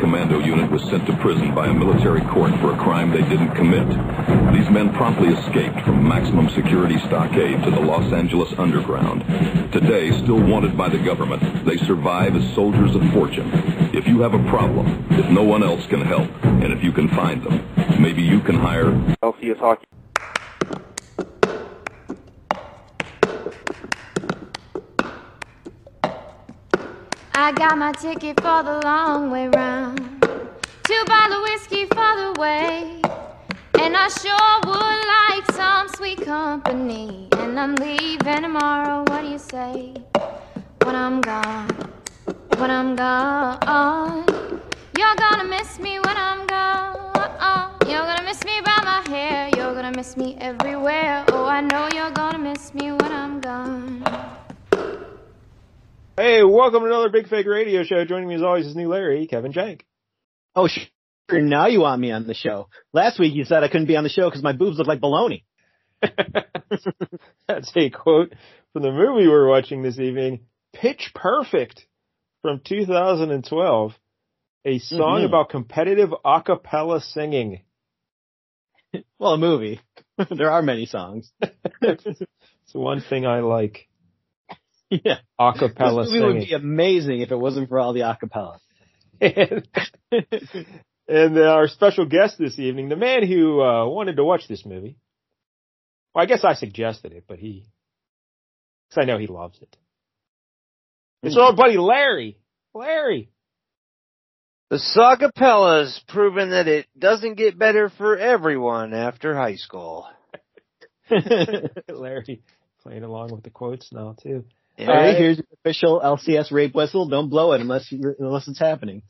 commando unit was sent to prison by a military court for a crime they didn't commit. These men promptly escaped from maximum security stockade to the Los Angeles underground. Today, still wanted by the government, they survive as soldiers of fortune. If you have a problem, if no one else can help, and if you can find them, maybe you can hire LCS Hockey. I got my ticket for the long way round, 2 bottles of whiskey for the way, and I sure would like some sweet company, and I'm leaving tomorrow, what do you say? When I'm gone, you're gonna miss me when I'm gone, you're gonna miss me by my hair, you're gonna miss me everywhere, oh I know you're gonna miss me when I'm gone. Hey, welcome to another Big Fake Radio Show. Joining me as always is new Larry, Kevin Jank. Oh, sure. Now you want me on the show. Last week you said I couldn't be on the show because my boobs look like baloney. That's a quote from the movie we're watching this evening, Pitch Perfect, from 2012. A song about competitive a cappella singing. Well, a movie. There are many songs. It's the one thing I like. Yeah. Acapella singing. It would be amazing if it wasn't for all the acapella. And our special guest this evening, the man who wanted to watch this movie. Well, I guess I suggested it, but because I know he loves it. It's our old buddy Larry. Larry. The Sagapella's proven that it doesn't get better for everyone after high school. Larry playing along with the quotes now, too. Yeah. All right, here's your official LCS rape whistle. Don't blow it unless it's happening.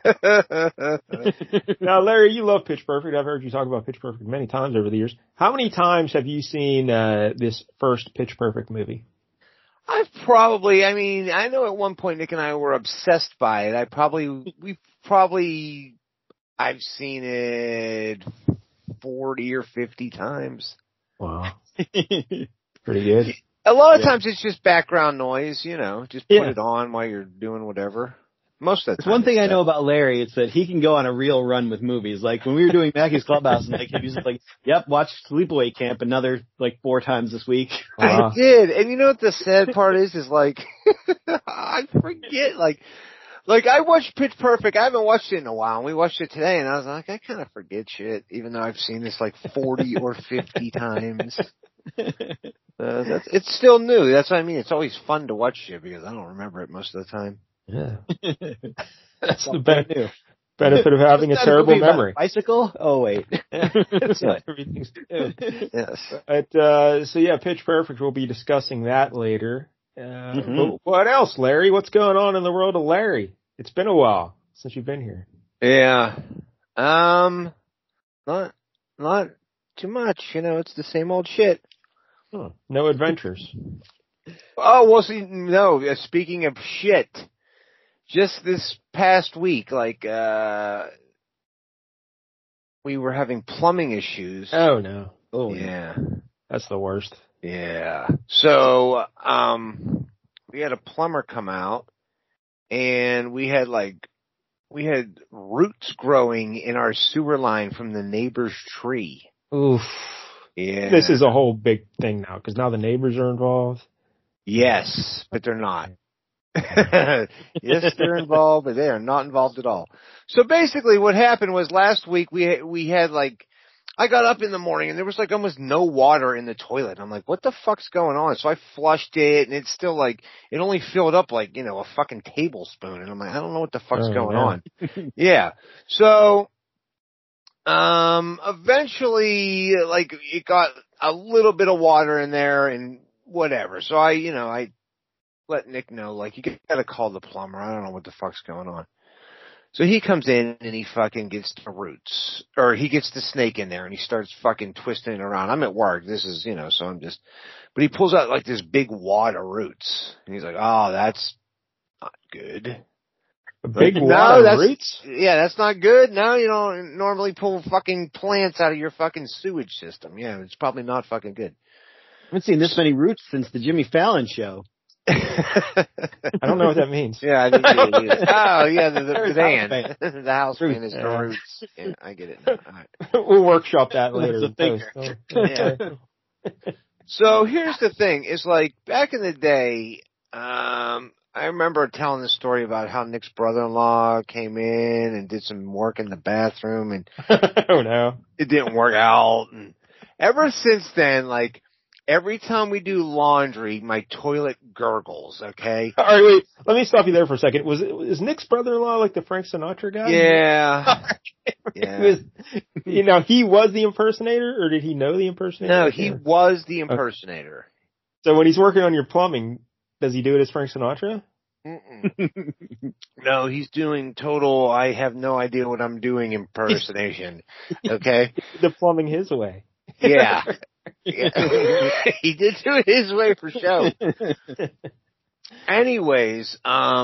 Now, Larry, you love Pitch Perfect. I've heard you talk about Pitch Perfect many times over the years. How many times have you seen this first Pitch Perfect movie? I know at one point Nick and I were obsessed by it. I've seen it 40 or 50 times. Wow. Pretty good. A lot of times it's just background noise, just put it on while you're doing whatever. Most of the time. One thing I know about Larry is that he can go on a real run with movies. Like when we were doing Mackey's Clubhouse, and he was just like, "Yep, watch Sleepaway Camp another 4 times this week." Wow. I did, and you know what the sad part is I forget. Like I watched Pitch Perfect. I haven't watched it in a while, and we watched it today, and I was like, I kind of forget shit, even though I've seen this 40 or 50 times. It's still new. That's what I mean. It's always fun to watch shit because I don't remember it most of the time. Yeah. That's the benefit of having a terrible memory. Bicycle? Oh, wait. Everything's good. Yes. So, Pitch Perfect, we'll be discussing that later. But what else, Larry? What's going on in the world of Larry? It's been a while since you've been here. Yeah. Not too much. It's the same old shit. Huh. No adventures. Oh, well, see, no, speaking of shit, just this past week, we were having plumbing issues. Oh, no. Oh, yeah. That's the worst. Yeah. So, we had a plumber come out, and we had roots growing in our sewer line from the neighbor's tree. Oof. Yeah. This is a whole big thing now, because now the neighbors are involved. Yes, but they're not. Yes, they're involved, but they are not involved at all. So basically what happened was last week we had I got up in the morning and there was almost no water in the toilet. I'm like, what the fuck's going on? So I flushed it and it's still it only filled up a fucking tablespoon. And I'm like, I don't know what the fuck's going on. Yeah. So, eventually, it got a little bit of water in there and whatever. So I let Nick know, you gotta call the plumber. I don't know what the fuck's going on. So he comes in and he fucking gets the roots, or he gets the snake in there and he starts fucking twisting it around. I'm at work. This is, so but he pulls out this big wad of roots and he's like, oh, that's not good. A big wad of roots? Yeah, that's not good. No, you don't normally pull fucking plants out of your fucking sewage system. Yeah, it's probably not fucking good. I haven't seen this many roots since the Jimmy Fallon show. I don't know what that means. Yeah, I didn't get it either. Oh, yeah, the band. The house band is the Roots. Yeah, I get it now. All right. We'll workshop that later. That's a in post. Yeah. So here's the thing. It's like back in the day, I remember telling the story about how Nick's brother-in-law came in and did some work in the bathroom and oh no. It didn't work out. And ever since then, like, every time we do laundry, my toilet gurgles, okay? All right, wait. Let me stop you there for a second. Is Nick's brother-in-law like the Frank Sinatra guy? Yeah. Yeah. He was the impersonator, or did he know the impersonator? No, he was the impersonator. So when he's working on your plumbing, does he do it as Frank Sinatra? No, he's doing total, I have no idea what I'm doing impersonation. Okay? The plumbing his way. Yeah. Yeah. He did do it his way for show. Anyways,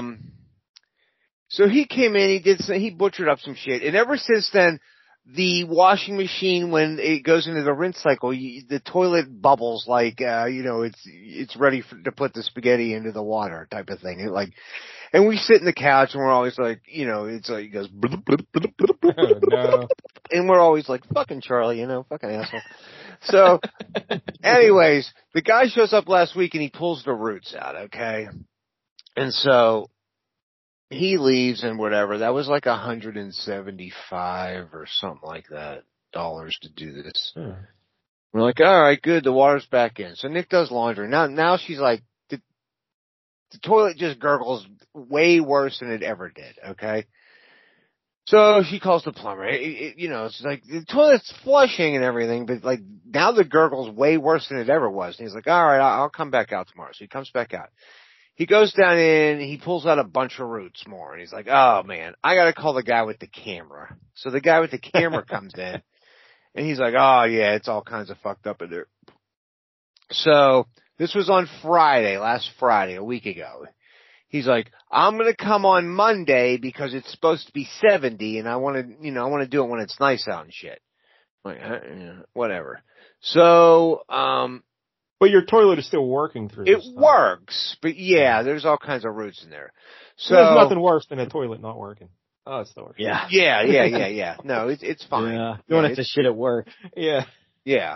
so he came in, he butchered up some shit, and ever since then, the washing machine, when it goes into the rinse cycle, the toilet bubbles like, it's ready to put the spaghetti into the water type of thing. And we sit in the couch and we're always like, it's like, it goes, bloop, bloop, bloop, bloop, bloop, bloop, no. and we're always like, fucking Charlie, fucking asshole. So, anyways, the guy shows up last week and he pulls the Roots out, okay? And so, he leaves and whatever. That was like $175 or something like that dollars to do this. We're like, all right, good. The water's back in. So Nick does laundry. Now she's like, the toilet just gurgles way worse than it ever did. Okay. So she calls the plumber. It's like the toilet's flushing and everything, but like now the gurgle's way worse than it ever was. And he's like, all right, I'll come back out tomorrow. So he comes back out. He goes down in, he pulls out a bunch of Roots more, and he's like, oh man, I gotta call the guy with the camera. So the guy with the camera comes in, and he's like, oh yeah, it's all kinds of fucked up in there. So, this was on last Friday, a week ago. He's like, I'm gonna come on Monday because it's supposed to be 70, and I wanna do it when it's nice out and shit. I'm like, whatever. So, but your toilet is still working through this. It works, but yeah, there's all kinds of Roots in there. So there's nothing worse than a toilet not working. Oh, it's still working. Yeah. No, it's fine. Yeah. You want it to shit at work. Yeah. Yeah.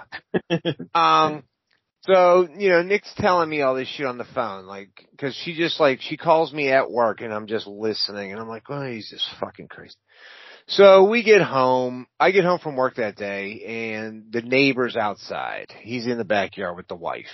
So, Nick's telling me all this shit on the phone, like, cause she calls me at work and I'm just listening and I'm like, oh, he's just fucking crazy. So I get home from work that day and the neighbor's outside. He's in the backyard with the wife.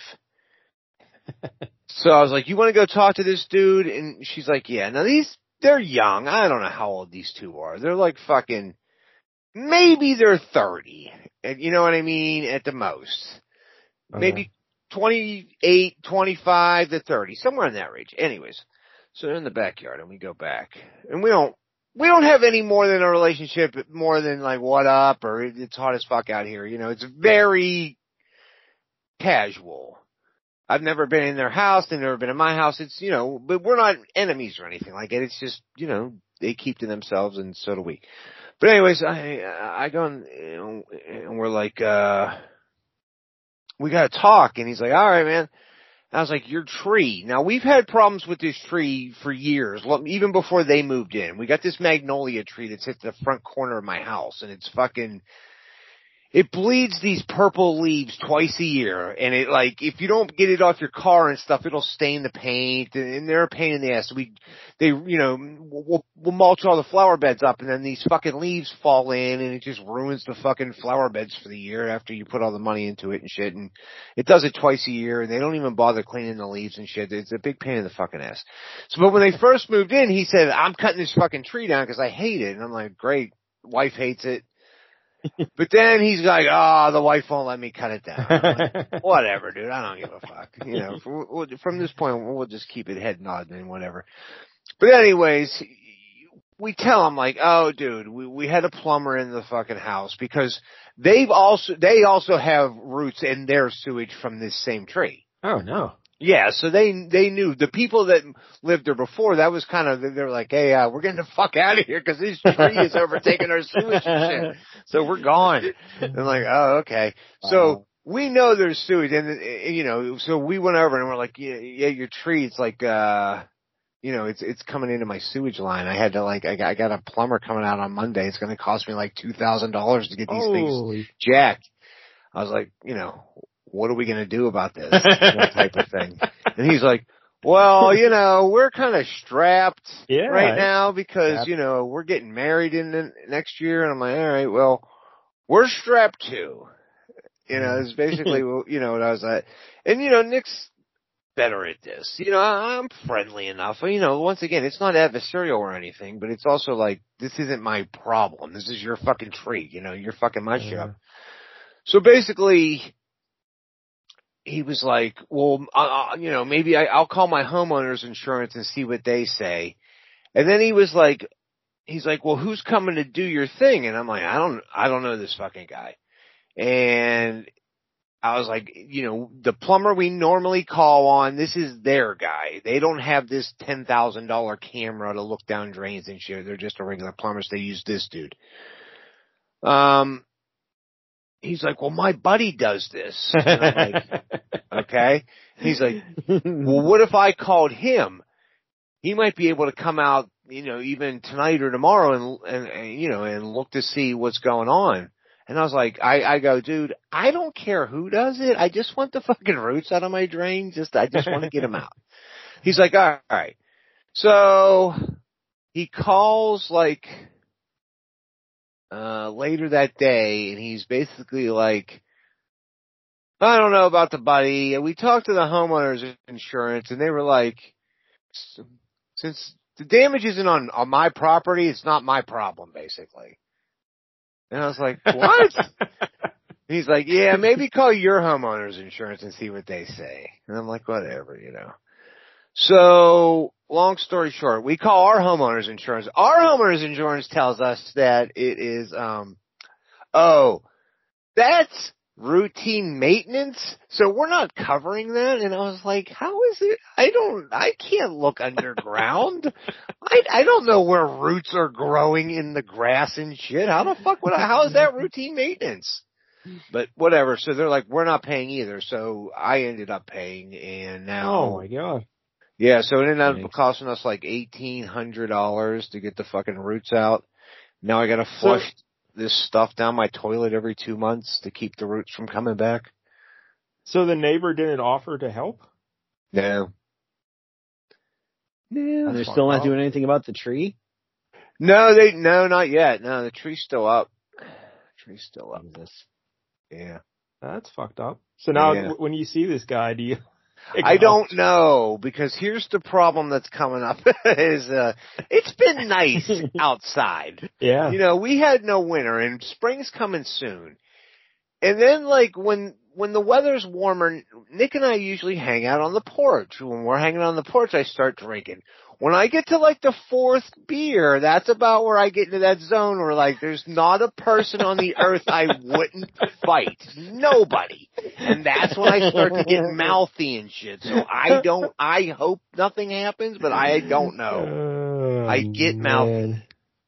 So I was like, you want to go talk to this dude? And she's like, yeah. Now they're young. I don't know how old these two are. They're like fucking, maybe they're 30. You know what I mean? At the most. Okay. Maybe 28, 25 to 30, somewhere in that range. Anyways, so they're in the backyard and we go back and we don't have any more than a relationship, more than like, what up, or it's hot as fuck out here. It's very casual. I've never been in their house. They've never been in my house. It's, but we're not enemies or anything like it. It's just, they keep to themselves and so do we. But anyways, I go and we're like, we gotta talk. And he's like, all right, man. I was like, your tree. Now, we've had problems with this tree for years, even before they moved in. We got this magnolia tree that's at the front corner of my house, and it bleeds these purple leaves twice a year, and if you don't get it off your car and stuff, it'll stain the paint, and they're a pain in the ass. We'll mulch all the flower beds up, and then these fucking leaves fall in, and it just ruins the fucking flower beds for the year after you put all the money into it and shit, and it does it twice a year, and they don't even bother cleaning the leaves and shit. It's a big pain in the fucking ass. So, but when they first moved in, he said, I'm cutting this fucking tree down because I hate it, and I'm like, great, wife hates it. But then he's like, the wife won't let me cut it down. I'm like, whatever, dude. I don't give a fuck. From this point, we'll just keep it head nodding and whatever. But anyways, we tell him like, oh, dude, we had a plumber in the fucking house because they also have Roots in their sewage from this same tree. Oh, no. Yeah, so they knew. The people that lived there before, that was kind of, they were like, hey, we're getting the fuck out of here because this tree is overtaking our sewage and shit. So we're gone. And like, oh, okay. So we know there's sewage, and so we went over and we're like, yeah, your tree, it's like, it's coming into my sewage line. I had to I got a plumber coming out on Monday. It's going to cost me like $2,000 to get these things jacked. I was like, what are we going to do about this? That type of thing. And he's like, well, we're kind of strapped right now because, we're getting married in the next year. And I'm like, all right, well, we're strapped too. It's basically, what I was at. And, Nick's better at this. I'm friendly enough. Once again, it's not adversarial or anything, but it's also like, this isn't my problem. This is your fucking tree. You're fucking my shit up. So basically, he was like, well, maybe I'll call my homeowner's insurance and see what they say. And then he's like, well, who's coming to do your thing? And I'm like, I don't know this fucking guy. And I was like, the plumber we normally call on, this is their guy. They don't have this $10,000 camera to look down drains and shit. They're just a regular plumber, so they use this dude. He's like, well, my buddy does this. And I'm like, okay. He's like, well, what if I called him? He might be able to come out, even tonight or tomorrow and look to see what's going on. And I was like, I go, dude, I don't care who does it. I just want the fucking roots out of my drain. I just want to get them out. He's like, all right. So he calls later that day, and he's basically like, I don't know about the buddy. And we talked to the homeowner's insurance, and they were like, since the damage isn't on my property, it's not my problem, basically. And I was like, what? And he's like, yeah, maybe call your homeowner's insurance and see what they say. And I'm like, whatever, So, long story short, we call our homeowner's insurance. Our homeowner's insurance tells us that it is, that's routine maintenance. So we're not covering that. And I was like, how is it? I can't look underground. I don't know where roots are growing in the grass and shit. How the fuck how is that routine maintenance? But whatever. So they're like, we're not paying either. So I ended up paying, and now. Oh my God. Yeah, so it ended up costing us like $1,800 to get the fucking roots out. Now I gotta flush this stuff down my toilet every 2 months to keep the roots from coming back. So the neighbor didn't offer to help? No. And they're still not doing anything about the tree? No, not yet. No, the tree's still up. Tree's still up. Yeah. That's fucked up. So now when you see this guy, do you... I don't know, because here's the problem that's coming up is, it's been nice outside. Yeah. We had no winter and spring's coming soon. And then when the weather's warmer, Nick and I usually hang out on the porch. When we're hanging on the porch, I start drinking. When I get to the fourth beer, that's about where I get into that zone where there's not a person on the earth I wouldn't fight. Nobody. And that's when I start to get mouthy and shit. So I hope nothing happens, but I don't know. I get mouthy.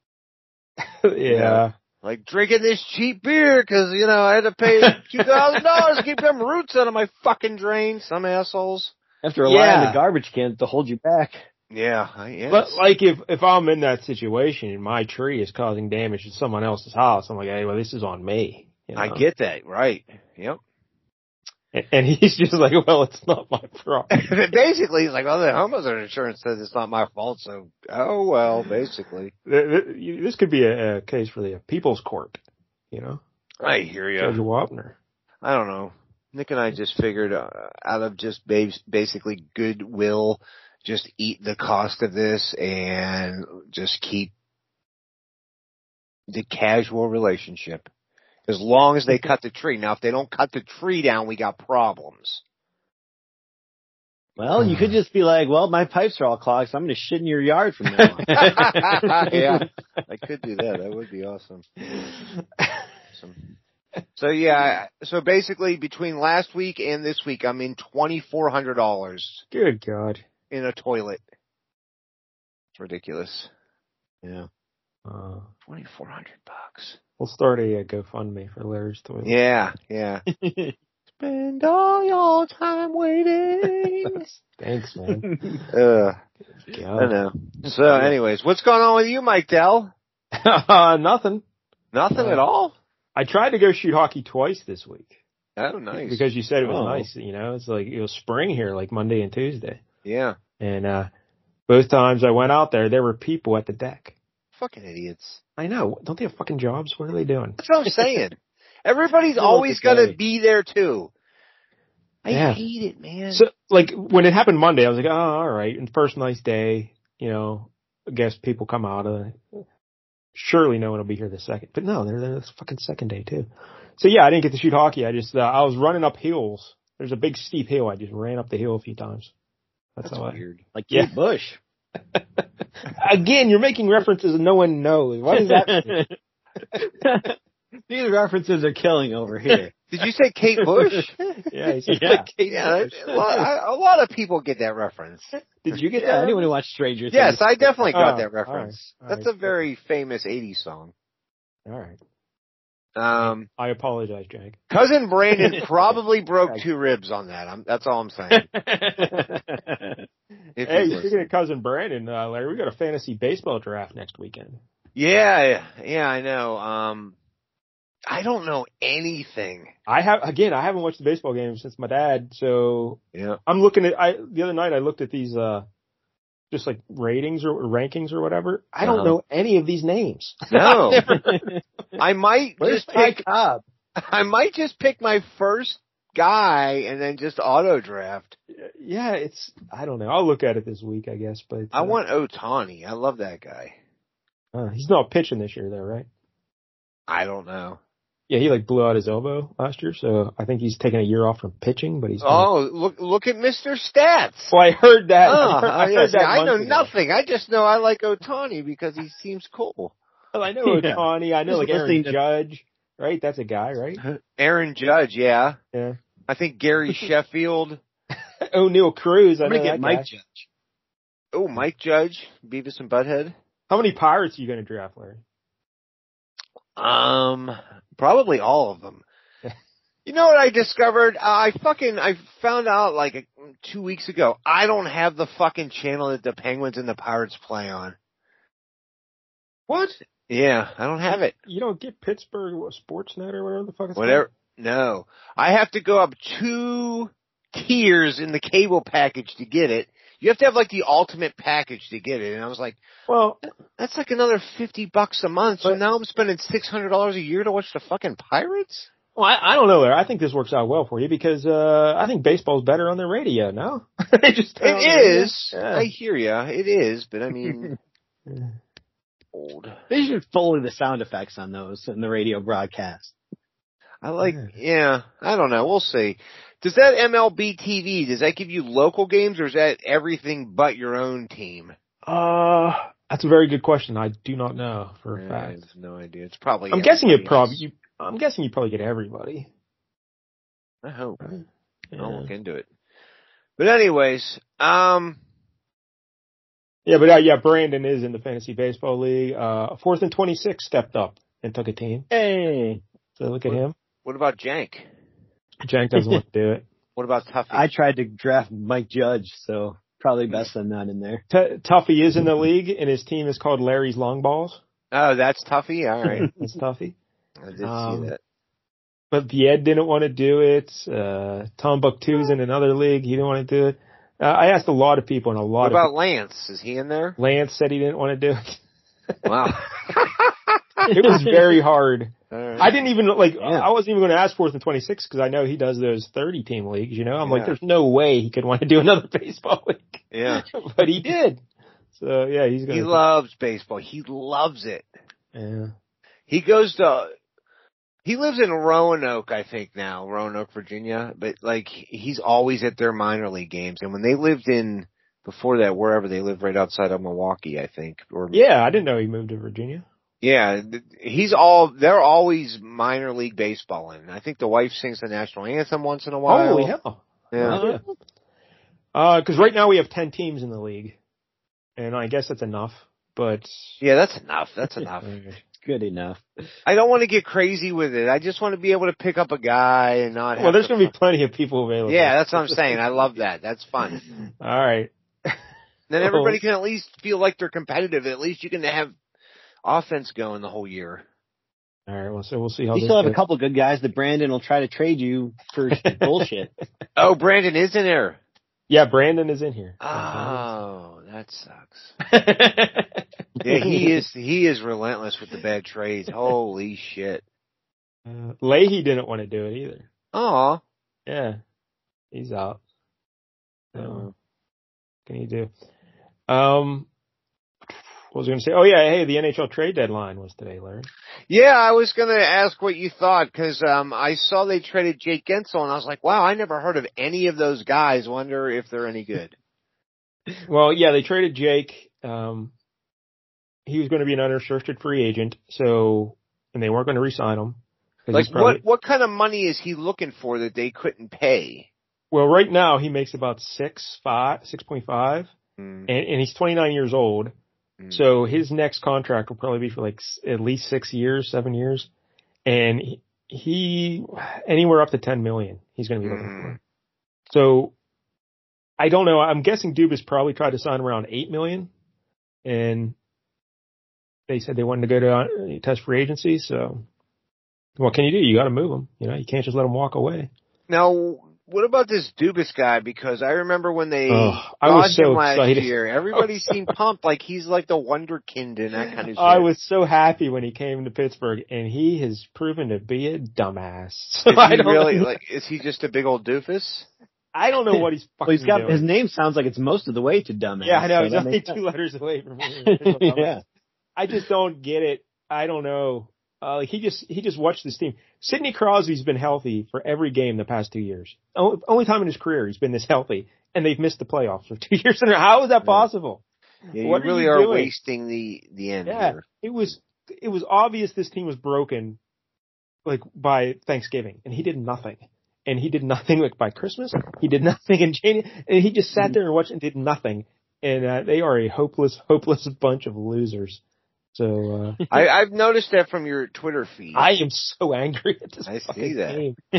Yeah. Drinking this cheap beer because, I had to pay $2,000 to keep them roots out of my fucking drain. Some assholes. Have to rely on the garbage can to hold you back. Yeah. But if I'm in that situation and my tree is causing damage to someone else's house, I'm like, hey, well, this is on me. I get that. Right. Yep. And he's just like, well, it's not my problem. Basically, he's like, well, the homeowner's insurance says it's not my fault, so, oh, well, basically. This could be a case for the people's court, I hear you. Judge Wapner. I don't know. Nick and I just figured out of just basically goodwill, just eat the cost of this and just keep the casual relationship. As long as they cut the tree. Now, if they don't cut the tree down, we got problems. Well, you could just be like, well, my pipes are all clogged, so I'm going to shit in your yard from now on. Yeah, I could do that. That would be awesome. So, yeah, so basically between last week and this week, I'm in $2,400. Good God. In a toilet. It's ridiculous. Yeah. $2,400. We'll start a GoFundMe for Larry's toilet. Yeah. Spend all your time waiting. Thanks, man. I know. So, anyways, what's going on with you, Mike Dell? Nothing. Nothing at all? I tried to go shoot hockey twice this week. Oh, nice. Because you said it was nice. You know, it's like it was spring here, like Monday and Tuesday. Yeah. And both times I went out there were people at the deck. Fucking idiots. I know. Don't they have fucking jobs? What are they doing? That's what I'm saying. Everybody's always going to be there, too. I hate it, man. So, like, when it happened Monday, I was like, oh, all right. And first nice day, you know, I guess people come out of it. Surely no one will be here the second. But no, they're there the fucking second day, too. So, yeah, I didn't get to shoot hockey. I just, I was running up hills. There's a big steep hill. I just ran up the hill a few times. That's how weird. Like Kate Bush. Again, you're making references and no one knows. What is that? These references are killing over here. Did you say Kate Bush? Yeah, like Kate Bush. A lot of people get that reference. Did you get that? Anyone who watched Stranger Things? Yes, I definitely got that reference. All right. That's a very famous 80s song. All right. I apologize, Jack. Cousin Brandon probably broke 2 ribs on that. That's all I'm saying. Hey, speaking of Cousin Brandon, Larry, we got a fantasy baseball draft next weekend. Yeah, I know. I don't know anything. I haven't watched the baseball game since my dad, so yeah. I'm looking at, the other night I looked at these, just like ratings or rankings or whatever. I don't know any of these names. No. I might just pick my first guy and then just auto draft. Yeah, I don't know. I'll look at it this week, I guess, but. I want Ohtani. I love that guy. He's not pitching this year though, right? I don't know. Yeah, he blew out his elbow last year, so I think he's taking a year off from pitching, but he's. Look at Mr. Stats. Well, I heard that. I know nothing. I just know I like Ohtani because he seems cool. Well, I know Ohtani. I know Aaron Judge, right? That's a guy, right? Aaron Judge, yeah. Yeah. I think Gary Sheffield. O'Neal Cruz. I'm gonna get Mike Judge. Oh, Mike Judge, Beavis and Butthead. How many Pirates are you going to draft, Larry? Probably all of them. You know what I discovered? I found out 2 weeks ago. I don't have the fucking channel that the Penguins and the Pirates play on. What? Yeah, I don't have it. You don't get Pittsburgh Sportsnet or whatever the fuck it's called? No. I have to go up 2 tiers in the cable package to get it. You have to have the ultimate package to get it. And I was like, well, that's another $50 a month. So now I'm spending $600 a year to watch the fucking Pirates? Well, I don't know, Larry. I think this works out well for you because, I think baseball's better on the radio, no? It is. Yeah. I hear ya. It is, but I mean, old. They should follow the sound effects on those in the radio broadcast. I don't know. We'll see. Does that MLB TV, does that give you local games or is that everything but your own team? That's a very good question. I do not know for a fact. I have no idea. It's probably. I'm guessing you probably get everybody. I hope. Right? Yeah. I'll look into it. But anyways, Brandon is in the fantasy baseball league. 4th and 26 stepped up and took a team. Hey. So look at him. What about Jank? Jank doesn't want to do it. What about Tuffy? I tried to draft Mike Judge, so probably best I'm not in there. Tuffy is in the league, and his team is called Larry's Long Balls. Oh, that's Tuffy? All right. That's Tuffy. I did see that. But the Ed didn't want to do it. Tom Bucktu's in another league. He didn't want to do it. I asked a lot of people, and What about Lance? Is he in there? Lance said he didn't want to do it. Wow. It was very hard. Right. I didn't even, I wasn't even going to ask 4th and 26 because I know he does those 30-team leagues, you know? I'm like, there's no way he could want to do another baseball league. Yeah. But he did. So, yeah, he's going to. He loves baseball. He loves it. Yeah. He lives in Roanoke, I think now, Roanoke, Virginia, but he's always at their minor league games. And when they lived before that, wherever they lived right outside of Milwaukee, I think. Yeah, I didn't know he moved to Virginia. Yeah, they're always minor league baseballing. I think the wife sings the national anthem once in a while. Holy hell. Yeah. Cause right now we have 10 teams in the league. And I guess that's enough, but. Yeah, that's enough. That's enough. good enough. I don't want to get crazy with it. I just want to be able to pick up a guy and not have Well, there's going to be plenty of people available. Yeah, that's what I'm saying. I love that. That's fun. All right. Then everybody can at least feel like they're competitive. At least you can have offense going the whole year. All right, well, so we'll see how You still have a couple good guys that Brandon will try to trade you for bullshit. Oh, Brandon is in there. Yeah, Brandon is in here. Oh, that sucks. Yeah, he is relentless with the bad trades. Holy shit. Leahy didn't want to do it either. Aw. Yeah, he's out. So, what can you do? What was I going to say? Oh, yeah, hey, the NHL trade deadline was today, Larry. Yeah, I was going to ask what you thought, because I saw they traded Jake Gensel, and I was like, wow, I never heard of any of those guys. Wonder if they're any good. Well, yeah, they traded Jake. He was going to be an unrestricted free agent, and they weren't going to re-sign him. Like, what kind of money is he looking for that they couldn't pay? Well, right now he makes about 6.5, and he's 29 years old. So his next contract will probably be for like at least 6 years, 7 years, and he anywhere up to 10 million he's going to be looking for. So I don't know. I'm guessing Dubas probably tried to sign around 8 million, and they said they wanted to go to test free agency. So what can you do? You got to move him. You know, you can't just let him walk away. Now, what about this Dubas guy? Because I remember when they I was so him last excited. year, everybody seemed pumped like he's like the wonderkind and that kind of shit. I was so happy when he came to Pittsburgh, and he has proven to be a dumbass. Is he really like? Is he just a big old doofus? I don't know what he's fucking doing. His name sounds like it's most of the way to dumbass. Yeah, I know. He's only 2 letters away from me. Yeah. I just don't get it. I don't know. Like he just watched this team. Sidney Crosby's been healthy for every game the past 2 years. Only time in his career he's been this healthy, and they've missed the playoffs for 2 years in a row. How is that possible? Yeah, what you really are wasting the end here. It was obvious this team was broken, like by Thanksgiving, and he did nothing. And he did nothing like by Christmas. He did nothing in January, and he just sat there and watched and did nothing. And they are a hopeless bunch of losers. So I've noticed that from your Twitter feed. I am so angry at this. I see that.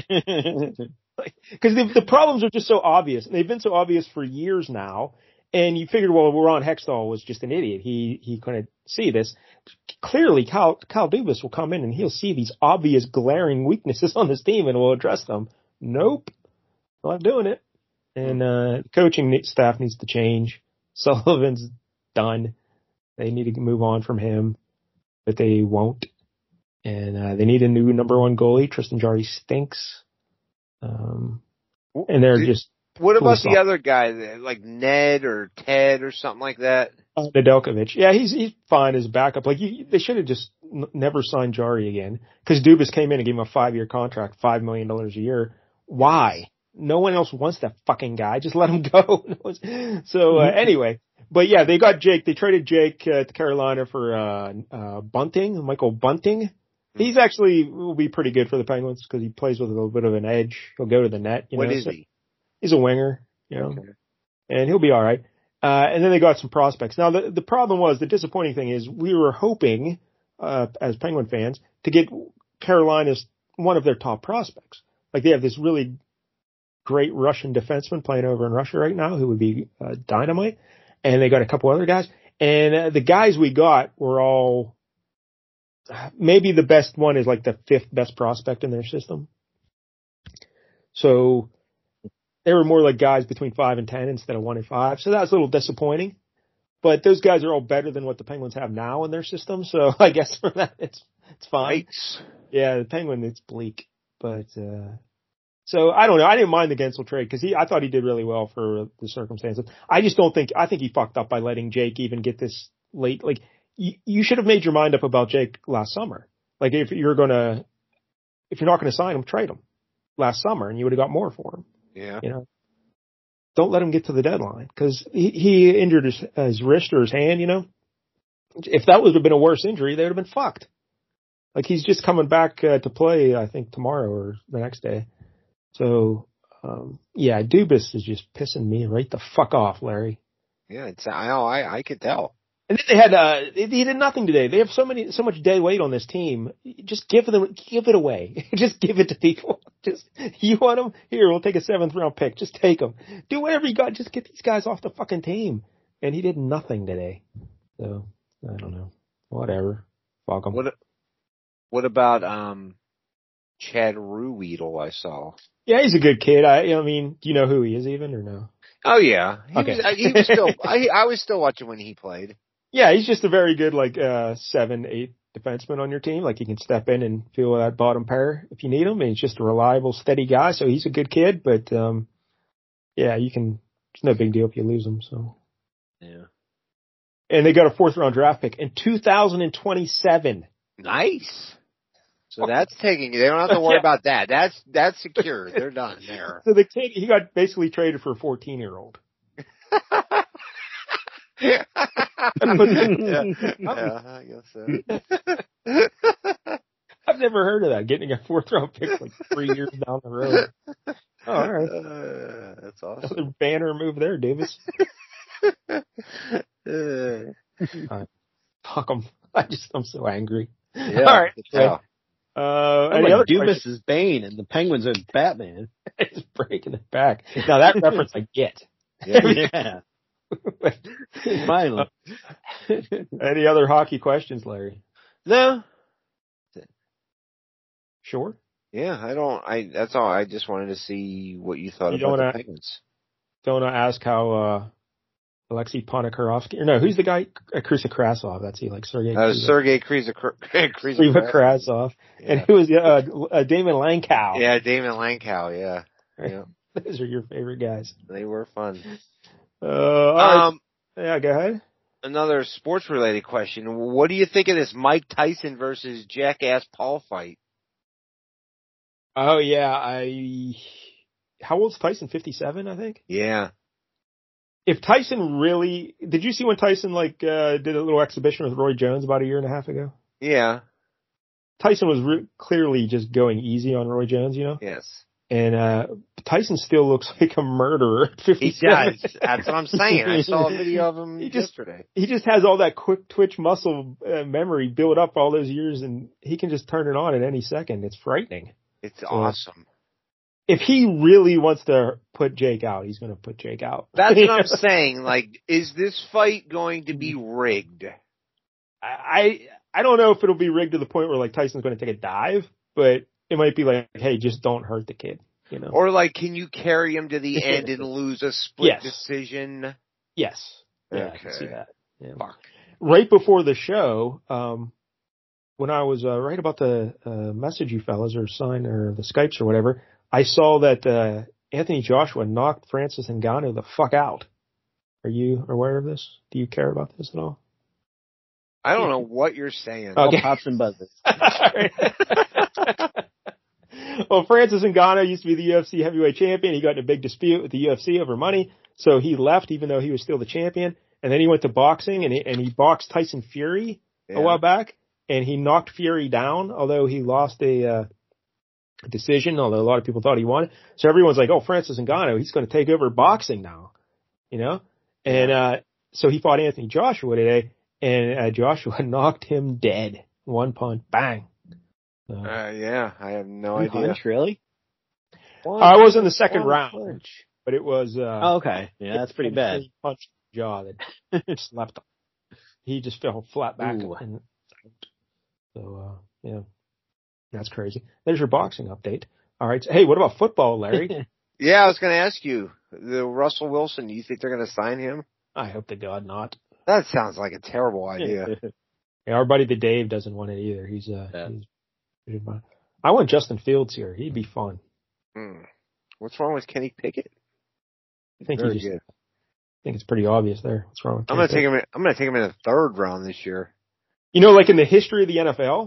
Because the problems are just so obvious. They've been so obvious for years now. And you figured, well, Ron Hextall was just an idiot. He couldn't see this. Clearly, Kyle Dubas will come in and he'll see these obvious glaring weaknesses on this team and will address them. Nope. Not doing it. And the coaching staff needs to change. Sullivan's done. They need to move on from him, but they won't. And they need a new number 1 goalie. Tristan Jarry stinks. And they're just... What about the other guy, like Ned or Ted or something like that? Nedeljkovic. Yeah, he's fine as a backup. Like they should have just never signed Jarry again, because Dubas came in and gave him a 5-year contract, $5 million a year. Why? No one else wants that fucking guy. Just let him go. So anyway, but yeah, they got Jake. They traded Jake to Carolina for Bunting, Michael Bunting. He's actually will be pretty good for the Penguins because he plays with a little bit of an edge. He'll go to the net. What is he? He's a winger, and he'll be all right. And then they got some prospects. Now, the problem was, the disappointing thing is, we were hoping, as Penguin fans, to get Carolina's one of their top prospects. Like, they have this really great Russian defenseman playing over in Russia right now who would be dynamite. And they got a couple other guys. And the guys we got were all, maybe the best one is like the 5th best prospect in their system. So they were more like guys between 5 and 10 instead of 1 and 5. So that was a little disappointing. But those guys are all better than what the Penguins have now in their system. So I guess for that, it's fine. Right. Yeah, the Penguin, it's bleak. But, so I don't know. I didn't mind the Gensel trade because I thought he did really well for the circumstances. I think he fucked up by letting Jake even get this late. Like, you should have made your mind up about Jake last summer. Like, if you're not going to sign him, trade him last summer and you would have got more for him. Yeah. You know, don't let him get to the deadline because he injured his wrist or his hand, you know. If that would have been a worse injury, they would have been fucked. Like, he's just coming back to play, I think, tomorrow or the next day. So, yeah, Dubas is just pissing me right the fuck off, Larry. Yeah, I could tell. And then they had they did nothing today. They have so much dead weight on this team. Just give it away. Just give it to people. Just, you want them? Here, we'll take a 7th round pick. Just take them. Do whatever you got. Just get these guys off the fucking team. And he did nothing today. So I don't know. Whatever. Fuck him. What about Chad Ruweedle? I saw. Yeah, he's a good kid. I mean, do you know who he is even or no? Oh yeah, Okay. he was still. I was still watching when he played. Yeah, he's just a very good 7, 8 defenseman on your team. Like he can step in and fill that bottom pair if you need him. And he's just a reliable, steady guy. So he's a good kid. But yeah, you can. It's no big deal if you lose him. So yeah. And they got a 4th round draft pick in 2027. Nice. So that's taking. They don't have to worry about that. That's secure. They're done there. So the kid, he got basically traded for a 14-year-old. Yeah, I guess so. I've never heard of that. Getting a 4th round pick 3 years down the road. Oh, all right. That's awesome. Another banner move there, Davis. Fuck them. I'm so angry. Yeah. All right. Yeah. Any other Dubas questions? is Bane and the Penguins are Batman. He's breaking it back. Now that reference I get. Yeah. Finally. Any other hockey questions, Larry? No. Sure. Yeah, I don't. That's all. I just wanted to see what you thought about the Penguins. Don't want to ask how Alexei Ponikarovsky, or no, who's the guy? Krysa Krasov. That's he, Sergei. Sergei Krasov. Yeah. And who was Damon Langkow? Yeah, Damon Langkow. Yeah. Yeah. Those are your favorite guys. They were fun. All right. Yeah, go ahead. Another sports-related question. What do you think of this Mike Tyson versus Jackass Paul fight? Oh yeah, how old's Tyson? 57, I think. Yeah. If Tyson really, did you see when Tyson did a little exhibition with Roy Jones about a year and a half ago? Yeah. Tyson was clearly just going easy on Roy Jones, Yes. And Tyson still looks like a murderer at 57. He does. That's what I'm saying. I saw a video of him yesterday. He just has all that quick twitch muscle memory built up all those years, and he can just turn it on at any second. It's frightening. It's awesome. If he really wants to put Jake out, he's going to put Jake out. That's what I'm saying. Is this fight going to be rigged? I don't know if it'll be rigged to the point where Tyson's going to take a dive, but it might be hey, just don't hurt the kid, Or can you carry him to the end and lose a split decision? Yes. Yeah, okay. I can see that. Yeah. Fuck. Right before the show, when I was right about the message you fellas or sign or the Skypes or whatever, I saw that Anthony Joshua knocked Francis Ngannou the fuck out. Are you aware of this? Do you care about this at all? I don't know what you're saying. Okay. Pops and buzzes. Well, Francis Ngannou used to be the UFC heavyweight champion. He got in a big dispute with the UFC over money, so he left even though he was still the champion. And then he went to boxing, and he boxed Tyson Fury a while back, and he knocked Fury down, although he lost a decision, although a lot of people thought he won. So everyone's like, oh, Francis Ngannou, he's going to take over boxing now, And so he fought Anthony Joshua today, and Joshua knocked him dead. One punch, bang. So, yeah, I have no idea. Punch, really? I was in the second round, but it was. Okay, yeah, that's pretty bad. Punch jaw that just left him. He just fell flat back. And, so yeah, that's crazy. There's your boxing update. All right. So, hey, what about football, Larry? Yeah, I was going to ask you. The Russell Wilson, do you think they're going to sign him? I hope to God not. That sounds like a terrible idea. Yeah, our buddy the Dave doesn't want it either. He's I want Justin Fields here. He'd be fun. What's wrong with Kenny Pickett? I think it's pretty obvious there. What's wrong with I'm going to take him. I'm going to take him in the 3rd round this year. In the history of the NFL,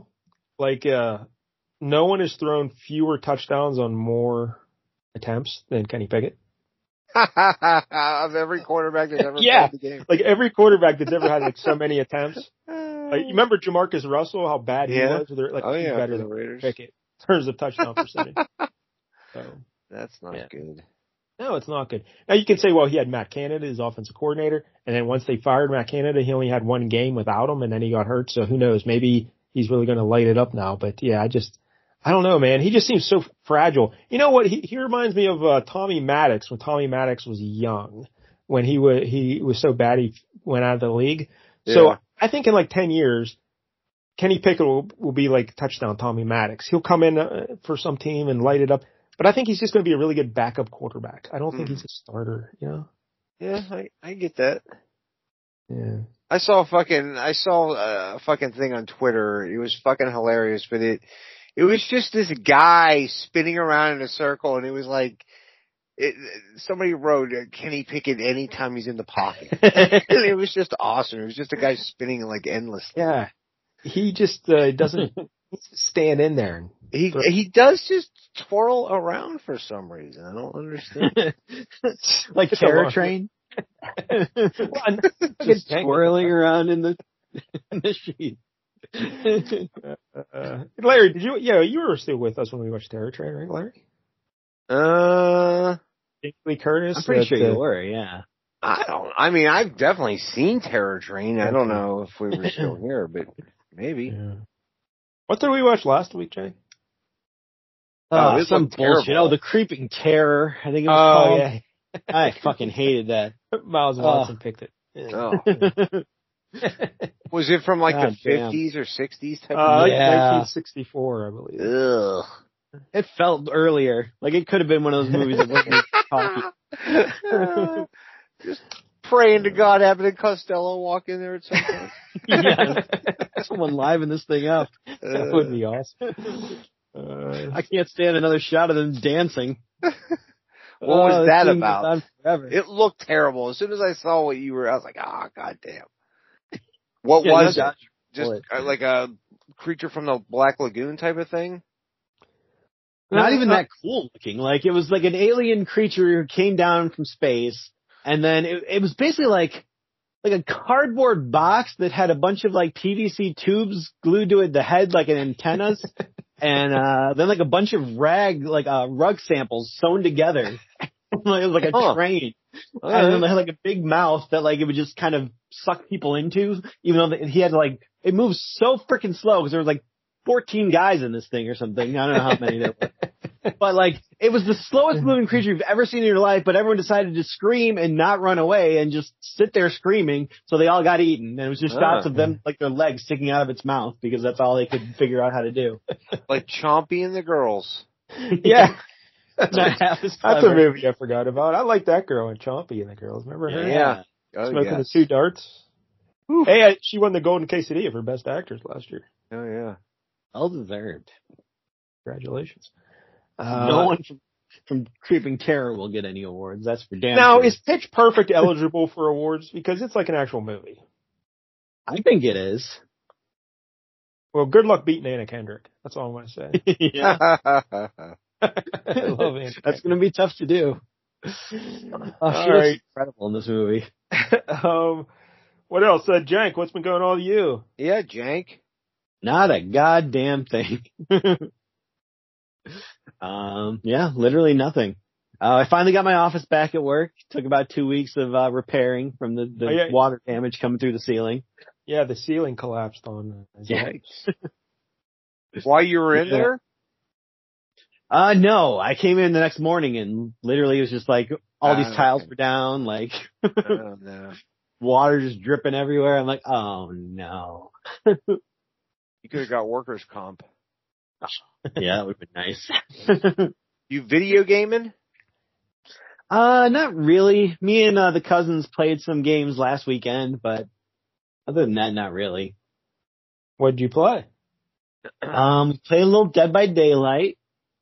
no one has thrown fewer touchdowns on more attempts than Kenny Pickett. Of every quarterback that's ever played the game. Every quarterback that's ever had so many attempts. You remember Jamarcus Russell, how bad he was? They're better than Raiders. Pickett in terms of touchdown percentage. So that's not good. No, it's not good. Now you can say, well, he had Matt Canada, his offensive coordinator, and then once they fired Matt Canada, he only had one game without him, and then he got hurt. So who knows? Maybe he's really going to light it up now. But yeah, I don't know, man. He just seems so fragile. You know what? He reminds me of Tommy Maddox when Tommy Maddox was young, when he was so bad he went out of the league. Yeah. So I think in like 10 years, Kenny Pickett will be like touchdown Tommy Maddox. He'll come in for some team and light it up. But I think he's just going to be a really good backup quarterback. I don't think he's a starter, you know? Yeah, I get that. Yeah. I saw a fucking thing on Twitter. It was fucking hilarious, but it was just this guy spinning around in a circle, and it was like, somebody wrote Kenny Pickett anytime he's in the pocket. And it was just awesome. It was just a guy spinning like endlessly. Yeah. He just doesn't stand in there. He does just twirl around for some reason. I don't understand. Like Terror Train? Just twirling around in the sheet. Larry, you were still with us when we watched Terror Train, right, Larry? Lee Curtis. I'm pretty sure you were, yeah. I've definitely seen Terror Train. I don't know if we were still here, but maybe. Yeah. What did we watch last week, Jay? Some bullshit. Oh, The Creeping Terror, I think it was called. Yeah. I fucking hated that. Miles Watson picked it. Yeah. Was it from like the 50s or 60s type of movie? 1964, I believe. Ugh. It felt earlier. Like it could have been one of those movies that wasn't talking. Just praying to God Abbott and Costello walk in there at some point. Yeah. Someone liven this thing up. That would be awesome. I can't stand another shot of them dancing. What was that about? It looked terrible. As soon as I saw what you were, I was like, goddamn. What was it? Just like a creature from the Black Lagoon type of thing? Not even that cool looking. Like it was like an alien creature who came down from space, and then it was basically like a cardboard box that had a bunch of like PVC tubes glued to it, the head like an antennas, and then like a bunch of rug samples sewn together. It was like a train. And then they had like a big mouth that like it would just kind of suck people into, even though he had to like, it moves so freaking slow because there was like 14 guys in this thing or something. I don't know how many there were. But like, it was the slowest moving creature you've ever seen in your life, but everyone decided to scream and not run away and just sit there screaming, so they all got eaten. And it was just shots of them, like their legs sticking out of its mouth because that's all they could figure out how to do. Like Chompy and the Girls. Yeah. That's a movie I forgot about. I like that girl in Chompy and the Girls. Remember her? Yeah. Smoking the 2 darts. Ooh. Hey, she won the Golden Quesadilla for Best Actress last year. Oh, yeah. Well deserved. Congratulations. No one from Creeping Terror will get any awards. That's for damn Now, sure. Is Pitch Perfect eligible for awards? Because it's like an actual movie. I think it is. Well, good luck beating Anna Kendrick. That's all I'm going to say. Yeah. I love Anna That's going to be tough to do. She was incredible in this movie. What else? Jank, what's been going on with you? Yeah, Jank. Not a goddamn thing. Yeah, literally nothing. I finally got my office back at work. Took about 2 weeks of repairing from the water damage coming through the ceiling. Yeah, the ceiling collapsed on. Yikes. While you were in there? No, I came in the next morning and literally it was just like all these tiles were down, like no. Water just dripping everywhere. I'm like, oh no. You could have got workers' comp. Yeah, that would have been nice. You video gaming? Not really. Me and the cousins played some games last weekend, but other than that, not really. What did you play? We played a little Dead by Daylight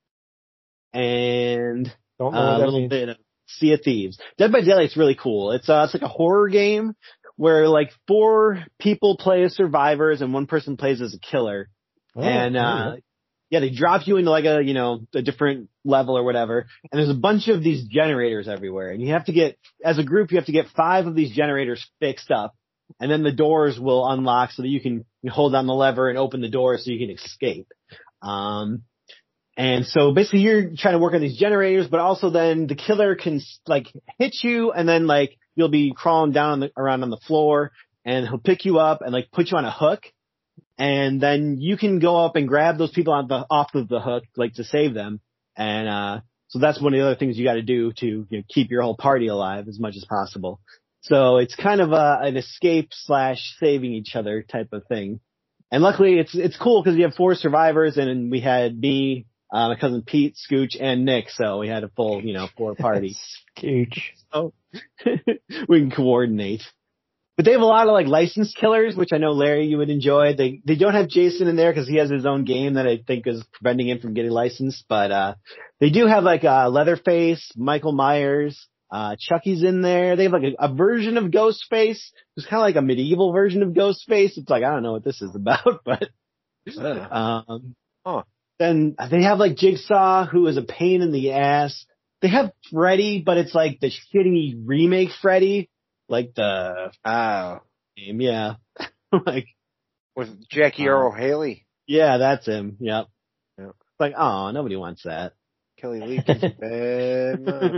and a little bit of Sea of Thieves. Dead by Daylight's really cool. It's like a horror game where like 4 people play as survivors and 1 person plays as a killer. They drop you into like a different level or whatever. And there's a bunch of these generators everywhere. And you have to get, as a group, you have to get 5 of these generators fixed up. And then the doors will unlock so that you can hold down the lever and open the door so you can escape. And so basically you're trying to work on these generators, but also then the killer can like hit you and then like you'll be crawling down around on the floor and he'll pick you up and like put you on a hook. And then you can go up and grab those people off of the hook, like to save them. And, so that's one of the other things you got to do to keep your whole party alive as much as possible. So it's kind of an escape / saving each other type of thing. And luckily it's cool because you have 4 survivors and we had me, my cousin Pete, Scooch, and Nick. So we had a full, 4 party. Scooch. So we can coordinate. But they have a lot of like licensed killers, which I know Larry, you would enjoy. They don't have Jason in there because he has his own game that I think is preventing him from getting licensed. But, they do have like, Leatherface, Michael Myers, Chucky's in there. They have like a version of Ghostface. It's kind of like a medieval version of Ghostface. It's like, I don't know what this is about, but, then they have like Jigsaw, who is a pain in the ass. They have Freddy, but it's like the shitty remake Freddy. Like the game, yeah. Like with Jackie Earle Haley. Yeah, that's him. Yep. Yep. It's like, oh, nobody wants that. Kelly Leak's bad man.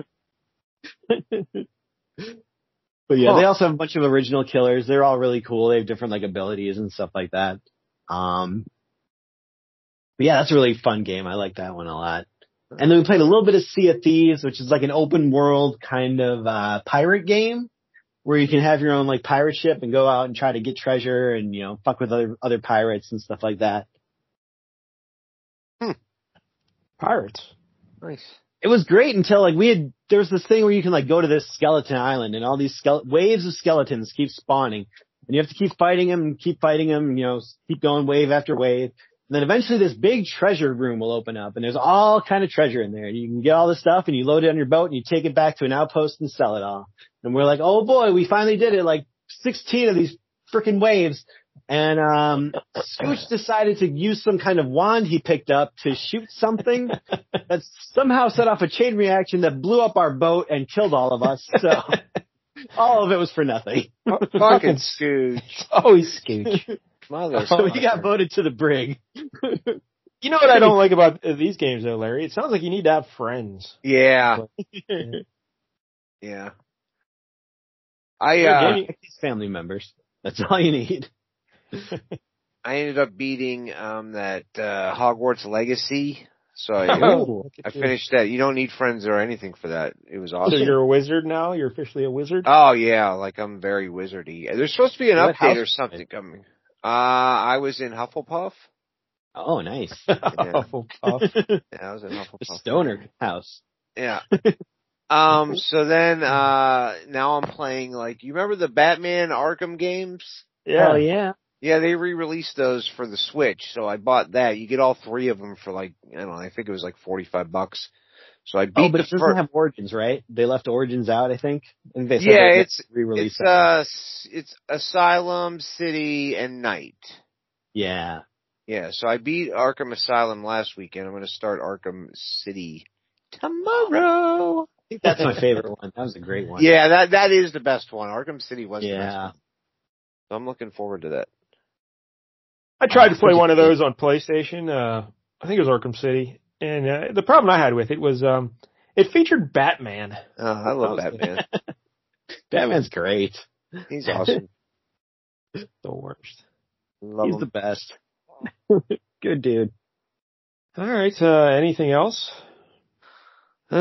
But yeah, they also have a bunch of original killers. They're all really cool. They have different like abilities and stuff like that. But yeah, that's a really fun game. I like that one a lot. And then we played a little bit of Sea of Thieves, which is like an open world kind of pirate game, where you can have your own like pirate ship and go out and try to get treasure and, fuck with other pirates and stuff like that. Pirates. Nice. It was great until like there was this thing where you can like go to this skeleton island and all these waves of skeletons keep spawning and you have to keep fighting them, keep going wave after wave. And then eventually this big treasure room will open up and there's all kind of treasure in there. And you can get all this stuff and you load it on your boat and you take it back to an outpost and sell it all. And we're like, oh boy, we finally did it. Like 16 of these freaking waves. And, Scooch decided to use some kind of wand he picked up to shoot something that somehow set off a chain reaction that blew up our boat and killed all of us. So all of it was for nothing. Fucking Scooch. Always Scooch. So he got voted to the brig. You know what I don't like about these games though, Larry? It sounds like you need to have friends. Yeah. Yeah. These family members. That's all you need. I ended up beating that Hogwarts Legacy. So I finished that. You don't need friends or anything for that. It was awesome. So you're a wizard now? You're officially a wizard? Oh yeah, like I'm very wizardy. There's supposed to be an update or something coming. I was in Hufflepuff. Oh, nice. Yeah. Hufflepuff. Yeah, I was in Hufflepuff. The stoner house. Yeah. So then, now I'm playing you remember the Batman Arkham games? Yeah. Oh, yeah. Yeah, they re-released those for the Switch, so I bought that. You get all 3 of them for I don't know, I think it was $45. So I beat. Oh, but it doesn't have Origins, right? They left Origins out, I think. And they said re-release it's Asylum, City, and Night. Yeah. Yeah, so I beat Arkham Asylum last weekend. I'm going to start Arkham City tomorrow. I think that's my favorite one. That was a great one. Yeah, that is the best one. Arkham City was the best one. So I'm looking forward to that. I tried to play one of those on PlayStation. I think it was Arkham City. And the problem I had with it was it featured Batman. Oh, I love Batman. Batman's great. He's awesome. The worst. Love He's him. the best. Good dude. All right. Anything else? You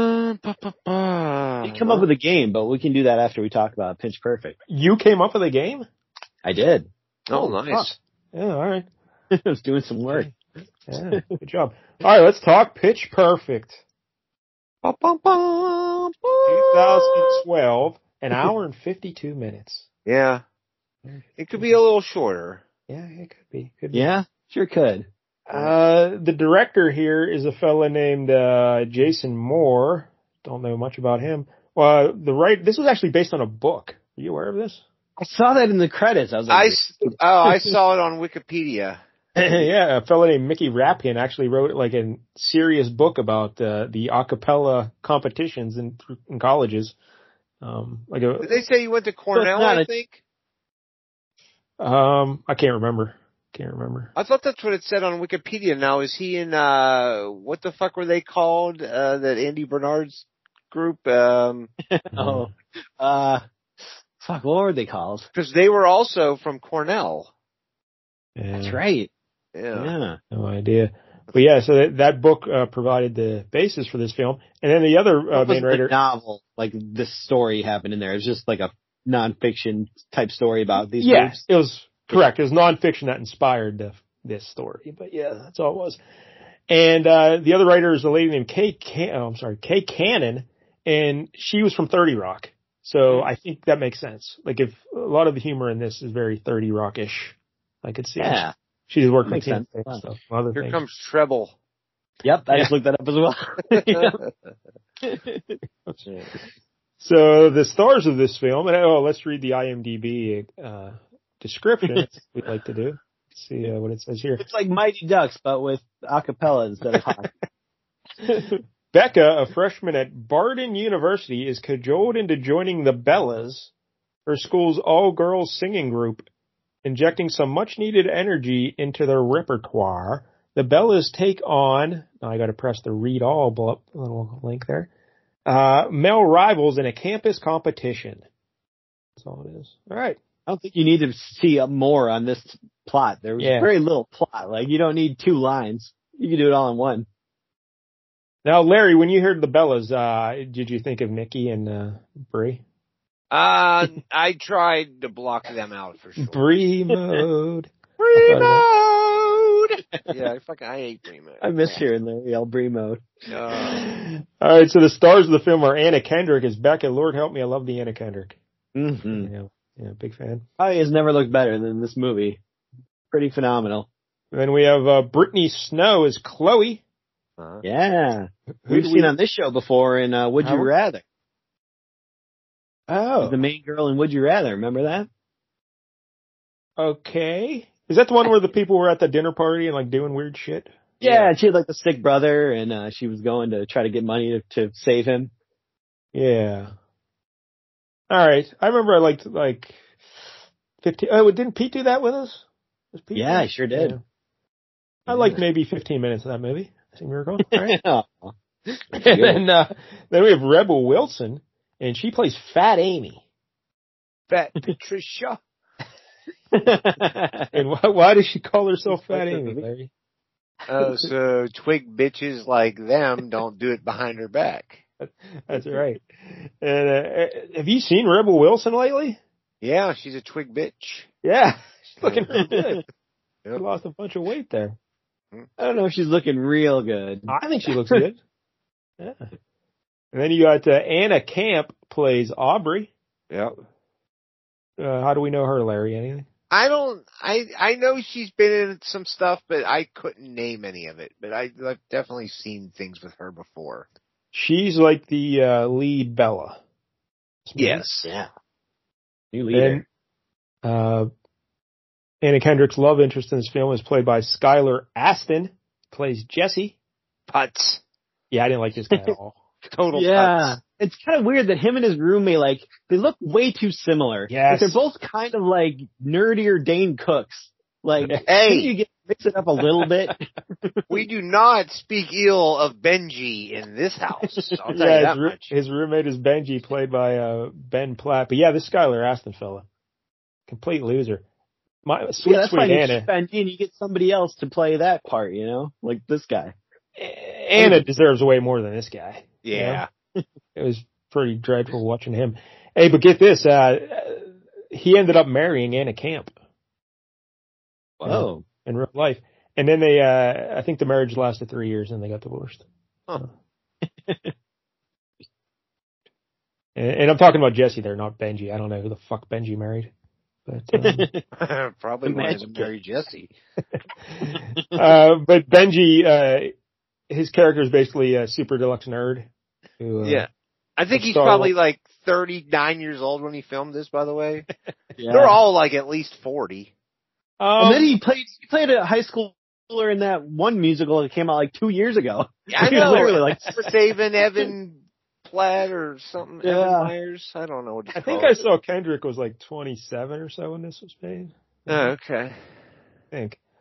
come up with a game, but we can do that after we talk about Pitch Perfect. You came up with a game? I did. Oh, nice. Yeah, all right. I was doing some work. Yeah, good job. All right, let's talk Pitch Perfect. 2012, an hour and 52 minutes. Yeah. It could be a little shorter. Yeah, it could be. Yeah, sure could. The director here is a fella named Jason Moore. Don't know much about him. This was actually based on a book. Are you aware of this? I saw that in the credits. I was like, I saw it on Wikipedia. Yeah, a fella named Mickey Rapkin actually wrote a serious book about the a cappella competitions in colleges. Did they say you went to Cornell? I think. I can't remember. Can't remember. I thought that's what it said on Wikipedia. Now, is he in, what the fuck were they called, that Andy Bernard's group? Fuck, what were they called? Because they were also from Cornell. Yeah. That's right. Yeah. No idea. But yeah, so that book provided the basis for this film. And then the other main writer... novel, like this story happened in there. It was just like a nonfiction type story about these Yes, groups. it was correct. It was nonfiction that inspired this story. But yeah, that's all it was. And the other writer is a lady named Kay Cannon, and she was from 30 Rock. So I think that makes sense. Like if a lot of the humor in this is very 30 Rock-ish, I could see. Yeah. She's worked Makes with sense. and stuff. Other Here things. comes Treble. Yep, I just looked that up as well. So the stars of this film, and let's read the IMDb description. We'd like to do. Let's see what it says here. It's like Mighty Ducks, but with a cappella instead of hockey. Becca, a freshman at Barden University, is cajoled into joining the Bellas, her school's all-girls singing group, injecting some much-needed energy into their repertoire. The Bellas take on, now I got to press the read all little link there, male rivals in a campus competition. That's all it is. All right. I don't think you need to see more on this plot. There was very little plot. Like, you don't need 2 lines. You can do it all in one. Now, Larry, when you heard the Bellas, did you think of Nikki and Brie? I tried to block them out for sure. Brie mode. Brie mode! Yeah, I hate Brie mode. I miss hearing the yell Brie mode. All right, so the stars of the film are Anna Kendrick as Becca. Lord help me, I love the Anna Kendrick. Mm-hmm. Yeah, big fan. Probably has never looked better than this movie. Pretty phenomenal. And then we have Brittany Snow as Chloe. Yeah. We've seen on this show before in Would You Rather. Oh. The main girl in Would You Rather. Remember that? Okay. Is that the one where the people were at the dinner party and like doing weird shit? Yeah, she had like the sick brother and she was going to try to get money to save him. Yeah. All right. I remember I liked like 15. Oh, didn't Pete do that with us? Was Pete yeah, I sure did. Yeah. I liked maybe 15 minutes of that movie. I seem to recall. Right? And then we have Rebel Wilson, and she plays Fat Amy. Fat Patricia. And why does she call herself Fat Amy, Larry? So twig bitches like them don't do it behind her back. That's right. And have you seen Rebel Wilson lately? Yeah, she's a twig bitch. Yeah, she's looking real good. Yep. She lost a bunch of weight there. I don't know if she's looking real good. I think she looks good. Yeah. And then you got Anna Camp plays Aubrey. Yep. How do we know her, Larry? Anything? I know she's been in some stuff, but I couldn't name any of it. But I've definitely seen things with her before. She's like the lead Bella. Yes. Yeah. New leader. And, Anna Kendrick's love interest in this film is played by Skylar Astin, plays Jesse. Putz. Yeah, I didn't like this guy at all. Total yeah. putz. It's kind of weird that him and his roommate, like, they look way too similar. Yes. Like, they're both kind of like nerdier Dane Cooks. Like, hey, you mix it up a little bit. We do not speak ill of Benji in this house. I'll tell you that much. His roommate is Benji, played by Ben Platt. But yeah, this Skylar Astin fella, complete loser. That's sweet fine. Anna. Benji and you get somebody else to play that part, you know, like this guy. Anna deserves way more than this guy. Yeah. You know? It was pretty dreadful watching him. Hey, but get this, he ended up marrying Anna Camp. Whoa. In real life. And then they, I think the marriage lasted 3 years and they got divorced. Huh. And I'm talking about Jesse there, not Benji. I don't know who the fuck Benji married. But, probably wanted to marry Jesse. But Benji, his character is basically a super deluxe nerd. Who, yeah. I think he's probably like 39 years old when he filmed this, by the way. Yeah. They're all like at least 40. And then he played a high schooler in that one musical that came out like 2 years ago. Yeah, I know. Literally like Saving Evan Platt or something. Yeah. Evan Myers. I don't know what it's I think called. I saw Kendrick was like 27 or so when this was made. Oh, okay. I think.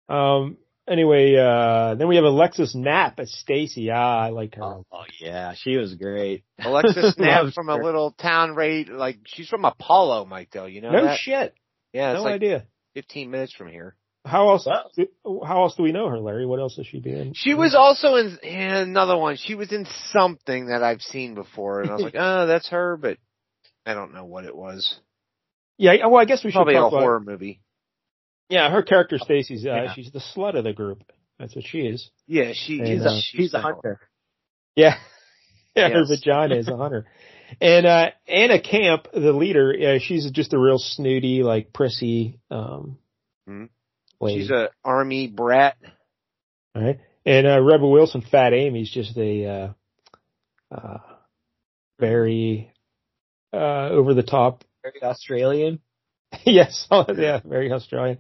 Anyway, then we have Alexis Knapp as Stacy. I like her. Oh yeah, she was great. Alexis Knapp from a little town like she's from Apollo, Mike, though, you know No that? shit. Yeah, it's No like idea. 15 minutes from here. How else do we know her, Larry? What else has she been in? She was also in another one. She was in something that I've seen before, and I was like, oh, that's her, but I don't know what it was. Yeah, well, I guess we should Probably talk a horror movie. Yeah, her character Stacy's she's the slut of the group. That's what she is. Yeah, she's a hunter. Yeah. Yeah, Yes. her vagina is a hunter. And Anna Camp, the leader, she's just a real snooty, like prissy lady. She's a army brat. All right. And Rebel Wilson, Fat Amy's just a very over the top, Very Australian. yes, yeah, very Australian.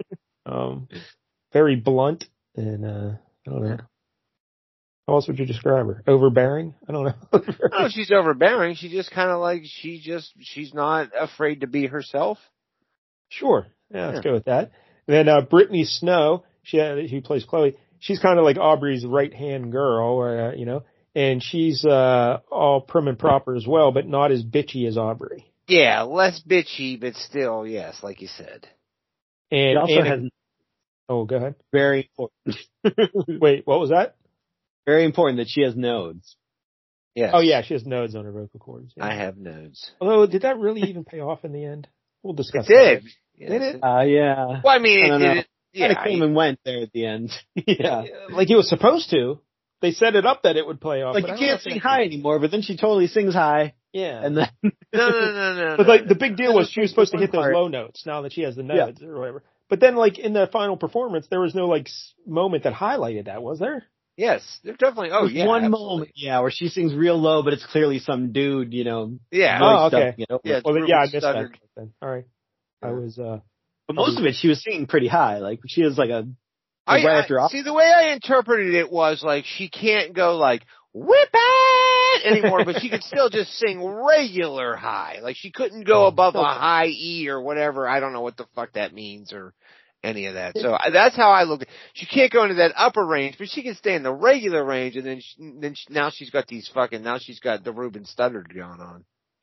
Very blunt, and I don't know. How else would you describe her? Overbearing? I don't know. No, she's overbearing. She just kind of like she's not afraid to be herself. Sure. Yeah, let's go with that. And then Brittany Snow, she plays Chloe. She's kind of like Aubrey's right-hand girl, you know, and she's all prim and proper as well, but not as bitchy as Aubrey. Yeah, less bitchy, but still, yes, like you said. And She also has oh, go ahead. very important. Wait, what was that? Very important that she has nodes. Yes. Oh yeah, she has nodes on her vocal cords. Yeah. I have nodes. Although, did that really even pay off in the end? We'll discuss It did. that. Yes, Did it? Yeah. Well, I mean, I don't know. yeah, Kind of came and went there at the end. Yeah. Like it was supposed to. They set it up that it would play off. Like but you I don't know can't if sing it- high anymore, but then she totally sings high. Yeah. And then no. But like the big deal was she was supposed to hit those Part. low notes now that she has the nodes or whatever. But then like in the final performance, there was no like moment that highlighted that, was there? Yes, they're definitely. Oh, there's yeah, one absolutely. moment, where she sings real low, but it's clearly some dude, Yeah. Oh, voice okay. stuffing it over. Yeah. Well, Ruben I missed stuttered. that then. All right. I was But most of it, she was singing pretty high. Like she is like right after See, the way I interpreted it was like she can't go like whip it anymore, but she could still just sing regular high. Like she couldn't go above a high E or whatever. I don't know what the fuck that means or any of that. So that's how I look. She can't go into that upper range, but she can stay in the regular range. And then now she's got the Ruben Studdard going on.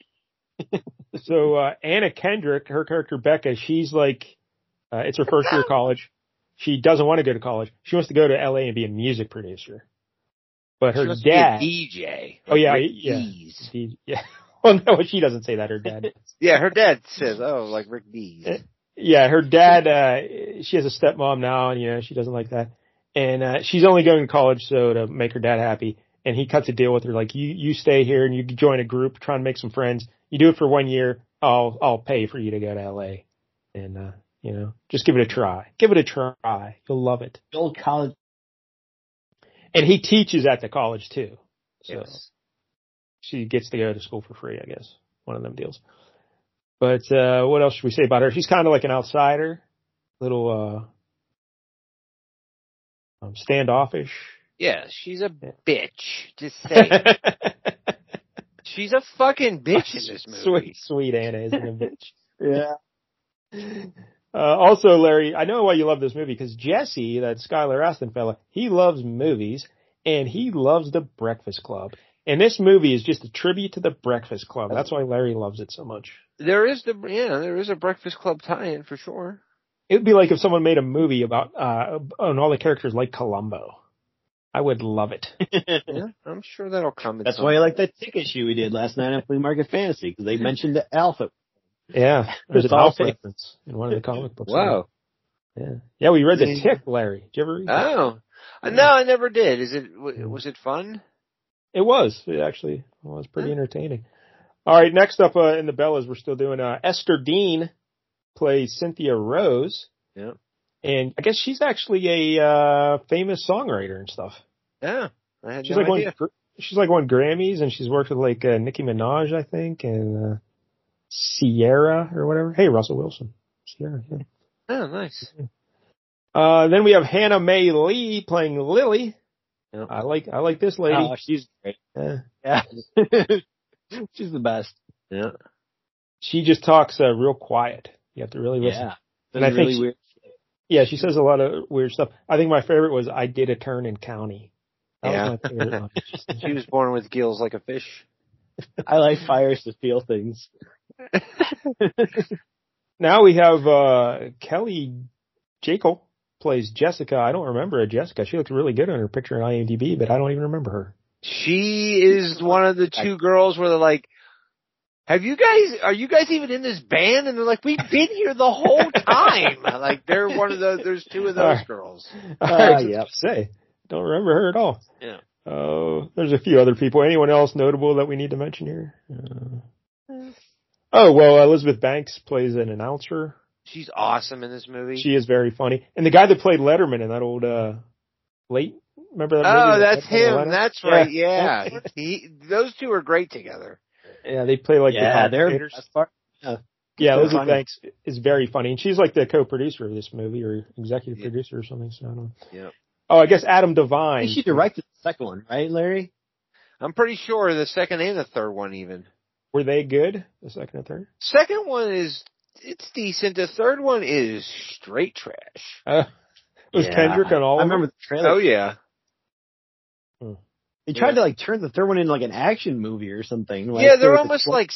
So Anna Kendrick, her character Becca, she's like, it's her first year of college. She doesn't want to go to college. She wants to go to LA and be a music producer. But her She wants dad, to be a DJ. oh yeah, Rick yeah, Dees. yeah. Well, no, she doesn't say that. Her dad. Yeah, her dad says, "Oh, like Rick Dees." Yeah, her dad. She has a stepmom now, and she doesn't like that. And she's only going to college so to make her dad happy. And he cuts a deal with her, like you stay here and you join a group, try and make some friends. You do it for 1 year. I'll pay for you to go to LA, and just give it a try. Give it a try. You'll love it. old college. And he teaches at the college too, so Yes. she gets to go to school for free. I guess one of them deals. But what else should we say about her? She's kind of like an outsider, little standoffish. Yeah, she's a bitch. Just say it. She's a fucking bitch in this movie. Sweet Anna isn't a bitch. Yeah. Also, Larry, I know why you love this movie, because Jesse, that Skylar Astin fella, he loves movies, and he loves The Breakfast Club. And this movie is just a tribute to The Breakfast Club. That's why Larry loves it so much. There is a Breakfast Club tie-in for sure. It would be like if someone made a movie about and all the characters like Columbo. I would love it. Yeah, I'm sure that'll come. That's why I like that tick issue we did last night on Flea Market Fantasy, because they mentioned the alpha. Yeah, there's an It's all Alf fake. reference in one of the comic books. Wow. Yeah, we read The Tick, Larry. Did you ever read that? Oh. No, I never did. Was it fun? It was. It actually was pretty entertaining. All right, next up in the Bellas, we're still doing Esther Dean plays Cynthia Rose. Yeah. And I guess she's actually a famous songwriter and stuff. Yeah. I had She's no like idea. she's like won Grammys, and she's worked with like Nicki Minaj, I think, and Sierra or whatever. Hey, Russell Wilson. Sierra, yeah. Oh, nice. Then we have Hannah Mae Lee playing Lily. Yep. I like this lady. Oh, she's great. Yeah. She's the best. Yeah. She just talks real quiet. You have to really listen. Yeah. And I think really she- weird. Yeah, she says a lot of weird stuff. I think my favorite was "I did a turn in county." That was my favorite one. She was born with gills like a fish. I like fires to feel things. Now we have Kelly Jekyll plays Jessica. I don't remember a Jessica. She looked really good on her picture on IMDb, but I don't even remember her. She is one of the two girls where they're like, are you guys even in this band? And they're like, we've been here the whole time. Like, they're one of those, there's two of those girls. Yep. Say, don't remember her at all. Yeah. There's a few other people. Anyone else notable that we need to mention here? Elizabeth Banks plays an announcer. She's awesome in this movie. She is very funny. And the guy that played Letterman in that old, Late, remember that movie? Oh, that's him. That's right. Yeah. Those two are great together. Yeah, they play like the commentators. Yeah, Elizabeth Banks is very funny. And she's like the co-producer of this movie or executive producer or something. So I don't know. Yeah. Oh, I guess Adam Devine. I think she directed the second one, right, Larry? I'm pretty sure the second and the third one even. Were they good? The second and third? Second one it's decent. The third one is straight trash. Was Kendrick on all of them? I remember the trailer. Oh, yeah. They tried to turn the third one into like an action movie or something. Like, yeah, they're almost like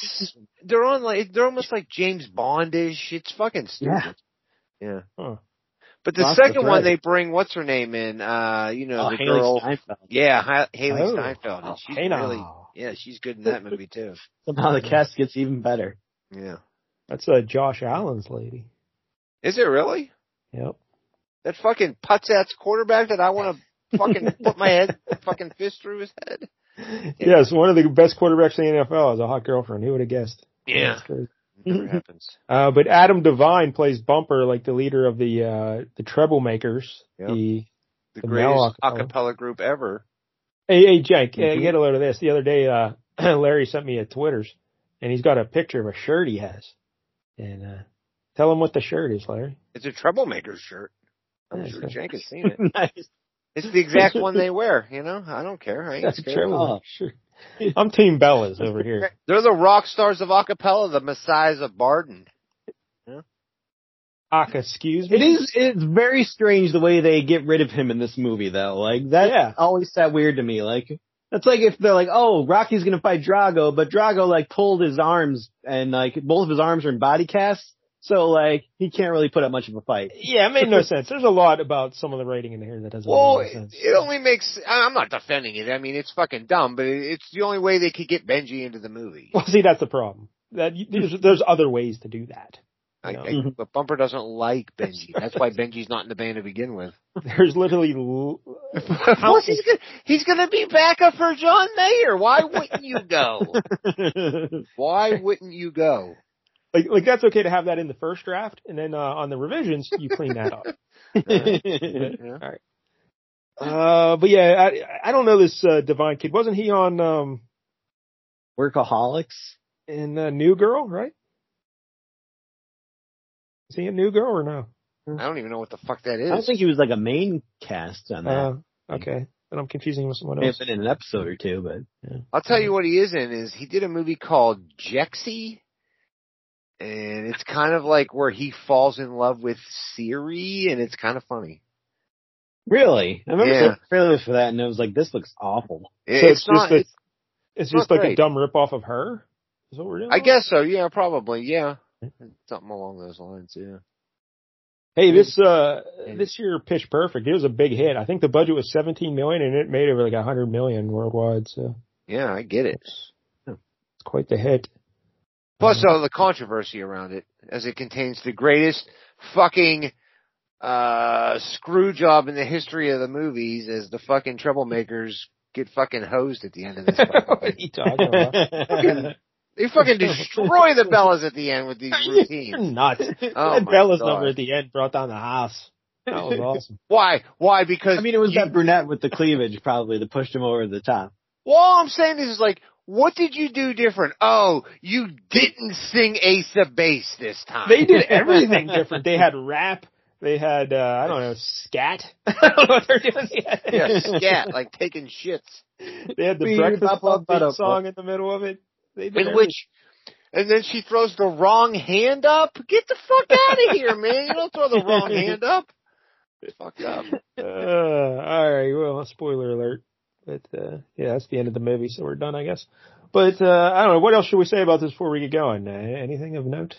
James Bondish. It's fucking stupid. Yeah. Huh. But the second one they bring what's her name in? The Haley girl. Steinfeld. Yeah, Haley Steinfeld. And she's she's good in that movie too. Somehow the cast gets even better. Yeah. That's Josh Allen's lady. Is it really? Yep. That fucking Putzat's quarterback that I want to fucking put my fucking fist through his head. Yes, one of the best quarterbacks in the NFL has a hot girlfriend. Who would have guessed? Yeah. Never happens. But Adam Devine plays Bumper, like the leader of the Treblemakers. Yep. The greatest acapella group ever. Hey, Jake, get a load of this. The other day, Larry sent me a Twitters, and he's got a picture of a shirt he has. And tell him what the shirt is, Larry. It's a Treblemakers shirt. I'm sure Jake has seen it. Nice. It's the exact one they wear, I don't care. I ain't scared. Sure. I'm Team Bellas over here. They're the rock stars of acapella, the messiahs of Barden. Excuse me? It's very strange the way they get rid of him in this movie, though. Like, that always sat weird to me. Like, that's like if they're like, oh, Rocky's gonna fight Drago, but Drago, pulled his arms, and, both of his arms are in body casts. So, he can't really put up much of a fight. Yeah, it made no sense. There's a lot about some of the writing in here that doesn't make sense. It only makes, I'm not defending it. I mean, it's fucking dumb, but it's the only way they could get Benji into the movie. Well, see, that's the problem. There's other ways to do that. But Bumper doesn't like Benji. That's why Benji's not in the band to begin with. There's literally... Plus, he's gonna be backup for John Mayer. Why wouldn't you go? Why wouldn't you go? Like that's okay to have that in the first draft, and then on the revisions you clean that up. All right. But yeah, I don't know this Divine kid. Wasn't he on Workaholics in New Girl? Right? Is he a New Girl or no? I don't even know what the fuck that is. I don't think he was like a main cast on that. Okay. Then I'm confusing him with someone else. May have been in an episode or two, but I'll tell you what he is in. He did a movie called Jexy. And it's kind of like where he falls in love with Siri, and it's kind of funny. Really? I remember seeing trailers for that, and it was like, this looks awful. It's just like a dumb ripoff of Her? Is what we're doing? I guess so, yeah, probably, yeah. Something along those lines, yeah. Hey, this year, Pitch Perfect, it was a big hit. I think the budget was $17 million, and it made over like $100 million worldwide, so. Yeah, I get it. It's quite the hit. Plus, the controversy around it, as it contains the greatest fucking screw job in the history of the movies, as the fucking Treblemakers get fucking hosed at the end of this. What are you talking about? They fucking destroy the Bellas at the end with these routines. You're nuts. That Bella's number at the end brought down the house. That was awesome. Why? Because it was that brunette with the cleavage probably that pushed him over the top. Well, all I'm saying is what did you do different? Oh, you didn't sing Ace of Base this time. They did everything different. They had rap. They had, I don't know, scat. I don't know what they're doing. Yeah, scat, like taking shits. They had the Breakfast Club song in the middle of it. And then she throws the wrong hand up. Get the fuck out of here, man. You don't throw the wrong hand up. It's fucked up. All right. Well, spoiler alert. But, yeah, that's the end of the movie, so we're done, I guess. But, I don't know. What else should we say about this before we get going? Anything of note?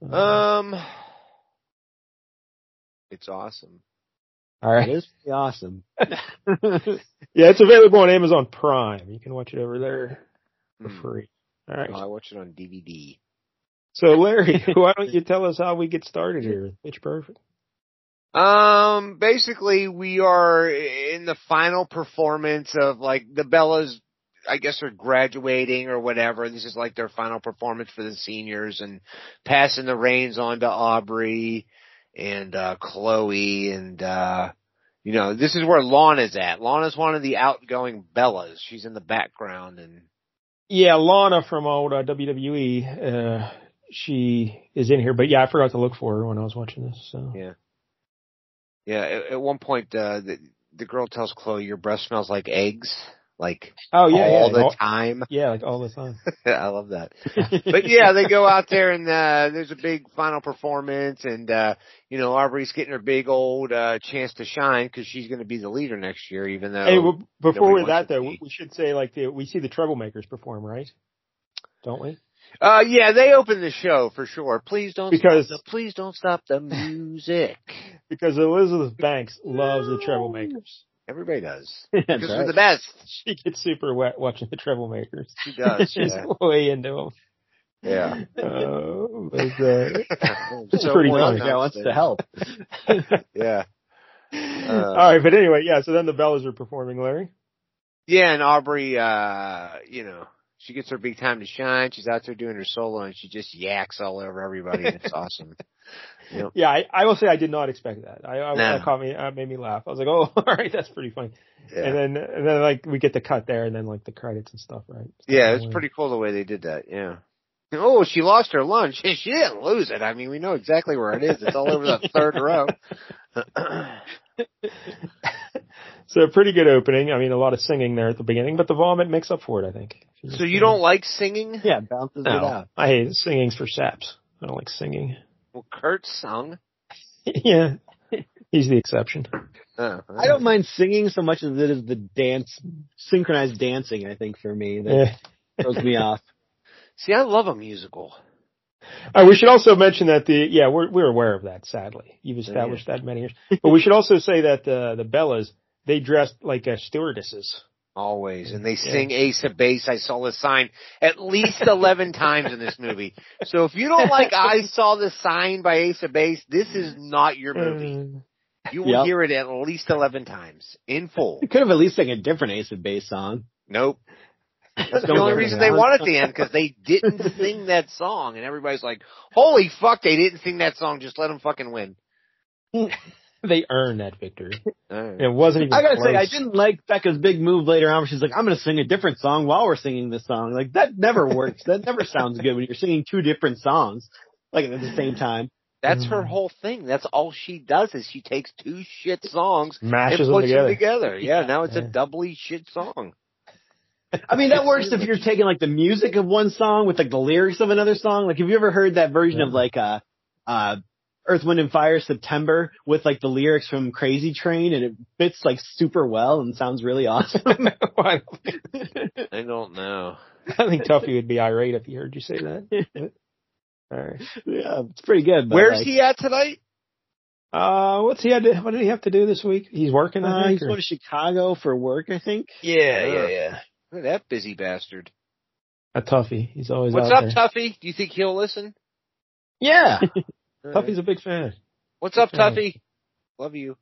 It's awesome. All right. It is pretty awesome. Yeah, it's available on Amazon Prime. You can watch it over there for free. All right. Oh, I watch it on DVD. So, Larry, why don't you tell us how we get started here? Pitch Perfect. Basically, we are in the final performance of, like, the Bellas, I guess, are graduating or whatever. This is like their final performance for the seniors and passing the reins on to Aubrey and Chloe, and this is where Lana's at. Lana's one of the outgoing Bellas. She's in the background, and yeah, Lana from old WWE, she is in here, but yeah, I forgot to look for her when I was watching this. So yeah. At one point, the girl tells Chloe, "Your breath smells like eggs." Like, all the time. Yeah, like all the time. I love that. But yeah, they go out there and, there's a big final performance and, Aubrey's getting her big old, chance to shine because she's going to be the leader next year, even though. Hey, well, before that though, we should say we see the Troublemakers perform, right? Don't we? Yeah, they open the show for sure. Please don't stop the music. Because Elizabeth Banks loves the Troublemakers. Everybody does. Because we're the best. She gets super wet watching the Troublemakers. She does. She's way into them. Yeah. It's pretty funny. Guy wants to help. Yeah. All right, but anyway, yeah, so then the Bellas are performing, Larry. Yeah, and Aubrey, she gets her big time to shine. She's out there doing her solo, and she just yaks all over everybody, and it's awesome. Yep. Yeah, I will say I did not expect that. It made me laugh. I was like, oh, all right, that's pretty funny. Yeah. And then like we get the cut there, and then like the credits and stuff, right? Yeah, it's pretty cool the way they did that. Yeah. Oh, she lost her lunch. She didn't lose it. I mean, we know exactly where it is. It's all over the third row. So a pretty good opening. I mean, a lot of singing there at the beginning, but the vomit makes up for it, I think. So you don't like singing? Yeah, bounces it out. I hate it. Singing's for saps. I don't like singing. Well, Kurt sung. Yeah, he's the exception. I don't mind singing so much as it is the synchronized dancing, I think, for me. That throws me off. See, I love a musical. We should also mention that we're aware of that, sadly. You've established that many years. But we should also say that the Bellas, they dressed like stewardesses. Always. And they sing Ace of Base, I Saw the Sign at least 11 times in this movie. So if you don't like I Saw the Sign by Ace of Base, this is not your movie. You will hear it at least 11 times in full. You could have at least sang a different Ace of Base song. Nope. That's the only reason they won at the end, because they didn't sing that song. And everybody's like, holy fuck, they didn't sing that song. Just let them fucking win. They earned that victory. It wasn't even I gotta close. say, I didn't like Becca's big move later on where she's like, I'm gonna sing a different song while we're singing this song. Like, that never works. That never sounds good when you're singing two different songs, like, at the same time. That's her whole thing. That's all she does is she takes two shit songs mashes and puts them together. Yeah, now it's a doubly shit song. I mean, that works if you're taking, like, the music of one song with, like, the lyrics of another song. Like, have you ever heard that version of, like, Earth, Wind & Fire, September, with, like, the lyrics from Crazy Train, and it fits, like, super well and sounds really awesome? I don't know. I think Tuffy would be irate if he heard you say that. All right. Yeah, it's pretty good. But where's he at tonight? What did he have to do this week? He's working, I think? He's going to Chicago for work, I think. Yeah. Look at that busy bastard. A Tuffy. He's always What's out up, there. Tuffy? Do you think he'll listen? Yeah. Tuffy's a big fan. What's up, Tuffy? Love you.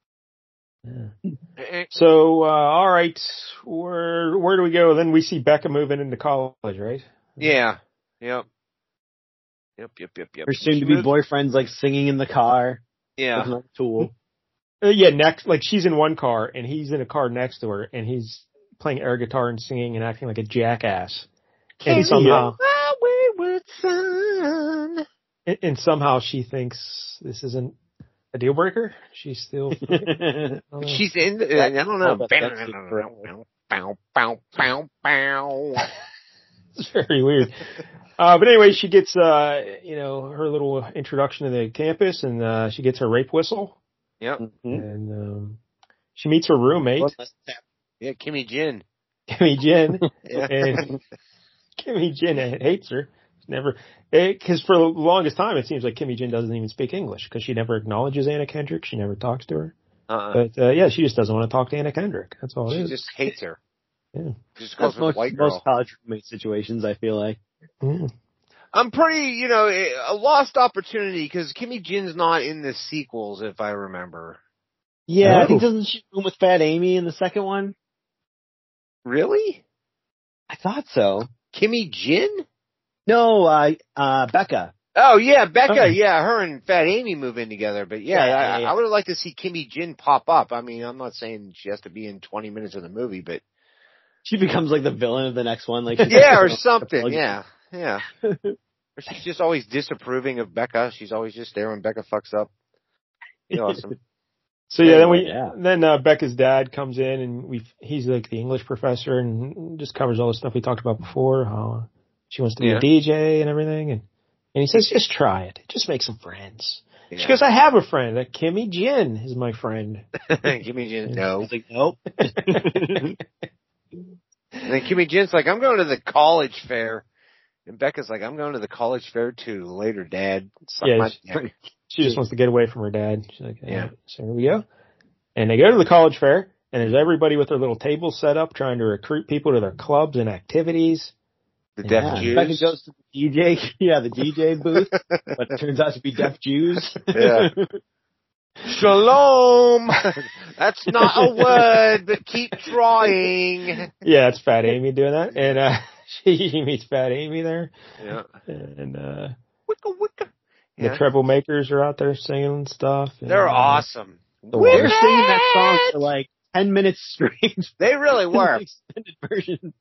Yeah. So, all right. Where do we go? Then we see Becca moving into college, right? Yeah. Yep. Her soon-to-be boyfriend's, like, singing in the car. Yeah. With Tool. Next, like, she's in one car, and he's in a car next to her, and he's playing air guitar and singing and acting like a jackass. And somehow, and somehow she thinks this isn't a deal breaker. She's still. She's in. I don't know. It's very weird. But anyway, she gets her little introduction to the campus, and she gets her rape whistle. Yep. And she meets her roommate. Yeah, Kimmy Jin. Kimmy Jin. Yeah. And Kimmy Jin hates her. Because for the longest time, it seems like Kimmy Jin doesn't even speak English because she never acknowledges Anna Kendrick. She never talks to her. But she just doesn't want to talk to Anna Kendrick. That's all it is. She just hates her. Yeah. Just goes with white girl. Most college roommate situations, I feel like. I'm pretty, a lost opportunity because Kimmy Jin's not in the sequels, if I remember. Yeah, I think doesn't she room with Fat Amy in the second one? Really? I thought so. Kimmy Jin? No, Becca. Oh yeah, Becca. Yeah, her and Fat Amy move in together. But I would have liked to see Kimmy Jin pop up. I mean, I'm not saying she has to be in 20 minutes of the movie, but she becomes like the villain of the next one, like or something. Yeah. Or she's just always disapproving of Becca. She's always just there when Becca fucks up. Be awesome. So then Becca's dad comes in and he's like the English professor and just covers all the stuff we talked about before. How she wants to be a DJ and everything, and he says, just try it. Just make some friends. Yeah. She goes, I have a friend. Kimmy Jin is my friend. Kimmy Jin, no. He's like, nope. And then Kimmy Jin's like, I'm going to the college fair. And Becca's like, I'm going to the college fair too. Later, Dad. She just wants to get away from her dad. She's like, so here we go. And they go to the college fair, and there's everybody with their little tables set up trying to recruit people to their clubs and activities. The deaf Jews. Becca goes to the DJ, the DJ booth, but it turns out to be deaf Jews. Yeah. Shalom! That's not a word, but keep trying. Yeah, it's Fat Amy doing that. And she meets Fat Amy there. Yeah. And wicka wicka. The Treblemakers are out there singing stuff. They're awesome. They're singing that song for like 10 minutes straight. They really were. Extended version.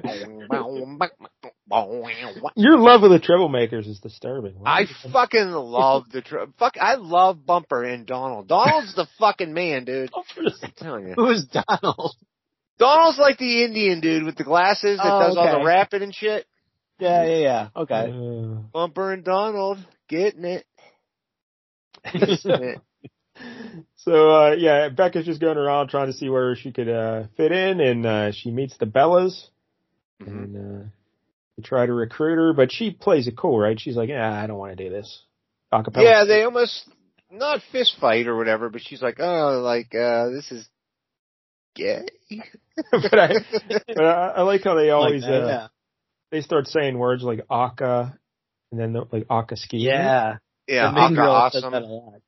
Your love of the Treblemakers is disturbing. I fucking love I love Bumper and Donald. Donald's the fucking man, dude. I'm telling you. Who is Donald? Donald's like the Indian dude with the glasses that does all the rapping and shit. Yeah. Okay. Bumper and Donald, getting it. So, Becca's just going around trying to see where she could fit in, and she meets the Bellas. And they try to recruit her, but she plays it cool, right? She's like, I don't want to do this. Acapella. Yeah, they almost, not fist fight or whatever, but she's like, this is gay. but I like how they always, they start saying words like Aka, and then like Aka ski. Yeah, Aka awesome. That a lot.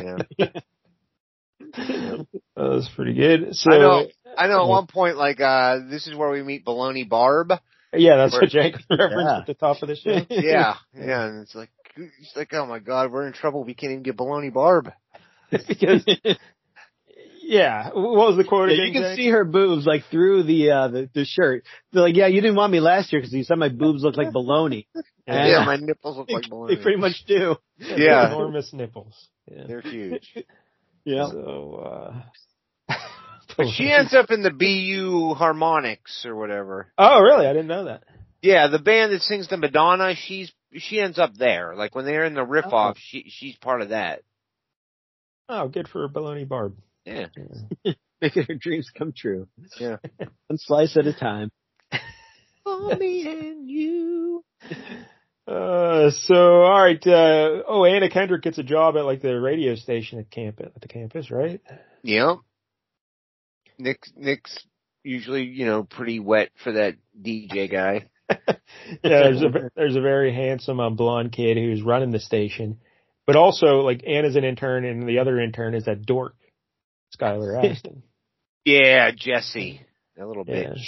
That was pretty good. So I know at one point, this is where we meet Baloney Barb. Yeah, that's what Jake referenced at the top of the show. Yeah, and it's like, oh my God, we're in trouble. We can't even get Baloney Barb. Because, what was the quote again? You can see her boobs through the shirt. They're like, you didn't want me last year because you said my boobs look like baloney. And my nipples look like baloney. They pretty much do. Yeah, enormous nipples. Yeah. They're huge. Yeah. So, but she ends up in the BU Harmonics or whatever. Oh, really? I didn't know that. Yeah, the band that sings the Madonna, she ends up there. Like when they're in the riff-off, she's part of that. Oh, good for Baloney Barb. Yeah. Making her dreams come true. Yeah. One slice at a time. For me and you. So, all right. Anna Kendrick gets a job at the radio station at the campus, right? Yep. Nick's usually, pretty wet for that DJ guy. There's a very handsome blonde kid who's running the station, but also Anna's an intern and the other intern is that dork, Skylar Aston. Yeah, Jesse, that little bitch.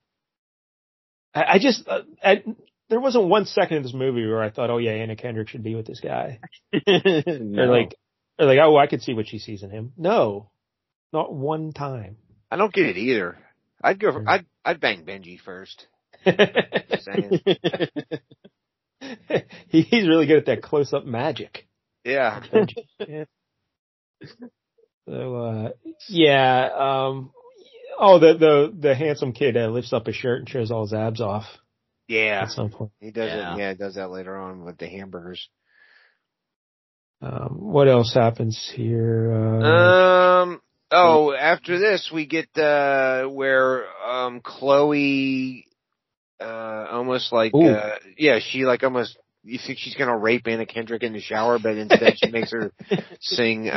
I just there wasn't 1 second in this movie where I thought, Anna Kendrick should be with this guy. No. Or I could see what she sees in him. No, not one time. I don't get it either. I'd go. I'd bang Benji first. Just saying. He's really good at that close-up magic. Yeah. So the handsome kid lifts up his shirt and shows all his abs off. Yeah. At some point. He does it. Yeah, he does that later on with the hamburgers. What else happens here? after this, we get where Chloe almost like she like almost you think she's gonna rape Anna Kendrick in the shower, but instead she makes her sing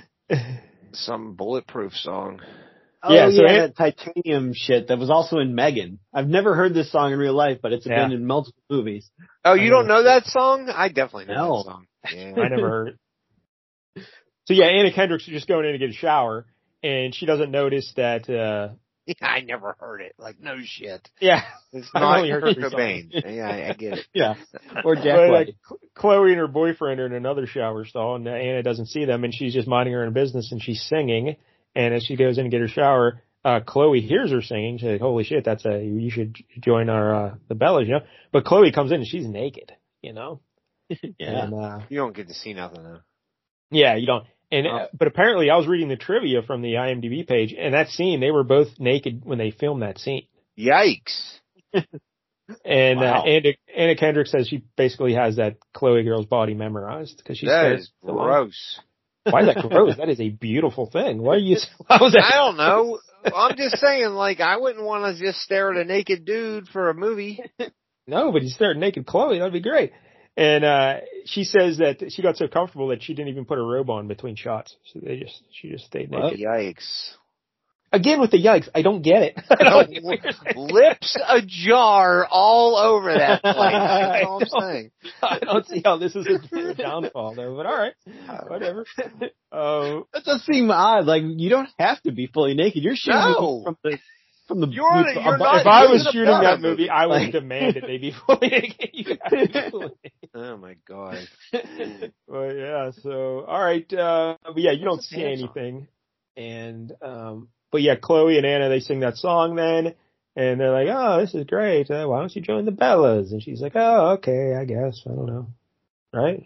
some Bulletproof song. Oh yeah, that Titanium shit that was also in Megan. I've never heard this song in real life, but it's been in multiple movies. Oh, you don't know that song? I definitely know that song. Yeah. I never heard it. So yeah, Anna Kendrick's just going in to get a shower, and she doesn't notice that. I never heard it. Like, no shit. Yeah, it's not Kurt Cobain. Yeah, I get it. Yeah, or Jack White. Chloe and her boyfriend are in another shower stall, and Anna doesn't see them, and she's just minding her own business, and she's singing. And as she goes in to get her shower, Chloe hears her singing. She's like, "Holy shit, you should join our the Bellas, you know." But Chloe comes in and she's naked, you know. Yeah. And, you don't get to see nothing though. Yeah, you don't. And but apparently, I was reading the trivia from the IMDb page, and that scene, they were both naked when they filmed that scene. Yikes! And Anna Kendrick says she basically has that Chloe girl's body memorized because she's that is gross. Why is that gross? That is a beautiful thing. Why are you? I don't know. I'm just saying, like, I wouldn't want to just stare at a naked dude for a movie. No, but you stare at naked Chloe. That'd be great. And she says that she got so comfortable that she didn't even put a robe on between shots. So she just stayed naked. Yikes. Again with the yikes, I don't get it. Lips ajar all over that place. That's all I'm saying. I don't see how this is a downfall though, but alright. Whatever. That does seem odd. Like, you don't have to be fully naked. You're shooting from the if I was shooting that movie, I would demand that they be fully naked. Oh my god. Well, yeah, so, alright, but yeah, you don't see anything. And, but yeah, Chloe and Anna, they sing that song then, and they're like, "Oh, this is great. Why don't you join the Bellas?" And she's like, "Oh, okay, I guess. I don't know." Right?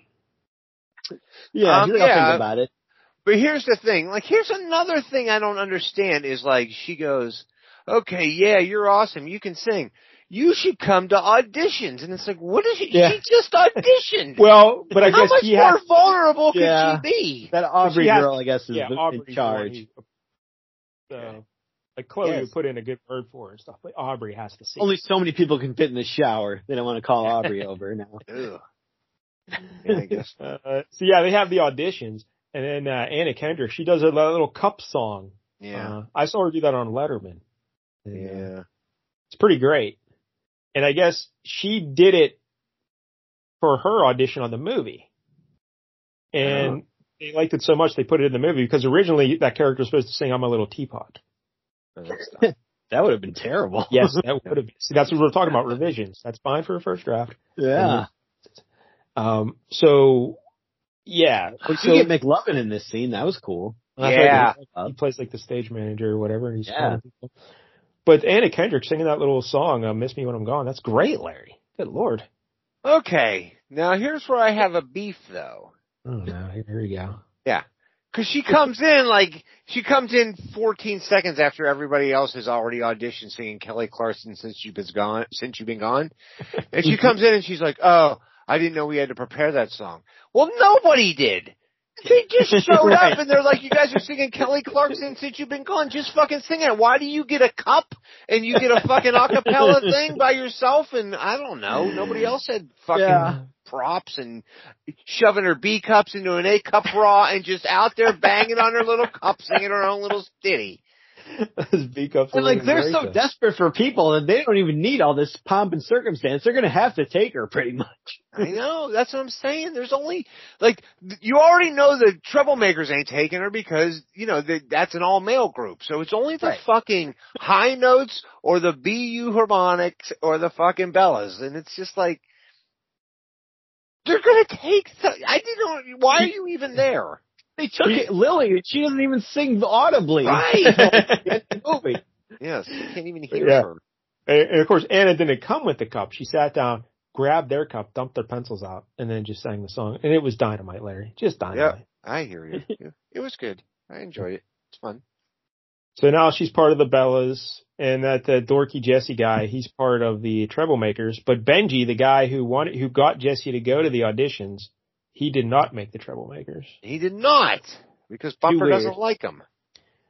Yeah, you're not thinking about it. But here's the thing. Like, here's another thing I don't understand is, like, she goes, "Okay, yeah, you're awesome. You can sing. You should come to auditions." And it's like, what is she? Yeah. She just auditioned. Well, but I guess how much more vulnerable could she be? That Aubrey girl, I guess, is in charge. So, like, Chloe would put in a good word for her and stuff, but Aubrey has to see. Only so many people can fit in the shower. They don't want to call Aubrey over now. Yeah, I guess. So yeah, they have the auditions, and then Anna Kendrick, she does a little cup song. Yeah. I saw her do that on Letterman. Yeah. It's pretty great. And I guess she did it for her audition on the movie. And they liked it so much they put it in the movie because originally that character was supposed to sing "I'm a Little Teapot." That would have been terrible. Yes, that would have been. See, that's what we're talking about, revisions. That's fine for a first draft. Yeah. So, yeah. But you get McLovin in this scene. That was cool. Yeah. He plays like the stage manager or whatever. And he's people. But Anna Kendrick singing that little song, "Miss Me When I'm Gone," that's great, Larry. Good Lord. Okay. Now here's where I have a beef though. Oh no, here we go. Yeah. Cause she comes in 14 seconds after everybody else has already auditioned singing Kelly Clarkson Since You've Been Gone. And she comes in and she's like, "Oh, I didn't know we had to prepare that song." Well, nobody did. They just showed up and they're like, "You guys are singing Kelly Clarkson Since You've Been Gone. Just fucking sing it. Why do you get a cup and you get a fucking acapella thing by yourself?" And I don't know. Nobody else had fucking props and shoving her B cups into an A cup bra and just out there banging on her little cup singing her own little ditty. And like, they're so desperate for people that they don't even need all this pomp and circumstance. They're going to have to take her pretty much. I know. That's what I'm saying. There's only, like, you already know the Troublemakers ain't taking her because, you know, that's an all-male group. So it's only the fucking high notes or the BU harmonics or the fucking Bellas. And it's just like, they're going to take, why are you even there? They took it, Lily. She doesn't even sing audibly. Right. Yes, you can't even hear her. And of course, Anna didn't come with the cup. She sat down, grabbed their cup, dumped their pencils out, and then just sang the song. And it was dynamite, Larry. Just dynamite. Yeah, I hear you. It was good. I enjoyed it. It's fun. So now she's part of the Bellas, and that dorky Jesse guy, he's part of the Troublemakers. But Benji, the guy who got Jesse to go to the auditions, he did not make the Troublemakers. He did not, because Bumper doesn't like him.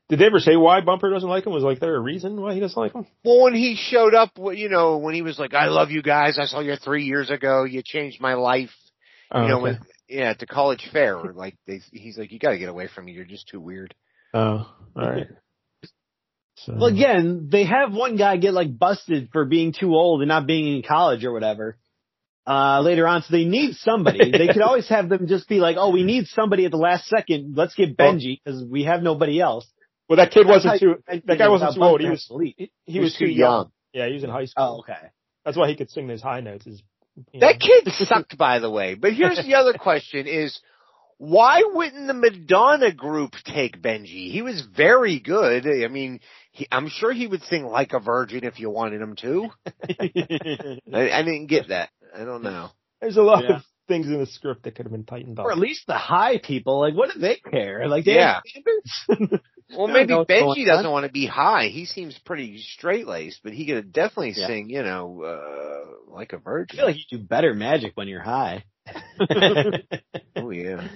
Did they ever say why Bumper doesn't like him? Was like there a reason why he doesn't like him? Well, when he showed up, when he was like, "I love you guys. I saw you 3 years ago. You changed my life." Okay. At the college fair, like he's like, "You got to get away from me. You're just too weird." Oh, all right. So. Well, again, they have one guy get like busted for being too old and not being in college or whatever. Later on, so they need somebody. They could always have them just be like, "Oh, we need somebody at the last second. Let's get Benji because we have nobody else." Well, that kid wasn't too. That guy wasn't too old. He was too young. Yeah, he was in high school. Oh, okay. That's why he could sing those high notes. That kid sucked, by the way. But here's the other question: is why wouldn't the Madonna group take Benji? He was very good. I mean, I'm sure he would sing "Like a Virgin" if you wanted him to. I didn't get that. I don't know. There's a lot of things in the script that could have been tightened up. Or at least the high people. Like, what do they care? Like, they have standards. Well, maybe Benji doesn't want to be high. He seems pretty straight-laced, but he could definitely sing, "Like a Virgin." I feel like you do better magic when you're high. Oh, yeah.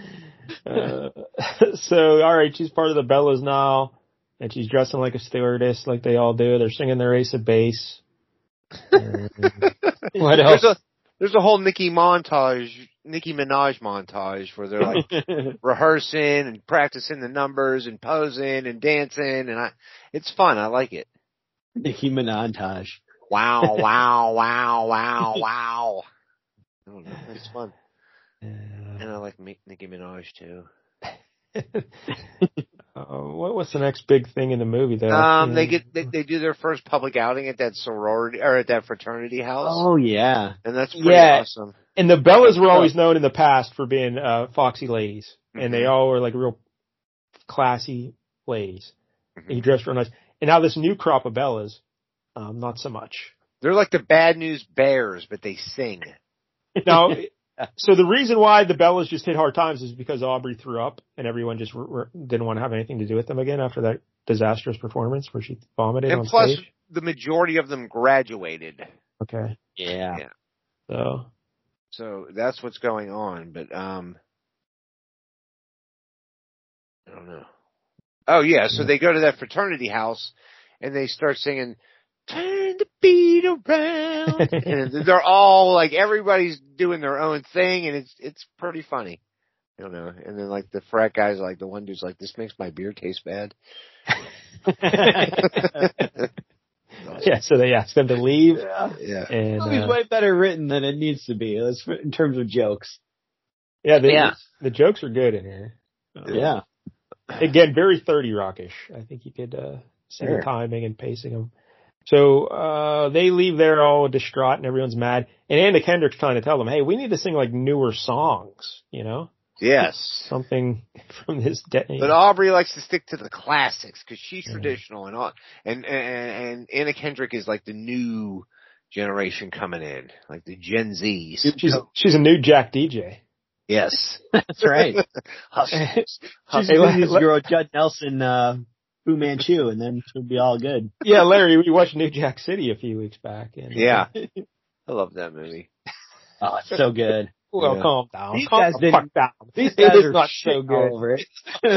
So, all right, she's part of the Bellas now, and she's dressing like a stewardess like they all do. They're singing their Ace of Base. What else? There's a whole Nicki Minaj montage where they're like rehearsing and practicing the numbers and posing and dancing, and it's fun. I like it. Nicki Minaj. Wow, wow, wow, wow, wow. I don't know. It's fun. And I like Nicki Minaj too. What's the next big thing in the movie though? They do their first public outing at that sorority or at that fraternity house. Oh yeah. And that's pretty awesome. And the Bellas were always known in the past for being foxy ladies. And they all were like real classy ladies. Mm-hmm. He dressed real nice. And now this new crop of Bellas, not so much. They're like the Bad News Bears, but they sing. Now, so the reason why the Bellas just hit hard times is because Aubrey threw up and everyone just didn't want to have anything to do with them again after that disastrous performance where she vomited on stage. And plus, the majority of them graduated. Okay. Yeah. So that's what's going on, but I don't know. Oh yeah, so they go to that fraternity house and they start singing "Turn the Beat Around," and they're all like, everybody's doing their own thing, and it's pretty funny, And then like the frat guys, like the one dude's like, "This makes my beer taste bad." Yeah, so they asked them to leave. Yeah. And the movie's way better written than it needs to be. In terms of jokes. Yeah, the jokes are good in here. Yeah. Again, very 30 Rockish. I think you could see the timing and pacing them. So they leave there all distraught and everyone's mad. And Anna Kendrick's trying to tell them, "Hey, we need to sing like newer songs, Yes. Something from this day." But Aubrey likes to stick to the classics because she's traditional and Anna Kendrick is like the new generation coming in, like the Gen Zs. She's a new Jack DJ. Yes. That's right. She's this girl, Judd Nelson, Fu Manchu, and then she'll be all good. Yeah, Larry, we watched New Jack City a few weeks back. And, I love that movie. Oh, it's so good. Well, calm down. These calm guys the fuck down. These guys it is are not so good. Over it.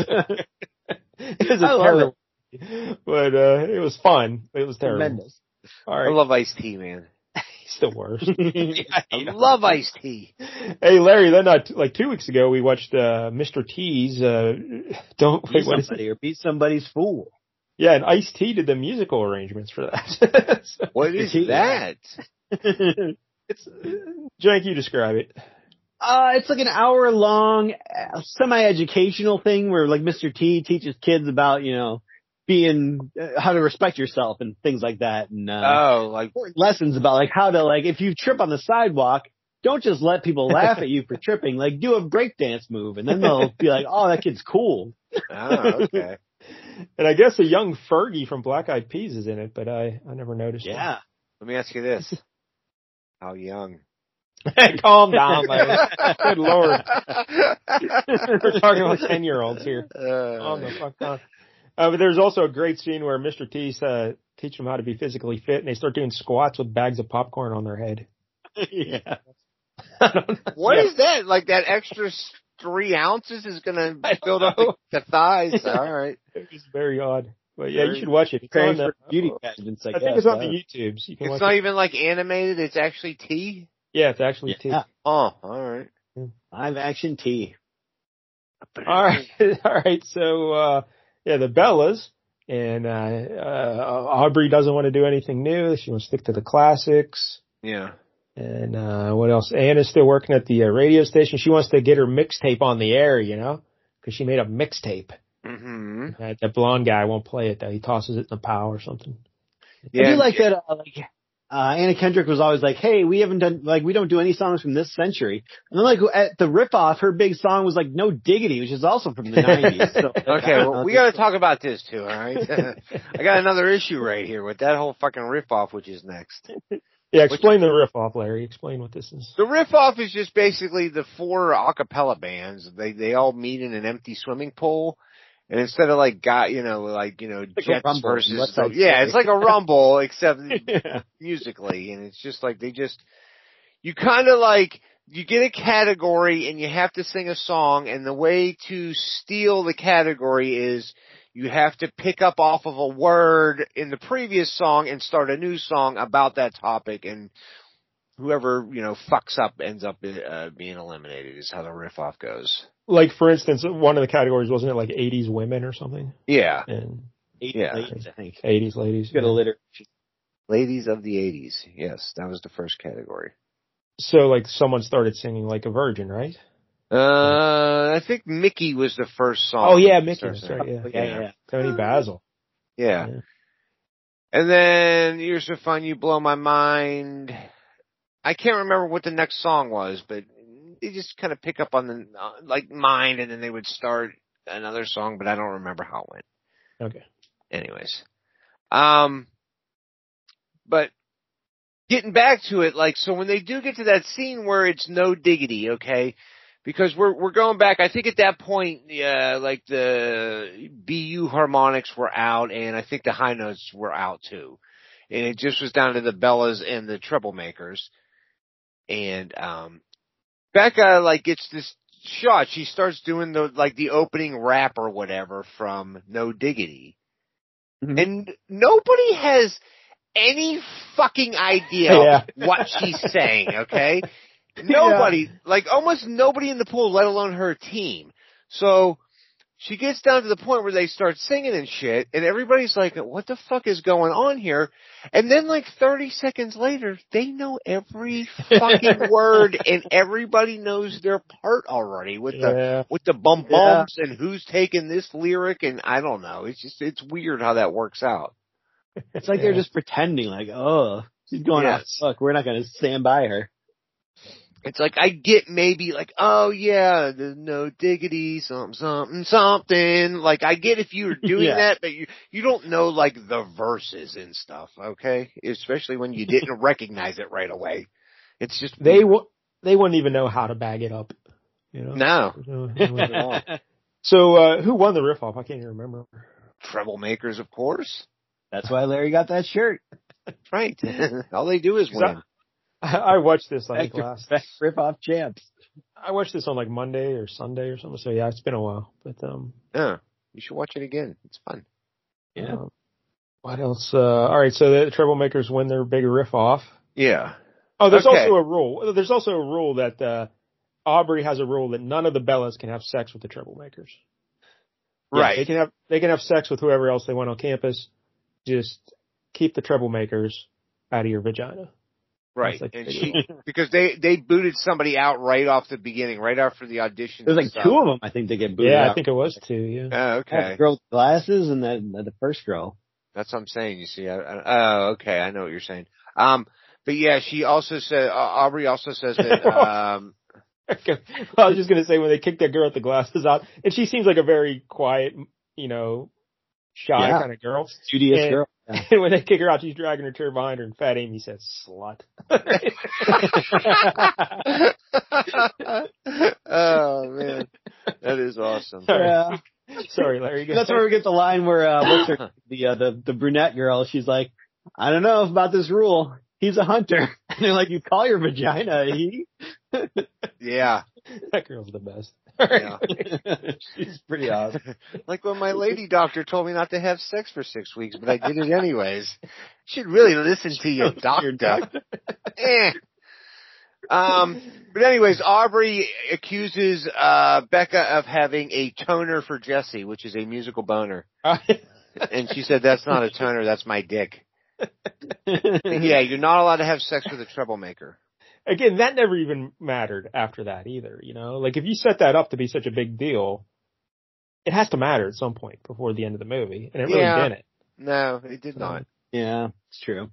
It was terrible. But it was fun. It was terrible. Tremendous. All right. I love Ice-T, man. He's the worst. I love Ice-T. Hey, Larry, then like 2 weeks ago, we watched Mr. T's Don't Wait, what is it? Or Be Somebody's Fool. Yeah, and Ice-T did the musical arrangements for that. So, what is that? It's Jank, you describe it. It's like an hour-long, semi-educational thing where like Mr. T teaches kids about, being how to respect yourself and things like that, and lessons about like how to, like, if you trip on the sidewalk, don't just let people laugh at you for tripping. Like, do a breakdance move, and then they'll be like, "Oh, that kid's cool." Oh, okay. And I guess a young Fergie from Black Eyed Peas is in it, but I never noticed. Yeah. Let me ask you this: how young? Calm down, man. Good Lord. We're talking about 10-year-olds here. Calm the fuck down. But there's also a great scene where Mr. T's teach them how to be physically fit, and they start doing squats with bags of popcorn on their head. Yeah. What is that? Like that extra 3 ounces is going to build up the thighs. All right. It was very odd. But yeah, you should watch it. It's Paying on for beauty pageants, I think it's on the YouTubes. You can It's watch not it. even like animated. It's actually tea. Yeah, it's actually tea. Oh, all right. Live action tea. All right. All right. So, yeah, the Bellas and, Aubrey doesn't want to do anything new. She wants to stick to the classics. Yeah. And, what else? Anna's still working at the radio station. She wants to get her mixtape on the air, you know, cause she made a mixtape. Mm-hmm. The blonde guy won't play it though. He tosses it in the pile or something. Yeah, I do like that, Anna Kendrick was always like, hey, we don't do any songs from this century. And then at the riff-off, her big song was like No Diggity, which is also from the 90s. So, okay, well, we gotta talk about this too, alright? I got another issue right here with that whole fucking riff-off, which is next. Yeah, explain the riff-off, Larry. Explain what this is. The riff-off is just basically the 4 a cappella bands. They all meet in an empty swimming pool. And instead of like Jets versus, it's like a rumble except musically, and it's just like you kind of like, you get a category and you have to sing a song, and the way to steal the category is you have to pick up off of a word in the previous song and start a new song about that topic, and whoever, fucks up ends up being eliminated is how the riff-off goes. Like, for instance, one of the categories, wasn't it like 80s women or something? Yeah. And 80s ladies, I think. 80s ladies. Good alliteration. Ladies of the 80s. Yes, that was the first category. So, like, someone started singing like a virgin, right? I think Mickey was the first song. Oh, yeah, Mickey. That's right, Yeah. Tony Basil. Yeah. And then, You're So Fun, You Blow My Mind. I can't remember what the next song was, but they just kind of pick up on the, Mind, and then they would start another song, but I don't remember how it went. Okay. Anyways. But getting back to it, so when they do get to that scene where it's No Diggity, okay, because we're going back, I think at that point, the BU harmonics were out, and I think the high notes were out too. And it just was down to the Bellas and the Troublemakers. And, Becca, gets this shot. She starts doing the opening rap or whatever from No Diggity. Mm-hmm. And nobody has any fucking idea what she's saying, okay? Nobody, almost nobody in the pool, let alone her team. So, she gets down to the point where they start singing and shit, and everybody's like, what the fuck is going on here? And then 30 seconds later, they know every fucking word, and everybody knows their part already with the bum bums and who's taking this lyric, and I don't know. It's weird how that works out. It's like they're just pretending, she's going off. Look, we're not going to stand by her. It's like, I get maybe the No Diggity, something. I get if you're doing that, but you don't know, the verses and stuff, okay? Especially when you didn't recognize it right away. It's just, they wouldn't even know how to bag it up, No. So, who won the riff-off? I can't even remember. Troublemakers, of course. That's why Larry got that shirt. Right. All they do is win. I watched this, I think, last. Riff-off champs. I watched this on Monday or Sunday or something, so yeah, it's been a while. But, yeah, you should watch it again. It's fun. Yeah. What else? Alright, so the Troublemakers win their big riff-off. Yeah. Oh, there's also a rule. There's also a rule that, Aubrey has a rule that none of the Bellas can have sex with the Troublemakers. Right. They can have sex with whoever else they want on campus. Just keep the Troublemakers out of your vagina. Right. And because they booted somebody out right off the beginning, right after the audition. There's 2 of them, I think, they get booted out. Yeah, I think it was 2, yeah. Oh, okay. The girl with glasses and then the first girl. That's what I'm saying, you see. Okay, I know what you're saying. But yeah, she also said, Aubrey also says that, I was just gonna say, when they kicked that girl with the glasses out, and she seems like a very quiet, shy kind of girl. Studious girl. Yeah. And when they kick her out, she's dragging her chair behind her, and Fat Amy says, slut. Oh, man. That is awesome. Yeah. Sorry, Larry. That's where we get the line where, the brunette girl, she's like, I don't know about this rule. He's a hunter. And they're like, you call your vagina a he? Yeah. That girl's the best. Yeah. She's pretty awesome. Like when my lady doctor told me not to have sex for 6 weeks, but I did it anyways. You should really listen to your doctor. But anyways, Aubrey accuses Becca of having a toner for Jesse, which is a musical boner. And she said, that's not a toner, that's my dick. Yeah, you're not allowed to have sex with a troublemaker. Again, that never even mattered after that either, you know? Like, if you set that up to be such a big deal, it has to matter at some point before the end of the movie. And it really didn't. No, it did not. Yeah, it's true.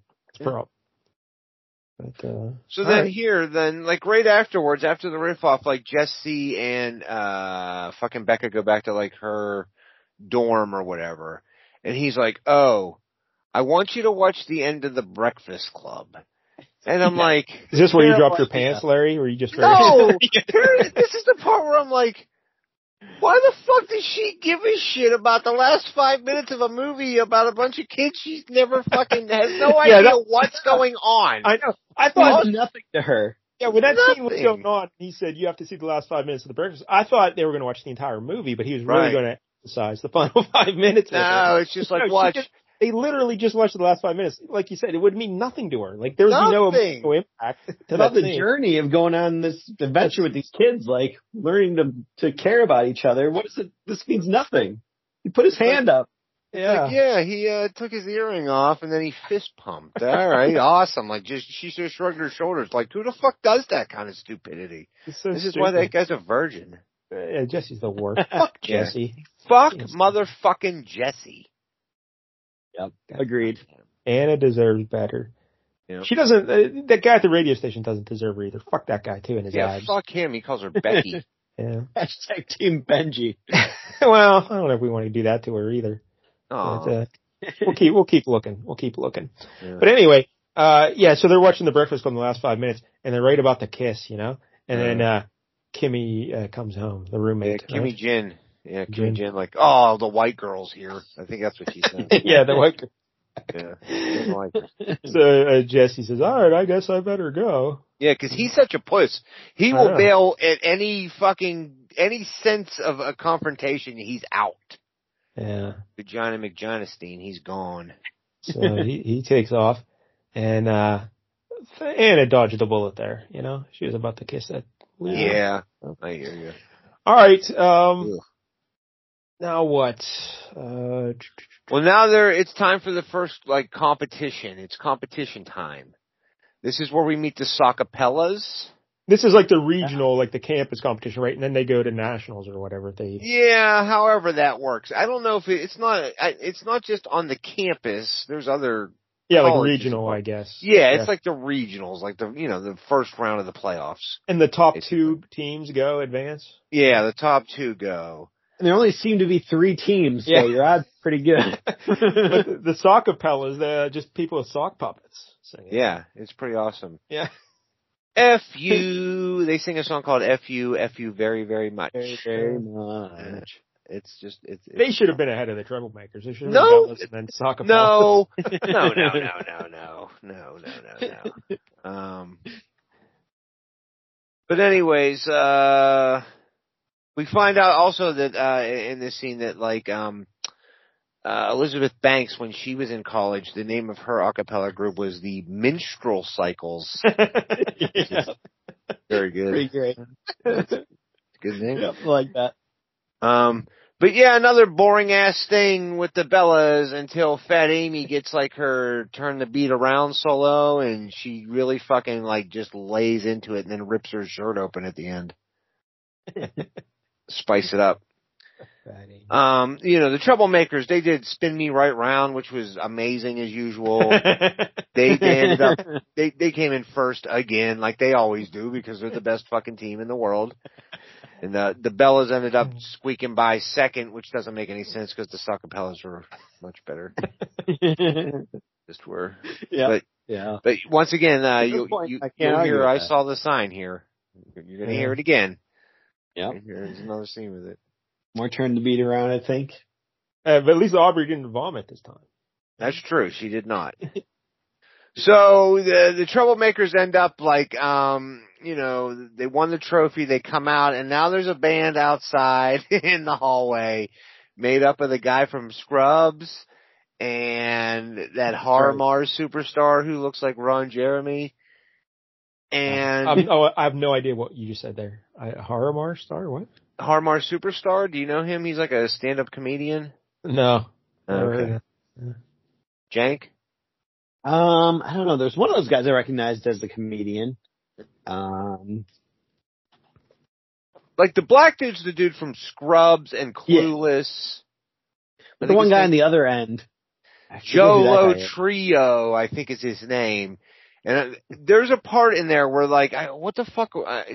So then here, like right afterwards, after the riff-off, like Jesse and fucking Becca go back to like her dorm or whatever. And he's like, oh, I want you to watch the end of The Breakfast Club. And I'm like... Is this where you dropped your pants, Larry? Or you just... No! This is the part where I'm like, why the fuck does she give a shit about the last 5 minutes of a movie about a bunch of kids she's never fucking... has no idea what's going on? I know. I thought... nothing to her. Yeah, when that scene was going on, he said, you have to see the last 5 minutes of The Breakfast. I thought they were going to watch the entire movie, but he was really going to emphasize the final 5 minutes. No, it's just like, watch... They literally just watched the last 5 minutes. Like you said, it would mean nothing to her. Like, there would be no impact. It's about the journey of going on this adventure with these kids, like, learning to care about each other. What is it? This means nothing. He put his hand up. Yeah. Like, yeah, he took his earring off and then he fist pumped. All right, awesome. Like, she just shrugged her shoulders. Like, who the fuck does that kind of stupidity? This is why that guy's a virgin. Yeah, Jesse's the worst. Fuck Jesse. Fuck motherfucking Jesse. Yep, agreed. Anna deserves better. Yep. She doesn't, that guy at the radio station doesn't deserve her either. Fuck that guy too in his abs. Fuck him. He calls her Becky. Yeah. Hashtag Team Benji. Well, I don't know if we want to do that to her either. Oh. We'll keep looking. We'll keep looking. Yeah. But anyway, so they're watching The Breakfast Club in the last 5 minutes and they're right about the kiss, you know? And then, Kimmy, comes home, the roommate. Yeah, Kimmy Jin. Yeah, Kimmy Jin, like, oh, the white girl's here. I think that's what she said. Yeah, the white girl. Yeah. So Jesse says, all right, I guess I better go. Yeah, because he's such a puss. He will bail at any sense of a confrontation. He's out. Yeah. Vagina McJonastein, he's gone. So he takes off, and Anna dodged the bullet there. You know, she was about to kiss that. Yeah, I hear you. All right. Now what? Well, now it's time for the first, like, competition. It's competition time. This is where we meet the Sacapellas. This is like the regional, like the campus competition, right? And then they go to nationals or whatever. Yeah, however that works. I don't know if it's not just on the campus. There's other. Yeah, like regional, I guess. Yeah, it's like the regionals, like the first round of the playoffs. And the top two teams go advance? Yeah, the top two go. And there only seem to be 3 teams, so your odds pretty good. But the Sacapellas, they're just people with sock puppets singing. Yeah, it's pretty awesome. Yeah. F you. They sing a song called F you very, very much. Very, very much. It's they should have been ahead of the Troublemakers. They should have been Bellas and then Sacapellas. No. But anyways, we find out also that in this scene that like Elizabeth Banks, when she was in college, the name of her a cappella group was the Minstrel Cycles. Yeah. Very good. Pretty great. Good name. Yep, I like that. But yeah, another boring ass thing with the Bellas until Fat Amy gets like her turn the beat around solo and she really fucking like just lays into it and then rips her shirt open at the end. Spice it up. The Troublemakers, they did Spin Me Right Round, which was amazing as usual. They ended up, they came in first again, like they always do, because they're the best fucking team in the world. And the Bellas ended up squeaking by second, which doesn't make any sense because the Sacapellas were much better. Just were. Yeah. But once again, you'll hear, I that. saw the sign here. You're going to hear it again. Yeah. Here's another scene with it. More turn the beat around, I think. But at least Aubrey didn't vomit this time. That's true. She did not. So the troublemakers end up like, they won the trophy. They come out, and now there's a band outside in the hallway, made up of the guy from Scrubs and that Harmar superstar who looks like Ron Jeremy. And I have no idea what you just said there. Harmar star? What? Harmar superstar? Do you know him? He's like a stand-up comedian. No. Okay. Jank? I don't know. There's one of those guys I recognized as the comedian. Like the black dude's the dude from Scrubs and Clueless. Yeah. The one guy on the other end. Joe Trio, I think is his name. And there's a part in there where like, what the fuck? I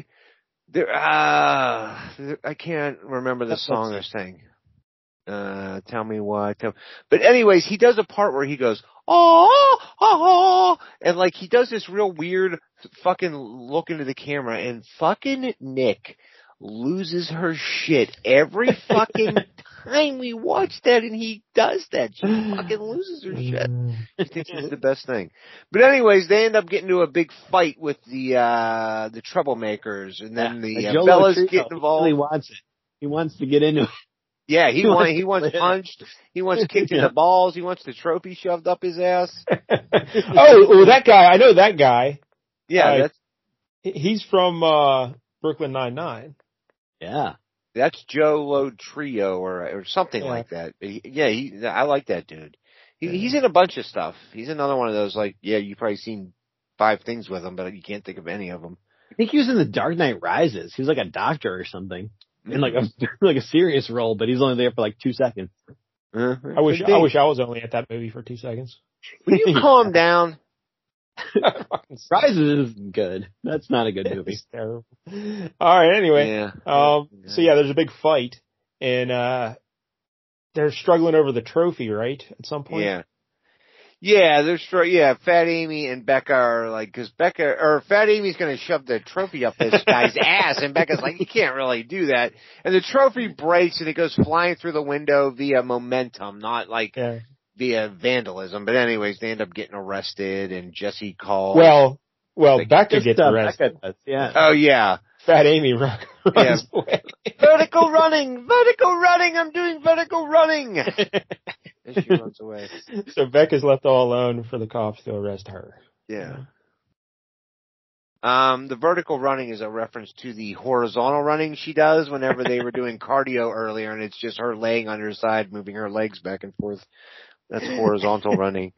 can't remember the song they're saying. Tell me what. But anyways, he does a part where he goes, oh, and like he does this real weird fucking look into the camera, and fucking Nick loses her shit every fucking time we watch that, and he does that. She fucking loses her shit. She thinks it's the best thing. But anyways, they end up getting into a big fight with the troublemakers, and then the Bellas get involved. He wants it. He wants to get into it. Yeah, he wants punched. He wants kicked in the balls. He wants the trophy shoved up his ass. That guy. I know that guy. Yeah, he's from Brooklyn Nine-Nine. Yeah. That's Joe Trio or something like that. I like that dude. He's in a bunch of stuff. He's another one of those like, you've probably seen 5 things with him, but you can't think of any of them. I think he was in The Dark Knight Rises. He was like a doctor or something. In like a serious role, but he's only there for like 2 seconds. I wish I was only at that movie for 2 seconds. Will you calm down? Rises isn't good. That's not a good movie. It's terrible. All right. Anyway. So there's a big fight, and they're struggling over the trophy, right? At some point. Yeah. Yeah, Fat Amy and Becca are like, cause Fat Amy's gonna shove the trophy up this guy's ass, and Becca's like, you can't really do that. And the trophy breaks and it goes flying through the window via momentum, not like via vandalism. But anyways, they end up getting arrested, and Jesse calls. Well, Becca gets arrested. Becca does, Oh yeah. Fat Amy runs away. Vertical running! I'm doing vertical running! And she runs away. So Becca's left all alone for the cops to arrest her. Yeah. The vertical running is a reference to the horizontal running she does whenever they were doing cardio earlier, and it's just her laying on her side, moving her legs back and forth. That's horizontal running.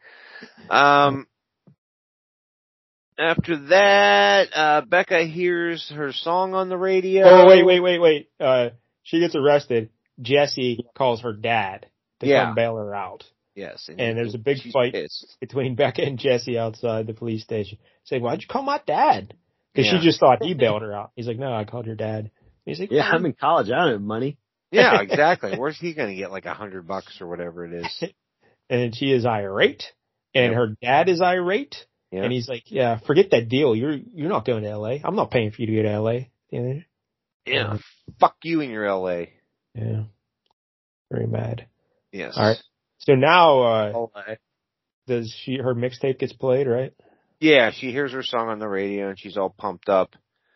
After that, Becca hears her song on the radio. Oh, wait. She gets arrested. Jesse calls her dad to come bail her out. Yes. And there's a big fight between Becca and Jesse outside the police station. Say, why'd you call my dad? Because she just thought he bailed her out. He's like, no, I called your dad. He's like, I'm in college. I don't have money. Yeah, exactly. Where's he going to get like $100 or whatever it is? And she is irate. And her dad is irate. Yeah. And he's like, yeah, forget that deal. You're not going to LA. I'm not paying for you to go to LA. Yeah. Fuck you in your LA. Yeah. Very mad. Yes. All right. So now, her mixtape gets played, right? Yeah, she hears her song on the radio and she's all pumped up.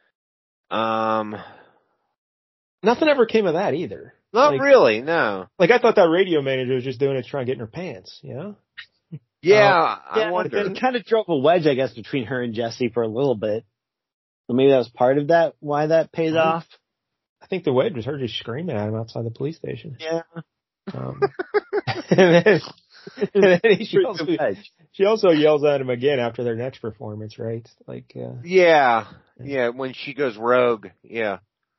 Nothing ever came of that either. Not really, no. Like I thought that radio manager was just doing it to try and get in her pants, you know? Yeah, I wonder. It kind of drove a wedge, I guess, between her and Jesse for a little bit. So maybe that was part of that, why that pays off. I think the wedge was her just screaming at him outside the police station. Yeah. And then she also yells at him again after their next performance, right? Like, yeah, when she goes rogue, yeah.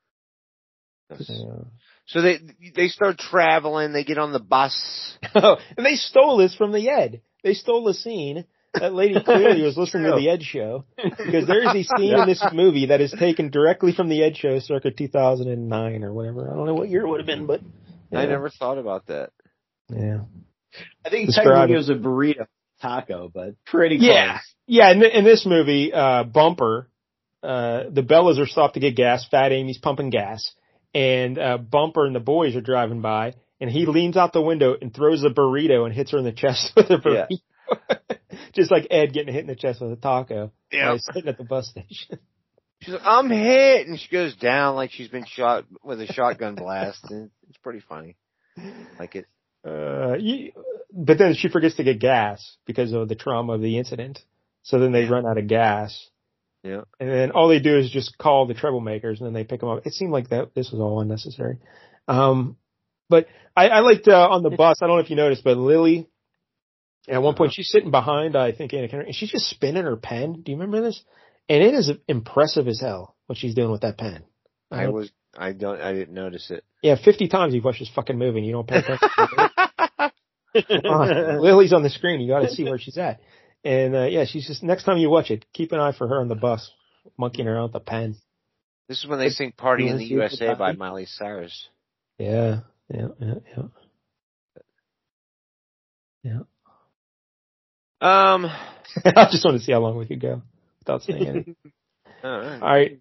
So they start traveling. They get on the bus. Oh, and they stole this from the Ed. They stole the scene. That lady clearly was listening to the Ed Show, because there's a scene in this movie that is taken directly from the Ed Show, circa 2009 or whatever. I don't know what year it would have been, but I never thought about that. Yeah, I think technically it was a burrito taco, but pretty close. Yeah. In this movie, Bumper, the Bellas are stopped to get gas. Fat Amy's pumping gas, and Bumper and the boys are driving by, and he leans out the window and throws a burrito and hits her in the chest with a burrito. Yeah. Just like Ed getting hit in the chest with a taco. Yeah. While he's sitting at the bus station. She's like, I'm hit, and she goes down like she's been shot with a shotgun blast, and it's pretty funny. Like it. But then she forgets to get gas because of the trauma of the incident. So then they run out of gas. Yeah. And then all they do is just call the troublemakers, and then they pick them up. It seemed like this was all unnecessary. But I liked on the bus. I don't know if you noticed, but Lily, at one point she's sitting behind, I think, Anna Kendrick, and she's just spinning her pen. Do you remember this? And it is impressive as hell what she's doing with that pen. I didn't notice it. Yeah, 50 times you've watched this fucking movie and you don't pay attention. Lily's on the screen. You got to see where she's at. And she's just, next time you watch it, keep an eye for her on the bus, monkeying around with the pen. This is when they sing "Party in the USA" by Miley Cyrus. Yeah. I just want to see how long we could go without saying anything. All right.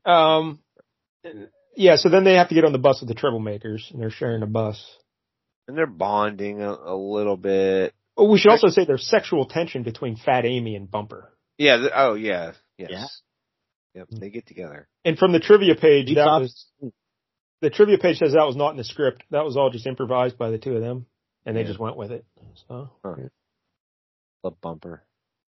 So then they have to get on the bus with the troublemakers, and they're sharing a bus. And they're bonding a little bit. Oh, we should also say there's sexual tension between Fat Amy and Bumper. Yeah. Yes. Yeah. Yep. They get together. And from the trivia page, the trivia page says that was not in the script. That was all just improvised by the two of them, and they just went with it. So, love Bumper.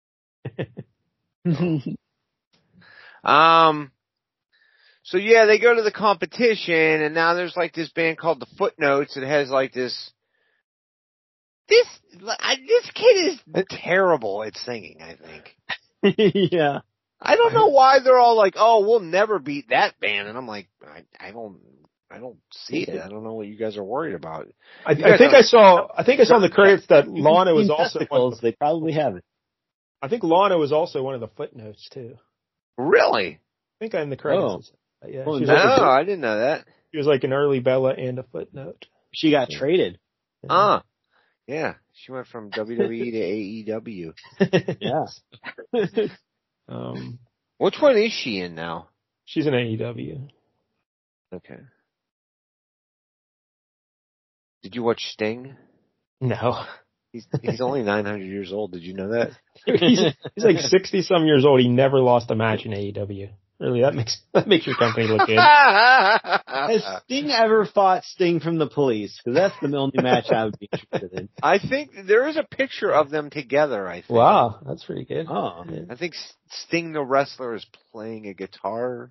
So they go to the competition, and now there's like this band called the Footnotes. It has like this kid is terrible at singing, I think. Yeah. I don't know why they're all like, oh, we'll never beat that band. And I'm like, I don't see it. I don't know what you guys are worried about. I think I saw in the credits that Lana was also they probably have it. I think Lana was also one of the Footnotes too. Really? I think in the credits. Oh. Yeah. I didn't know that. She was like an early Bella and a Footnote. She got traded. Yeah. She went from WWE to AEW. Yeah. Which one is she in now? She's in AEW. Okay. Did you watch Sting? No. He's only 900 years old. Did you know that? he's like 60-some years old. He never lost a match in AEW. Really, that makes your company look good. Has Sting ever fought Sting from the Police? Because that's the only match I would be interested in. I think there is a picture of them together, I think. Wow, that's pretty good. Oh. Yeah. I think Sting the wrestler is playing a guitar.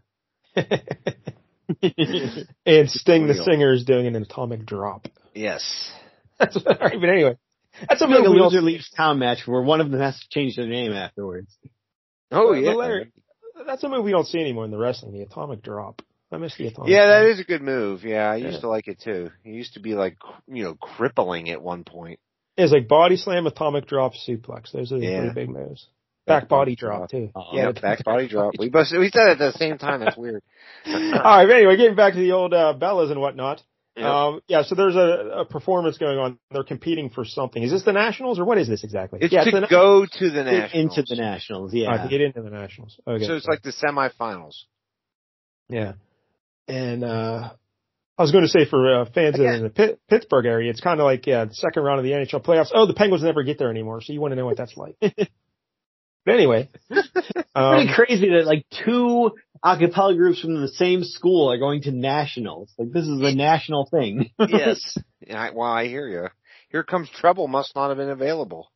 And Sting the singer is doing an atomic drop. Yes. All right, but anyway. That's like a loser leaves town match where one of them has to change their name afterwards. Oh, yeah. Larry, that's a move we don't see anymore in the wrestling, the atomic drop. I miss the atomic drop. Yeah, that is a good move. Yeah, I used to like it too. It used to be like, crippling at one point. It's like body slam, atomic drop, suplex. Those are the pretty big moves. Back body drop too. Yeah, back body drop. We said it at the same time. That's weird. All right, anyway, getting back to the old Bellas and whatnot. Yep. So there's a performance going on. They're competing for something. Is this the Nationals or what is this exactly? It's to go to the Nationals. Into the Nationals, yeah. To get into the Nationals. Okay. So it's like the semifinals. Yeah. And I was going to say for fans in the Pittsburgh area, it's kind of like the second round of the NHL playoffs. Oh, the Penguins never get there anymore, so you want to know what that's like. But anyway. Pretty crazy that like two a cappella groups from the same school are going to nationals. Like this is a national thing. Yes. I hear you. Here Comes Trouble must not have been available.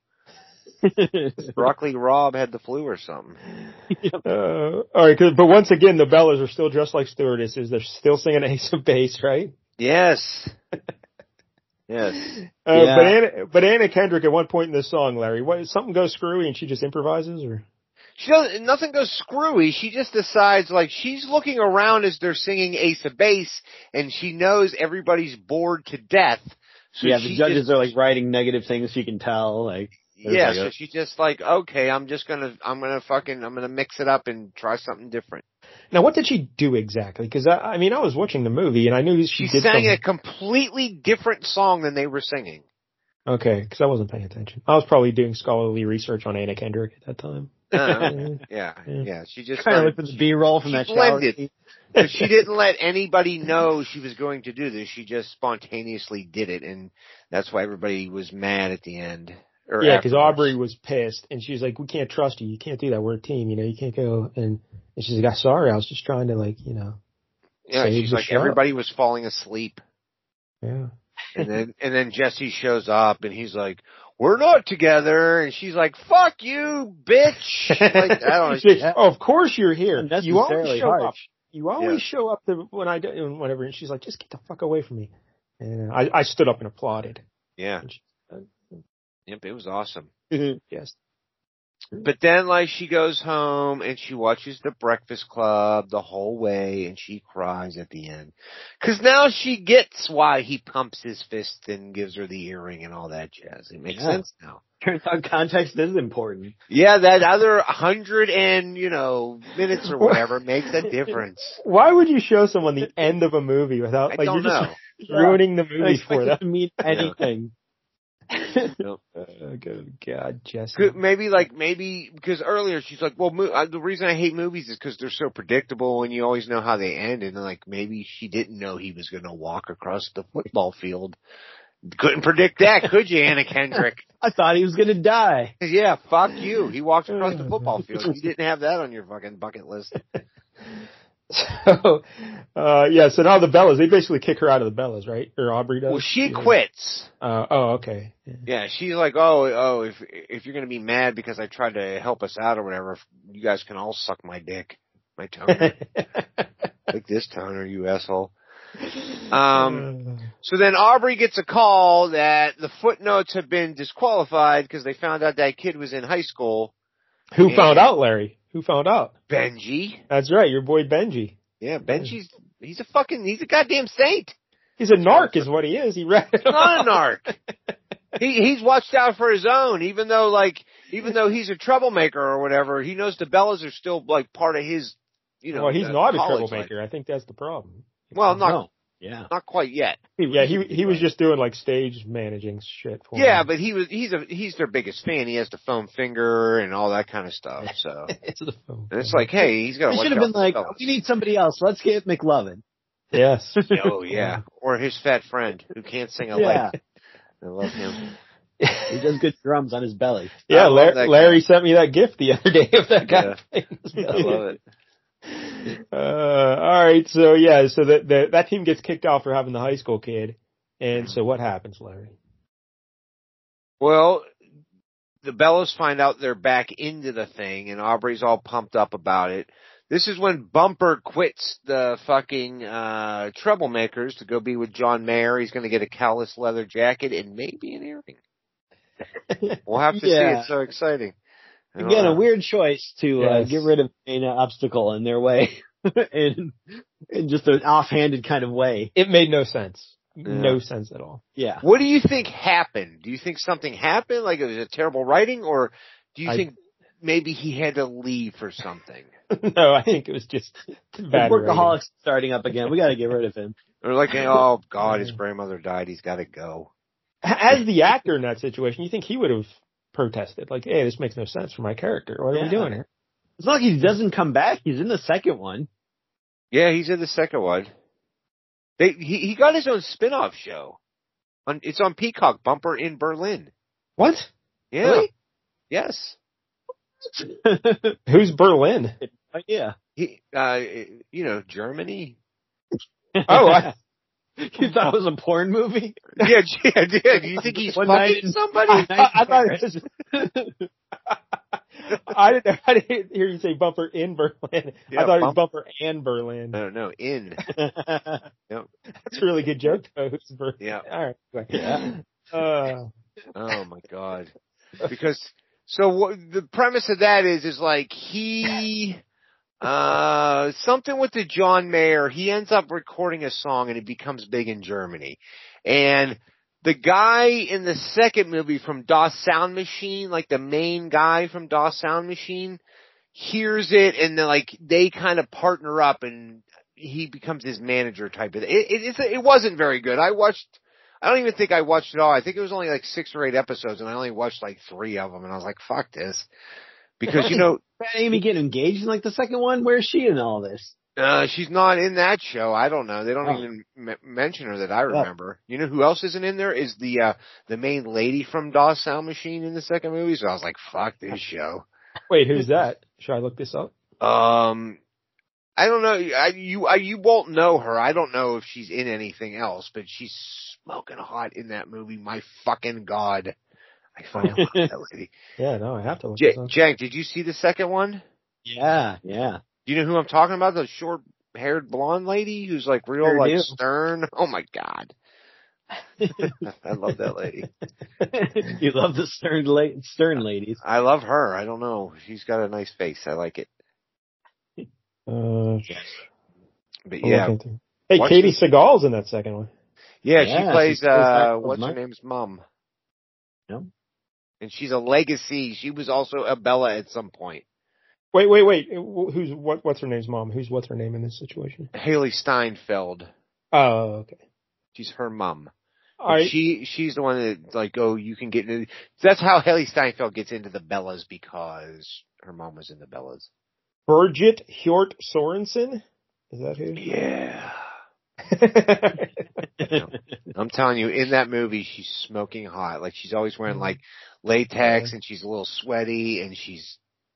Broccoli Rob had the flu or something. All right, but once again, the Bellas are still dressed like stewardesses. They're still singing Ace of Base, right? Yes. Yes. But Anna Kendrick at one point in this song, Larry, something goes screwy and she just improvises, or? Nothing goes screwy. She just decides, like, she's looking around as they're singing Ace of Base, and she knows everybo's bored to death. So the judges are like writing negative things. You can tell, like. Yeah, so she's just like, okay, I'm gonna mix it up and try something different. Now, what did she do exactly? Because I was watching the movie and I knew she did sang a completely different song than they were singing. Okay, because I wasn't paying attention. I was probably doing scholarly research on Anna Kendrick at that time. Yeah. She just kind of looked at the B-roll from that shower. So she didn't let anybody know she was going to do this. She just spontaneously did it, and that's why everybody was mad at the end. Yeah, because Aubrey was pissed, and she's like, "We can't trust you. You can't do that. We're a team. You can't go." And she's like, "I'm sorry. I was just trying to Yeah, she's like, everybody was falling asleep. Yeah. And then Jesse shows up, and he's like, "We're not together," and she's like, "Fuck you, bitch!" Like, I don't know. Oh, of course you're here. You always show harsh. up. You always show up when I do whatever, and she's like, "Just get the fuck away from me." And I stood up and applauded. Yeah. Yep, it was awesome. Yes. But then, she goes home and she watches The Breakfast Club the whole way, and she cries at the end. 'Cause now she gets why he pumps his fist and gives her the earring and all that jazz. It makes sense now. Turns out context is important. Yeah, that other 100 and, minutes or whatever makes a difference. Why would you show someone the end of a movie without, I don't know. Just ruining the movie for them? To mean anything. Nope. Good God, Jesse. Maybe because earlier she's like, well, the reason I hate movies is because they're so predictable and you always know how they end. And maybe she didn't know he was going to walk across the football field. Couldn't predict that, could you, Anna Kendrick? I thought he was going to die. Yeah, fuck you. He walked across the football field. You didn't have that on your fucking bucket list. So, so now the Bellas, they basically kick her out of the Bellas, right? Or Aubrey does? Well, she quits. Okay. Yeah, she's like, if you're going to be mad because I tried to help us out or whatever, you guys can all suck my dick. My toner. Like this toner, you asshole. So then Aubrey gets a call that the footnotes have been disqualified because they found out that kid was in high school. Who found out, Larry? Who found out? Benji. That's right, your boy Benji. Yeah, Benji's, he's a goddamn saint. He's a narc is what he is. He's not a narc. He's watched out for his own, even though he's a troublemaker or whatever, he knows the Bellas are still part of his, Well, he's not a troublemaker. Life. I think that's the problem. Well, not quite yet. Yeah, he was just doing stage managing shit for him. But he's their biggest fan. He has the foam finger and all that kind of stuff. So it's like, hey, he's got to. He should have been like, we need somebody else. Let's get McLovin. Yes. Oh yeah, or his fat friend who can't sing a lick. I love him. He does good drums on his belly. Yeah, Larry sent me that gift the other day of that guy. Yeah. I love it. All right, so that team gets kicked off for having the high school kid, and so what happens, Larry? Well, the Bellas find out they're back into the thing, and Aubrey's all pumped up about it. This is when Bumper quits the fucking Troublemakers to go be with John Mayer. He's going to get a callous leather jacket and maybe an earring. We'll have to see. It's so exciting. Again, a weird choice to get rid of an obstacle in their way in just an offhanded kind of way. It made no sense. No sense at all. Yeah. What do you think happened? Do you think something happened, like it was a terrible writing, or do you think maybe he had to leave for something? No, I think it was just bad Workaholics writing. Starting up again. We got to get rid of him. Or oh God, his grandmother died. He's got to go. As the actor in that situation, you think he would have protested, hey, this makes no sense for my character. What are we doing here? It's not like he doesn't come back. He's in the second one. Yeah, he's in the second one. He got his own spin-off show. It's on Peacock, Bumper in Berlin. What? Yeah. Really? Yes. Who's Berlin? Yeah. Germany. Oh, you thought it was a porn movie? Yeah. Do you think he's fucking somebody? I thought it was. I didn't hear you say Bumper in Berlin. Yeah, I thought it was Bumper and Berlin. No, in. Yep. That's a really good joke, though. Yeah. All right. Yeah. Oh my God. Because the premise of that is he. Something with the John Mayer, he ends up recording a song and it becomes big in Germany. And the guy in the second movie from Das Sound Machine, the main guy from Das Sound Machine, hears it and then they kind of partner up and he becomes his manager type of thing. It wasn't very good. I don't even think I watched it all. I think it was only 6 or 8 episodes and I only watched 3 of them and I was like, fuck this. Because, Amy get engaged in the second one? Where's she in all this? She's not in that show. I don't know. They don't even mention her that I remember. You know who else isn't in there? Is the main lady from DOS Sound Machine in the second movie. So I was like, fuck this show. Wait, who's that? Should I look this up? I don't know. You won't know her. I don't know if she's in anything else, but she's smoking hot in that movie. My fucking God. I fucking love that lady. Yeah, no, I have to look this up. Jank, did you see the second one? Yeah. Do you know who I'm talking about? The short-haired blonde lady who's like real like stern. Oh my God. I love that lady. You love the stern ladies. I love her. I don't know. She's got a nice face. I like it. But yeah. Hey, Katie Seagal's in that second one. Yeah, she plays what's her name's mom. Yep. And she's a legacy. She was also a Bella at some point. Wait. What's her name's mom? What's her name in this situation? Haley Steinfeld. Oh, okay. She's her mom. Right. She's the one that like, you can get into. That's how Haley Steinfeld gets into the Bellas because her mom was in the Bellas. Birgit Hjort Sorensen? Is that who? Yeah. I'm telling you, in that movie, she's smoking hot. Like she's always wearing like latex, and she's a little sweaty, and she's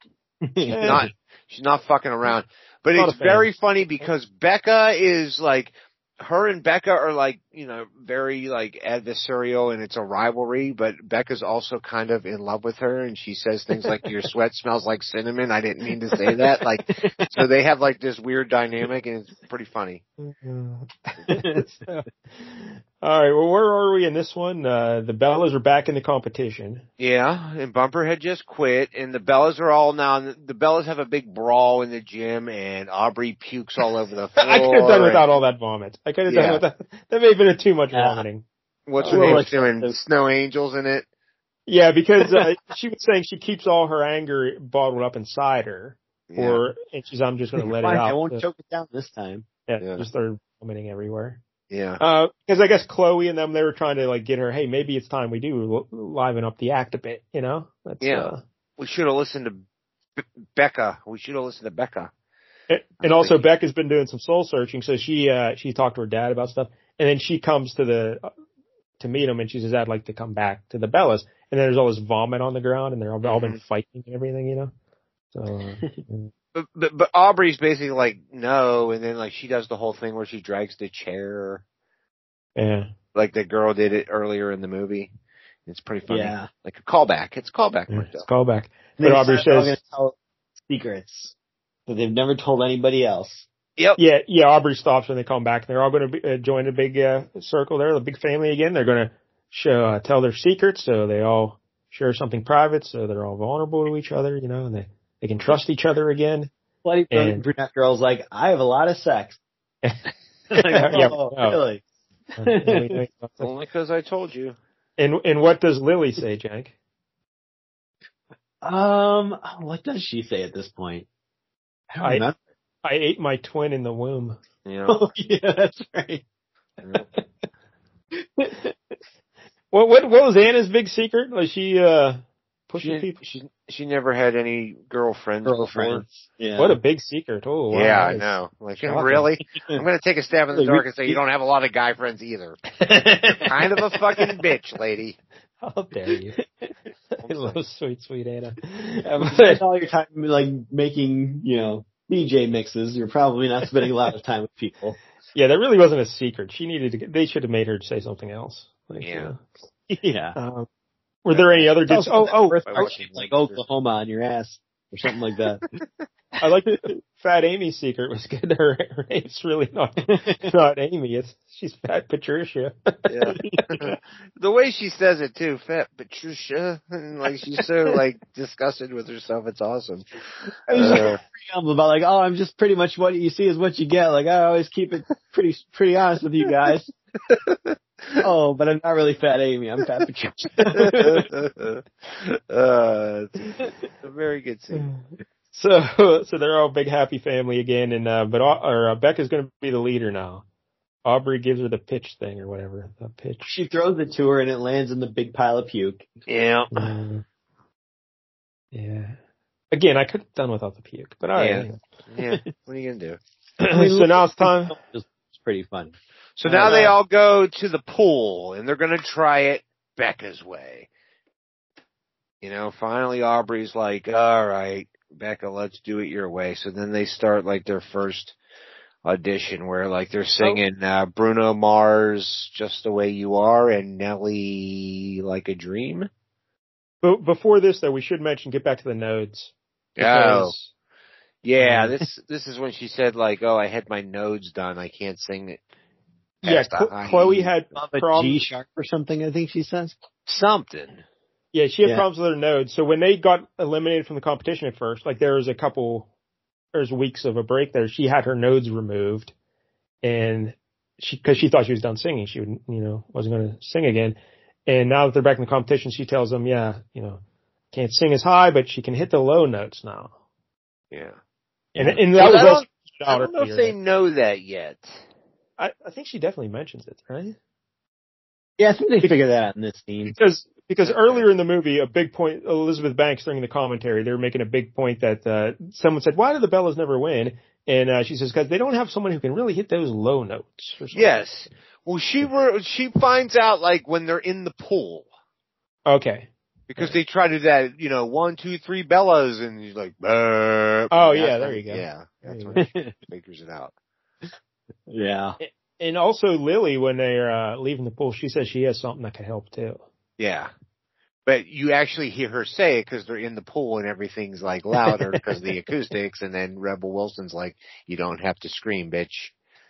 not fucking around. But it's very funny because Becca is like, her and Becca are like, very like adversarial, and it's a rivalry, but Becca's also kind of in love with her, and she says things like, your sweat smells like cinnamon. I didn't mean to say that. Like, so they have like this weird dynamic, and it's pretty funny. All right. Well, where are we in this one? The Bellas are back in the competition. Yeah. And Bumper had just quit, and the Bellas are all now, the Bellas have a big brawl in the gym, and Aubrey pukes all over the floor. I could have done without all that vomit. I could have done without, that may have been too much vomiting. What's her name doing? Snow Angels in it? Yeah, because she was saying she keeps all her anger bottled up inside her. Yeah. And she's, I'm just going to let it out. I won't choke it down this time. Yeah, just started vomiting everywhere. Yeah. Because I guess Chloe and them, they were trying to like get her, hey, maybe it's time we do liven up the act a bit, That's, we should have listened to Becca. And also Becca's been doing some soul searching, so she talked to her dad about stuff, and then she comes to meet him, and she says, I'd like to come back to the Bellas. And then there's all this vomit on the ground, and they're all been fighting and everything, So. But Aubrey's basically like, no, and then like she does the whole thing where she drags the chair. Yeah. Like the girl did it earlier in the movie. It's pretty funny. Yeah. Like a callback. It's a callback. Yeah, it's a callback. But Aubrey says, going to tell secrets that they've never told anybody else. Yep. Yeah, Aubrey stops when they come back. They're all going to join a big circle there, the big family again. They're going to tell their secrets, so they all share something private, so they're all vulnerable to each other, and they can trust each other again. Bloody brunette girl's like, I have a lot of sex. Really? Only because I told you. And what does Lily say, Jank? What does she say at this point? I don't remember. I ate my twin in the womb. Yeah. Oh, yeah, that's right. What was Anna's big secret? Was she pushing people? She never had any girlfriends before. Yeah. What a big secret. Oh, wow. Yeah, I know. Like, really? I'm going to take a stab in the dark and say you don't have a lot of guy friends either. You're kind of a fucking bitch, lady. How dare you? I love sweet Anna. Spend all your time like making, DJ mixes. You're probably not spending a lot of time with people. Yeah, that really wasn't a secret. They should have made her say something else. Yeah. Were there any other good? Like Oklahoma on your ass or something like that. I like Fat Amy's secret was good. Her name's really not Amy. She's Fat Patricia. Yeah. The way she says it too, Fat Patricia, and like she's so like disgusted with herself. It's awesome. I was pretty humble about like, I'm just pretty much what you see is what you get. Like I always keep it pretty honest with you guys. But I'm not really Fat Amy. I'm Fat Patricia. It's a very good scene. So they're all a big happy family again, and but Becca's going to be the leader now. Aubrey gives her the pitch thing or whatever. The pitch. She throws it to her and it lands in the big pile of puke. Yeah. Yeah. Again, I could have done without the puke, but all right. Yeah. What are you gonna do? So now it's time. It's pretty funny. So now they all go to the pool, and they're going to try it Becca's way. You know, finally Aubrey's like, all right, Becca, let's do it your way. So then they start like their first audition where like they're singing Bruno Mars, Just the Way You Are, and Nelly, Like a Dream. But before this, though, we should mention, get back to the nodes. Because, yeah, this is when she said like, oh, I had my nodes done. I can't sing it. Yeah, Chloe had problems. G-sharp or something, I think she says. Something. Yeah, she had problems with her nodes. So when they got eliminated from the competition at first, like there was weeks of a break there, she had her nodes removed. And because she thought she was done singing, she would, wasn't going to sing again. And now that they're back in the competition, she tells them, can't sing as high, but she can hit the low notes now. Yeah. And that was also I don't know if they know that yet. I think she definitely mentions it, right? Yeah, I think they figured that out in this scene. Because earlier in the movie, a big point, Elizabeth Banks during the commentary, they were making a big point that someone said, why do the Bellas never win? And she says, because they don't have someone who can really hit those low notes. Or something. Yes. Well, she finds out like when they're in the pool. Okay. Because they try to do that, 1, 2, 3 Bellas, and he's like, burp. Oh, yeah, there you go. Yeah, that's when she figures it out. Yeah. And also Lily, when they're leaving the pool, she says she has something that can help too. Yeah. But you actually hear her say it because they're in the pool and everything's like louder because of the acoustics, and then Rebel Wilson's like, you don't have to scream, bitch.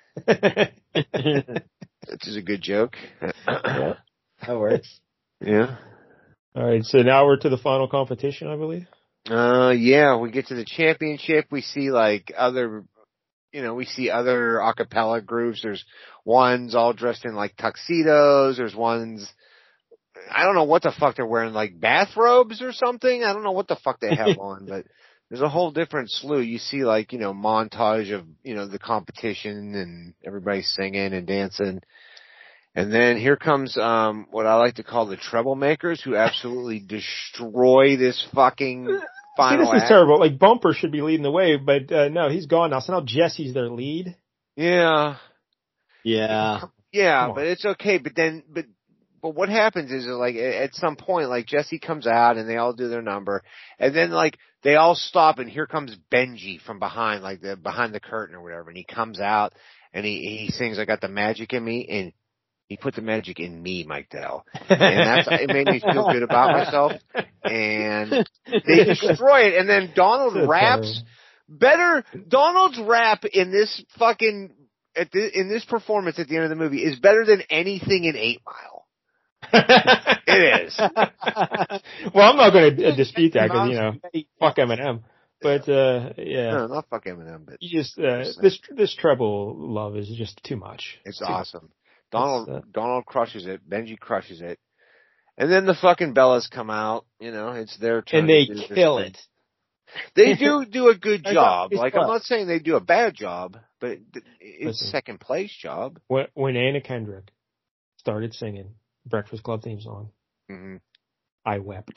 Which is a good joke. Yeah, that works. Yeah. All right, so now we're to the final competition, I believe. Yeah, we get to the championship. We see like other a cappella groups. There's ones all dressed in like tuxedos. There's ones, I don't know what the fuck they're wearing, like bathrobes or something. I don't know what the fuck they have on, but there's a whole different slew. You see like, montage of, the competition and everybody singing and dancing. And then here comes, what I like to call the troublemakers who absolutely destroy this fucking final this is terrible. Like Bumper should be leading the way, but, no, he's gone now. So now Jesse's their lead. Yeah. Yeah. Yeah, but it's okay. But what happens is like at some point, like Jesse comes out and they all do their number, and then like they all stop, and here comes Benji from behind, like behind the curtain or whatever, and he comes out and he sings, I got the magic in me, and he put the magic in me, Mike Dell. And it made me feel good about myself. And they destroy it. And then Donald raps better. Donald's rap in this in this performance at the end of the movie is better than anything in 8 Mile. It is. Well, I'm not going to dispute that because, fuck Eminem. But, yeah. No, not fuck Eminem, but. You just, this treble love is just too much. It's awesome. Donald crushes it. Benji crushes it. And then the fucking Bellas come out. It's their turn. And they kill it. They do a good job. Like, I'm not saying they do a bad job, but it's a second place job. When Anna Kendrick started singing Breakfast Club theme song, I wept.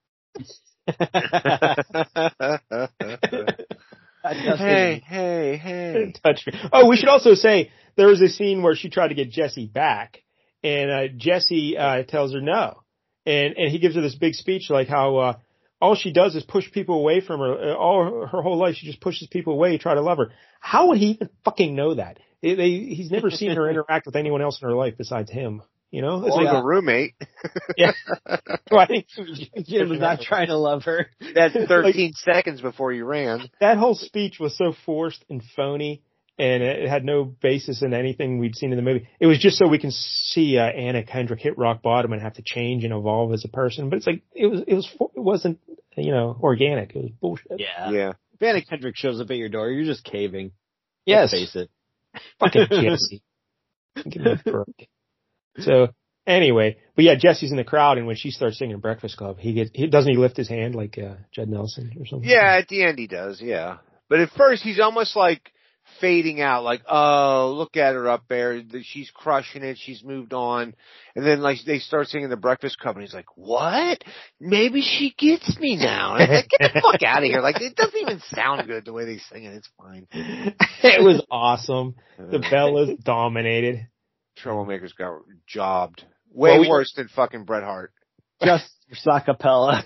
Hey. Touch me. Oh, we should also say there was a scene where she tried to get Jesse back, and Jesse tells her no. And he gives her this big speech like how all she does is push people away from her. All her whole life, she just pushes people away, try to love her. How would he even fucking know that? He's never seen her interact with anyone else in her life besides him. It's like a roommate. Yeah. Well, I think Jim was not trying to love her. That's 13 seconds before you ran. That whole speech was so forced and phony, and it had no basis in anything we'd seen in the movie. It was just so we can see Anna Kendrick hit rock bottom and have to change and evolve as a person. But it's like it wasn't organic. It was bullshit. Yeah. If Anna Kendrick shows up at your door, you're just caving. Yes. Let's face it. Fucking Jesse. Give me a break. So anyway, but yeah, Jesse's in the crowd, and when she starts singing Breakfast Club, doesn't he lift his hand like Judd Nelson or something? Yeah, at the end he does. Yeah, but at first he's almost like fading out, like, oh, look at her up there. She's crushing it. She's moved on. And then, like, they start singing The Breakfast Club, and he's like, what? Maybe she gets me now. And I'm like, get the fuck out of here. Like, it doesn't even sound good the way they sing it. It's fine. It was awesome. The Bellas dominated. Troublemakers got jobbed. Way worse than fucking Bret Hart. Just for Sakapella.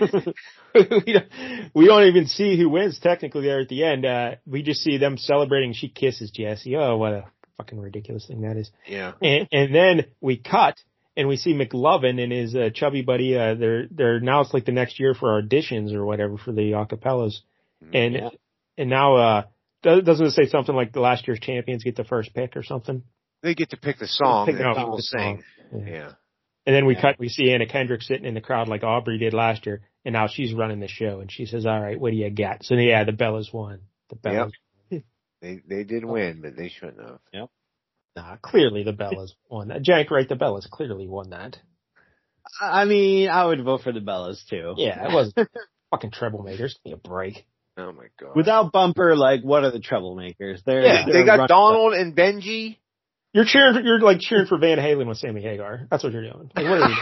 we don't even see who wins technically there at the end. We just see them celebrating. She kisses Jesse. Oh, what a fucking ridiculous thing that is. Yeah. And then we cut and we see McLovin and his chubby buddy. They're now it's like the next year for auditions or whatever for the acapellas. And now doesn't it say something like the last year's champions get the first pick or something? They get to pick the song that people sing. Yeah. And then we see Anna Kendrick sitting in the crowd like Aubrey did last year, and now she's running the show, and she says, all right, what do you got? So, yeah, the Bellas won. The Bellas. Yep. They did win, but they shouldn't have. Yep. Nah, clearly the Bellas won that. Jank, right, the Bellas clearly won that. I mean, I would vote for the Bellas, too. Yeah, it was fucking Troublemakers. Give me a break. Oh, my God. Without Bumper, like, what are the Troublemakers? They got Donald and Benji. You're like cheering for Van Halen with Sammy Hagar. That's what you're doing. Like, what are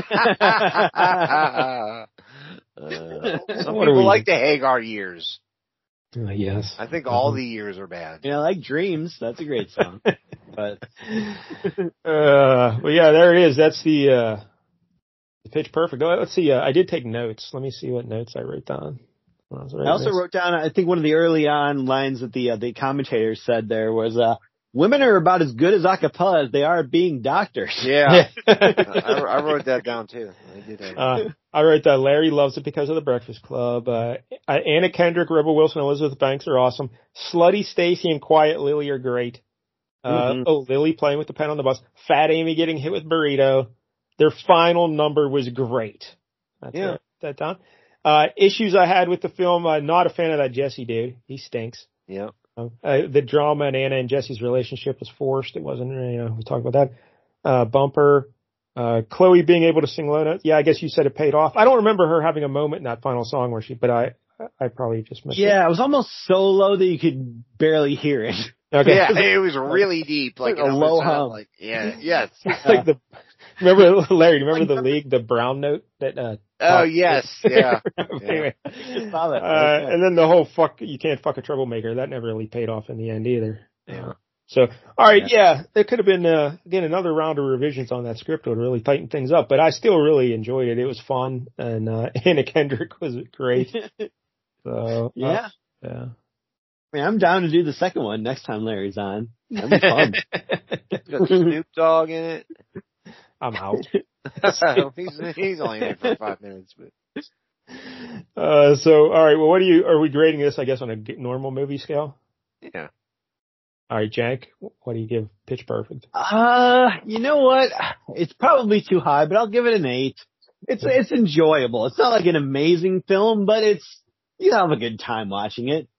you doing? Some people like the Hagar years. Yes. I think all the years are bad. Yeah, like Dreams. That's a great song. But yeah, there it is. That's the Pitch Perfect. Oh, let's see. I did take notes. Let me see what notes I wrote down. I also wrote down, I think one of the early on lines that the commentators said there was, women are about as good as acapella as they are at being doctors. Yeah. I wrote that down too. I wrote that Larry loves it because of the Breakfast Club. Anna Kendrick, Rebel Wilson, Elizabeth Banks are awesome. Slutty Stacy and Quiet Lily are great. Lily playing with the pen on the bus. Fat Amy getting hit with burrito. Their final number was great. That down. Issues I had with the film, not a fan of that Jesse dude. He stinks. Yeah. The drama in Anna and Jesse's relationship was forced. It wasn't, we talked about that. Bumper. Chloe being able to sing low notes. Yeah, I guess you said it paid off. I don't remember her having a moment in that final song but I probably just missed it. Yeah, it was almost so low that you could barely hear it. Okay. Yeah, it was really deep. Like a low hum. Like, yes. Like remember the league, the brown note that, oh, yes. Yeah. Anyway. And then the whole you can't fuck a troublemaker. That never really paid off in the end either. Yeah. So, all right. Yeah. There could have been, again, another round of revisions on that script would really tighten things up, but I still really enjoyed it. It was fun. And, Anna Kendrick was great. So, yeah. Yeah. I mean, I'm down to do the second one next time Larry's on. That'd be fun. Got Snoop Dogg in it. I'm out. He's only in it for 5 minutes, but. So, all right. Well, are we grading this, I guess, on a normal movie scale? Yeah. All right, Jack, what do you give Pitch Perfect? You know what? It's probably too high, but I'll give it an 8. It's enjoyable. It's not like an amazing film, but you have a good time watching it.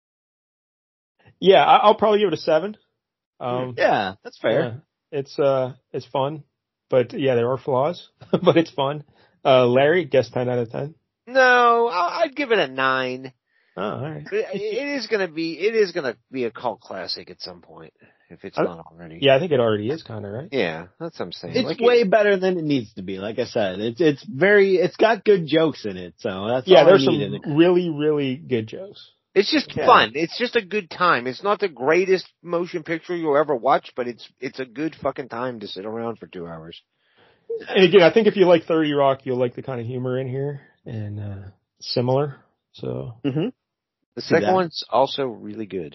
Yeah, I'll probably give it a 7. Yeah, that's fair. Yeah, it's fun, but yeah, there are flaws, but it's fun. Larry, guess 10 out of 10. No, I'd give it a 9. Oh, all right. It is gonna be a cult classic at some point, if it's not already. Yeah, I think it already is kind of, right? Yeah, that's what I'm saying. It's way better than it needs to be. Like I said, it's got good jokes in it, so that's all there's I need in it. some really, really good jokes. It's just fun. It's just a good time. It's not the greatest motion picture you'll ever watch, but it's a good fucking time to sit around for 2 hours. And again, I think if you like 30 Rock, you'll like the kind of humor in here and similar. So the second one's also really good.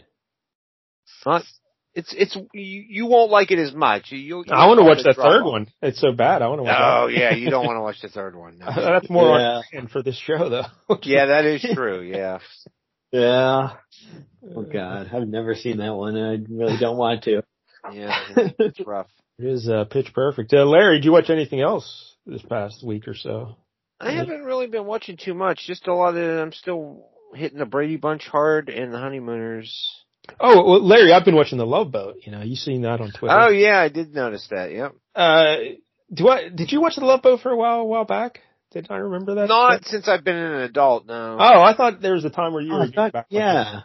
You won't like it as much. I want to watch that third one. It's so bad. I want to watch. Oh yeah, you don't want to watch the third one. No. That's more on for this show though. Yeah, that is true. Yeah. Yeah. Oh God, I've never seen that one. I really don't want to. Yeah, it's rough. It is Pitch Perfect. Larry, did you watch anything else this past week or so? I haven't really been watching too much. Just a lot of. I'm still hitting the Brady Bunch hard and the Honeymooners. Oh, well, Larry, I've been watching The Love Boat. You've seen that on Twitter. Oh yeah, I did notice that. Yep. Did you watch The Love Boat for a while back? Did I remember that? Not since I've been an adult, no. Oh, I thought there was a time where you were back. Yeah.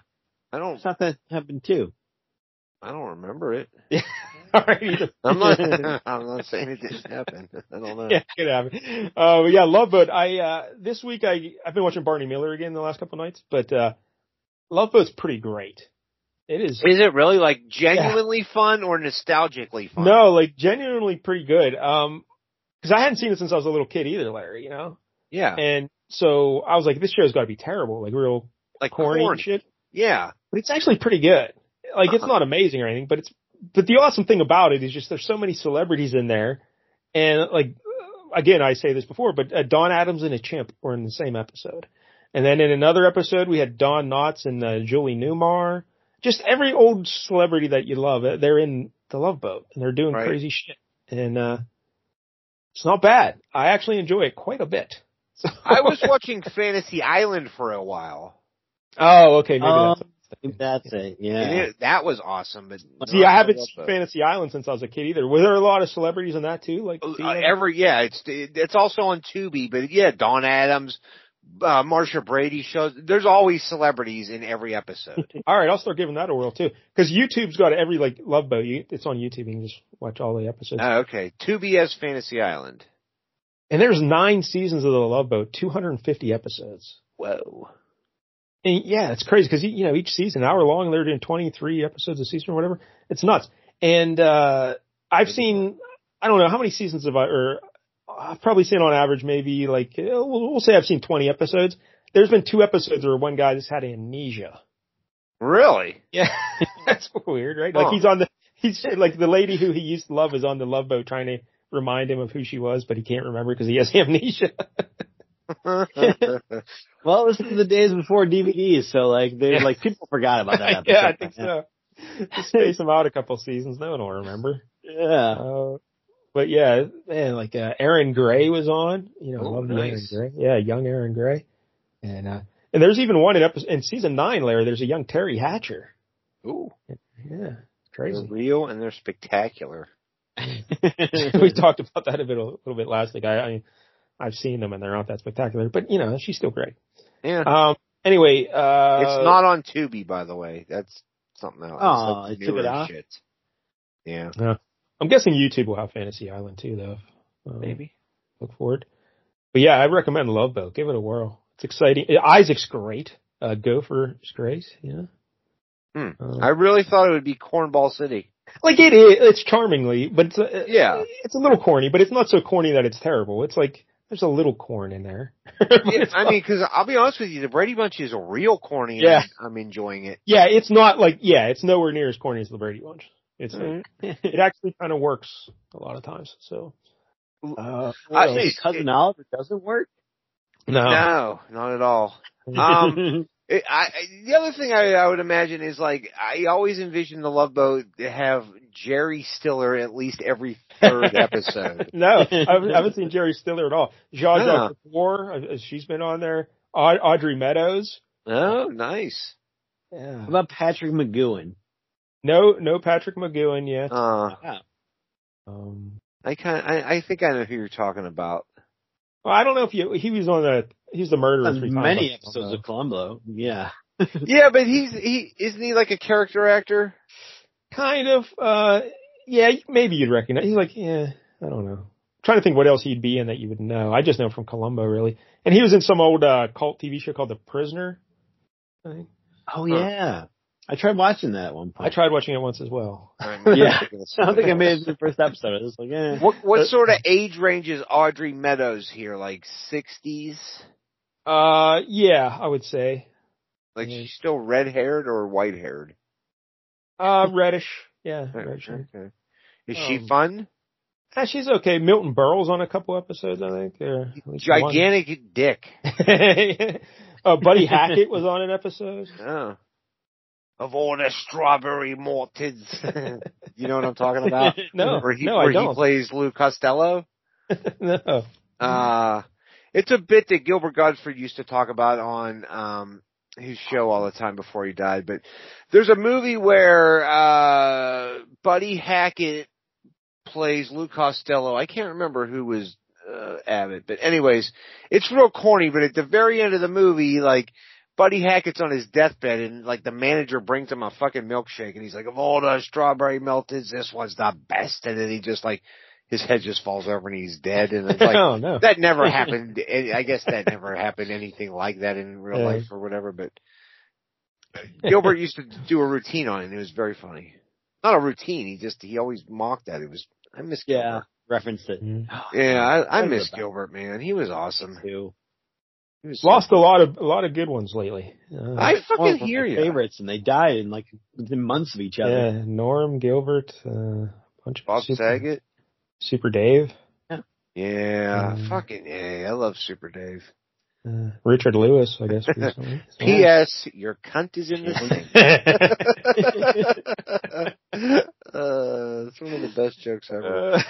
I thought that happened too. don't remember it. All right. I'm not saying it didn't happen. I don't know. Yeah, it could happen. But yeah, Love Boat. This week I've been watching Barney Miller again the last couple of nights, but Love Boat's pretty great. It is. Is it really like genuinely fun or nostalgically fun? No, like genuinely pretty good. Because I hadn't seen it since I was a little kid either, Larry. You know. Yeah. And so I was like, this show's got to be terrible, like real Like corny and shit. Yeah. But it's actually pretty good. Like it's not amazing or anything, but the awesome thing about it is just there's so many celebrities in there, and like again I say this before, but Don Adams and a chimp were in the same episode, and then in another episode we had Don Knotts and Julie Newmar. Just every old celebrity that you love, they're in the Love Boat and they're doing crazy shit, and it's not bad. I actually enjoy it quite a bit. So. I was watching Fantasy Island for a while. Oh, okay, maybe that's it. Yeah, that was awesome. But see, I haven't seen Fantasy Island since I was a kid either. Were there a lot of celebrities in that too? Like it's also on Tubi. But yeah, Don Adams, Marsha Brady shows. There's always celebrities in every episode. All right, I'll start giving that a whirl too, because YouTube's got every like Love Boat. It's on YouTube. You can just watch all the episodes. Oh, okay, Tubi has Fantasy Island, and there's 9 seasons of the Love Boat, 250 episodes. Whoa. And yeah, it's crazy because, you know, each season, an hour long, they're doing 23 episodes a season or whatever. It's nuts. And, I've seen, I don't know how many seasons I've probably seen on average maybe like, we'll say I've seen 20 episodes. There's been 2 episodes where one guy just had amnesia. Really? Yeah. That's weird, right? Like he's like the lady who he used to love is on the Love Boat trying to remind him of who she was, but he can't remember because he has amnesia. Well, this is the days before DVDs, so like people forgot about that episode. Yeah, I think so. Just space them out a couple seasons, no one will remember. Yeah. But yeah, man, like Aaron Gray was on. You know, love nice. Aaron Gray. Yeah, young Aaron Gray. And there's even one in season 9, Larry. There's a young Terry Hatcher. Ooh. Yeah, crazy. They're real and they're spectacular. We talked about that a little bit last week. I've seen them and they're not that spectacular, but you know, she's still great. Yeah. Anyway, it's not on Tubi, by the way. That's something else. Oh, it took it off? Shit. Yeah. I'm guessing YouTube will have Fantasy Island too, though. Maybe. Look forward. But yeah, I recommend Love Boat. Give it a whirl. It's exciting. Isaac's great. Gopher is great. Yeah. I really thought it would be Cornball City. Like it is. It's charmingly, but it's it's a little corny, but it's not so corny that it's terrible. It's like, there's a little corn in there. Yeah, I mean, because I'll be honest with you, the Brady Bunch is real corny. Yeah. And I'm enjoying it. Yeah, it's not like, it's nowhere near as corny as the Brady Bunch. It's it actually kind of works a lot of times. So, Cousin Oliver doesn't work. No, not at all. The other thing I would imagine is like I always envision the Love Boat to have Jerry Stiller at least every 3rd episode. No, I haven't seen Jerry Stiller at all. Zsa Zsa Gabor, she's been on there. Audrey Meadows. Oh, nice. Yeah. How about Patrick McGowan? No Patrick McGowan yet. I think I know who you're talking about. Well, I don't know if he's the murderer. Many episodes of Columbo. Yeah. Yeah, but isn't he like a character actor? Kind of. Yeah, maybe you'd recognize. He's like, I don't know. I'm trying to think what else he'd be in that you would know. I just know from Columbo, really. And he was in some old cult TV show called The Prisoner, I think. Oh, yeah. I tried watching that at one point. I tried watching it once as well. Yeah. I don't think I made it to the first episode. I was like, What sort of age range is Audrey Meadows here? Like 60s? Yeah, I would say. Like she's still red-haired or white-haired? Reddish. Yeah, reddish. Okay. Is she fun? She's okay. Milton Berle's on a couple episodes, I think. Gigantic dick. Buddy Hackett was on an episode. Oh. Of all the strawberry malteds. You know what I'm talking about? No, where I don't. He plays Lou Costello? No. It's a bit that Gilbert Gottfried used to talk about on his show all the time before he died. But there's a movie where Buddy Hackett plays Lou Costello. I can't remember who was Abbott. But anyways, it's real corny. But at the very end of the movie, like, Buddy Hackett's on his deathbed, and like the manager brings him a fucking milkshake, and he's like, "Of all the strawberry melteds, this one's the best." And then he just like his head just falls over and he's dead. And it's like Oh, no. that never happened. I guess that never happened anything like that in real life or whatever. But Gilbert used to do a routine on it, and it was very funny. Not a routine. He always mocked that. I miss Gilbert. Yeah, referenced it. Yeah, I miss Gilbert, man. He was awesome. Too. He was Lost a lot of good ones lately. I fucking hear you. Favorites, and they died in like within months of each other. Yeah, Norm, Gilbert, bunch of Bob Saget. Super Dave. Yeah, fucking yeah. I love Super Dave. Richard Lewis, I guess. Recently. P.S. Your cunt is in the sink. It's one of the best jokes ever.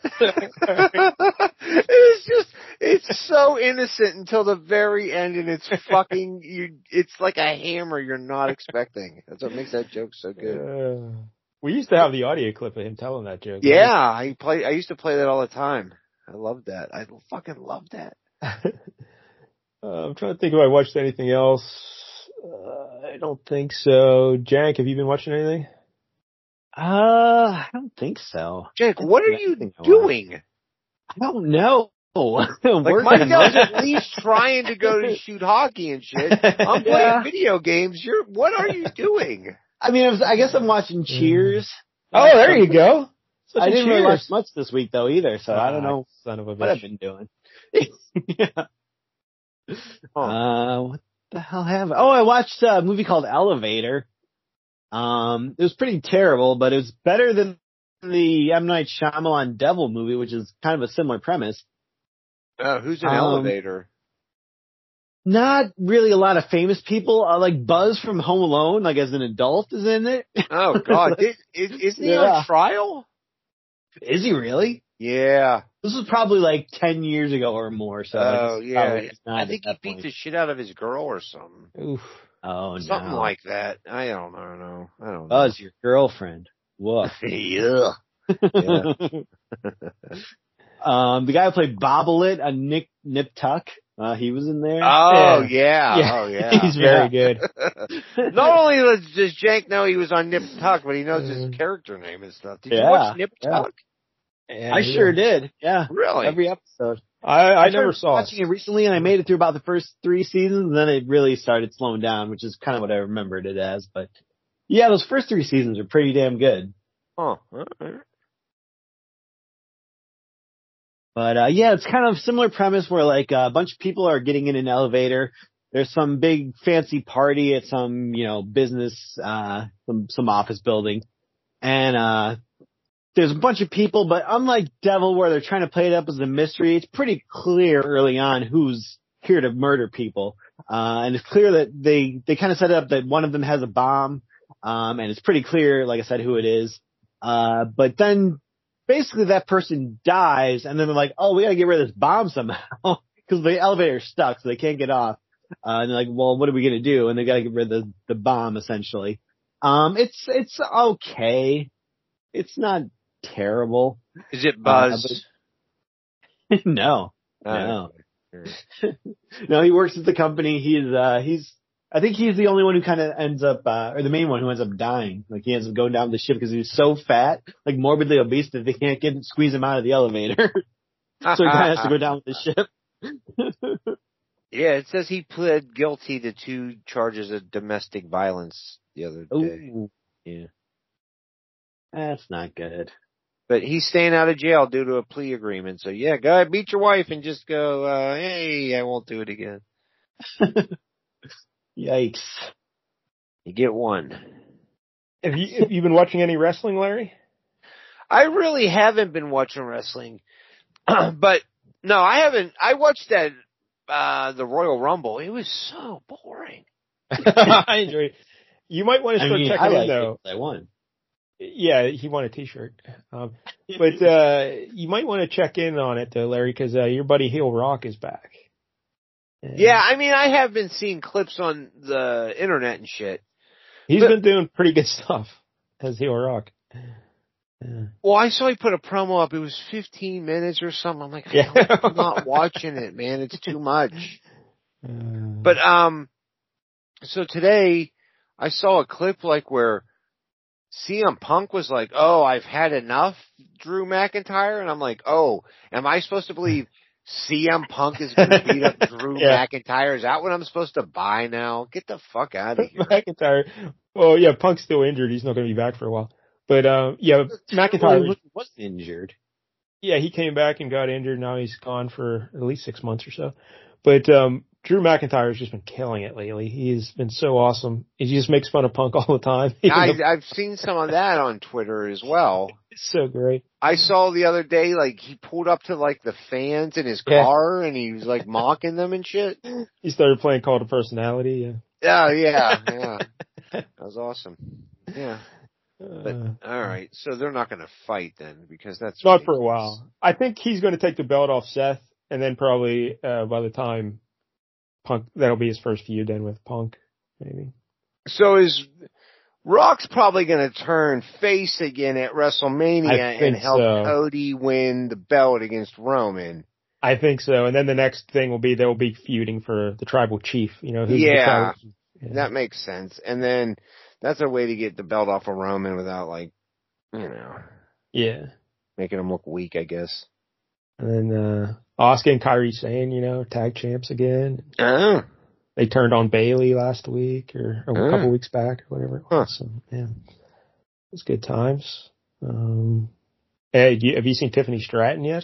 It's so innocent until the very end, and it's fucking it's like a hammer you're not expecting. That's what makes that joke so good. We used to have the audio clip of him telling that joke. Yeah, I used to play that all the time. I loved that. I fucking loved that. I'm trying to think if I watched anything else. I don't think so. Jank, have you been watching anything? I don't think so. Jake, what are you doing? I don't know. Like Mike's at least trying to go to shoot hockey and shit. I'm playing video games. What are you doing? I mean, I guess I'm watching Cheers. Oh, there you go. I didn't really watch much this week though either, so I don't know son of a bitch. what I've been doing. Yeah. What the hell have I? Oh, I watched a movie called Elevator. It was pretty terrible, but it was better than the M. Night Shyamalan Devil movie, which is kind of a similar premise. Who's in Elevator? Not really a lot of famous people. Like Buzz from Home Alone, like as an adult, is in it. Oh God, isn't he on trial? Is he really? Yeah. This was probably like 10 years ago or more. So I think he beat the shit out of his girl or something. Oof. Oh, no. Something like that. I don't know. Buzz, your girlfriend. Woof. Yeah. The guy who played Bobble-It, Nick Nip-Tuck, he was in there. Oh, yeah. Oh, yeah. He's very good. Not only does Jank know he was on Nip Tuck, but he knows his character name and stuff. Did you watch Nip Tuck? Yeah, I sure did. Yeah. Really? Every episode. I never saw watching it recently, and I made it through about the first 3 seasons, and then it really started slowing down, which is kind of what I remembered it as. But yeah, those first 3 seasons are pretty damn good. Oh, all right. But yeah, it's kind of similar premise where like a bunch of people are getting in an elevator. There's some big fancy party at some, business, some office building. And, there's a bunch of people, but unlike Devil where they're trying to play it up as a mystery, it's pretty clear early on who's here to murder people. And it's clear that they kind of set it up that one of them has a bomb. And it's pretty clear, like I said, who it is. But then basically that person dies and then they're like, oh, we gotta get rid of this bomb somehow because the elevator's stuck, so they can't get off. And they're like, well, what are we gonna do? And they gotta get rid of the bomb essentially. It's okay. It's not terrible. Is it Buzz? No. No, he works at the company. I think he's the only one who kind of ends up, or the main one who ends up dying. Like he ends up going down the ship because he's so fat, like morbidly obese that they can't squeeze him out of the elevator. So he kind of has to go down with the ship. Yeah, it says he pled guilty to 2 charges of domestic violence the other day. Ooh. Yeah. That's not good. But he's staying out of jail due to a plea agreement. So yeah, go ahead, beat your wife and just go, hey, I won't do it again. Yikes. You get one. Have you been watching any wrestling, Larry? I really haven't been watching wrestling. But no, I haven't. I watched that, the Royal Rumble. It was so boring. I enjoyed it. You might want to start checking in though. I won. Yeah, he won a t-shirt. But you might want to check in on it though, Larry, because your buddy Heel Rock is back. Yeah, I mean, I have been seeing clips on the internet and shit. He's been doing pretty good stuff as Heel Rock. Yeah. Well, I saw he put a promo up. It was 15 minutes or something. I'm like, I'm not watching it, man. It's too much. But So today, I saw a clip like where CM Punk was like, "Oh, I've had enough, Drew McIntyre," and I'm like, "Oh, am I supposed to believe CM Punk is going to beat up Drew McIntyre? Is that what I'm supposed to buy now? Get the fuck out of here." McIntyre. Well, yeah, Punk's still injured. He's not going to be back for a while. But McIntyre was injured. Yeah, he came back and got injured. Now he's gone for at least 6 months or so. But Drew McIntyre has just been killing it lately. He's been so awesome. He just makes fun of Punk all the time. I've seen some of that on Twitter as well. It's so great. I saw the other day, like, he pulled up to, like, the fans in his car, and he was, like, mocking them and shit. He started playing Cult of Personality. Yeah. That was awesome. Yeah. But, alright, so they're not going to fight then, because that's... Not for a while. I think he's going to take the belt off Seth, and then probably by the time Punk, that'll be his first feud then with Punk, maybe. So Rock's probably going to turn face again at WrestleMania and help Cody win the belt against Roman. I think so. And then the next thing will be they'll be feuding for the tribal chief. You know, that makes sense. And then that's a way to get the belt off of Roman without, like, making him look weak, I guess. And then Asuka and Kairi Sane, tag champs again. Oh. They turned on Bayley last week or a couple weeks back or whatever it was. So, yeah. It was good times. Hey, have you seen Tiffany Stratton yet?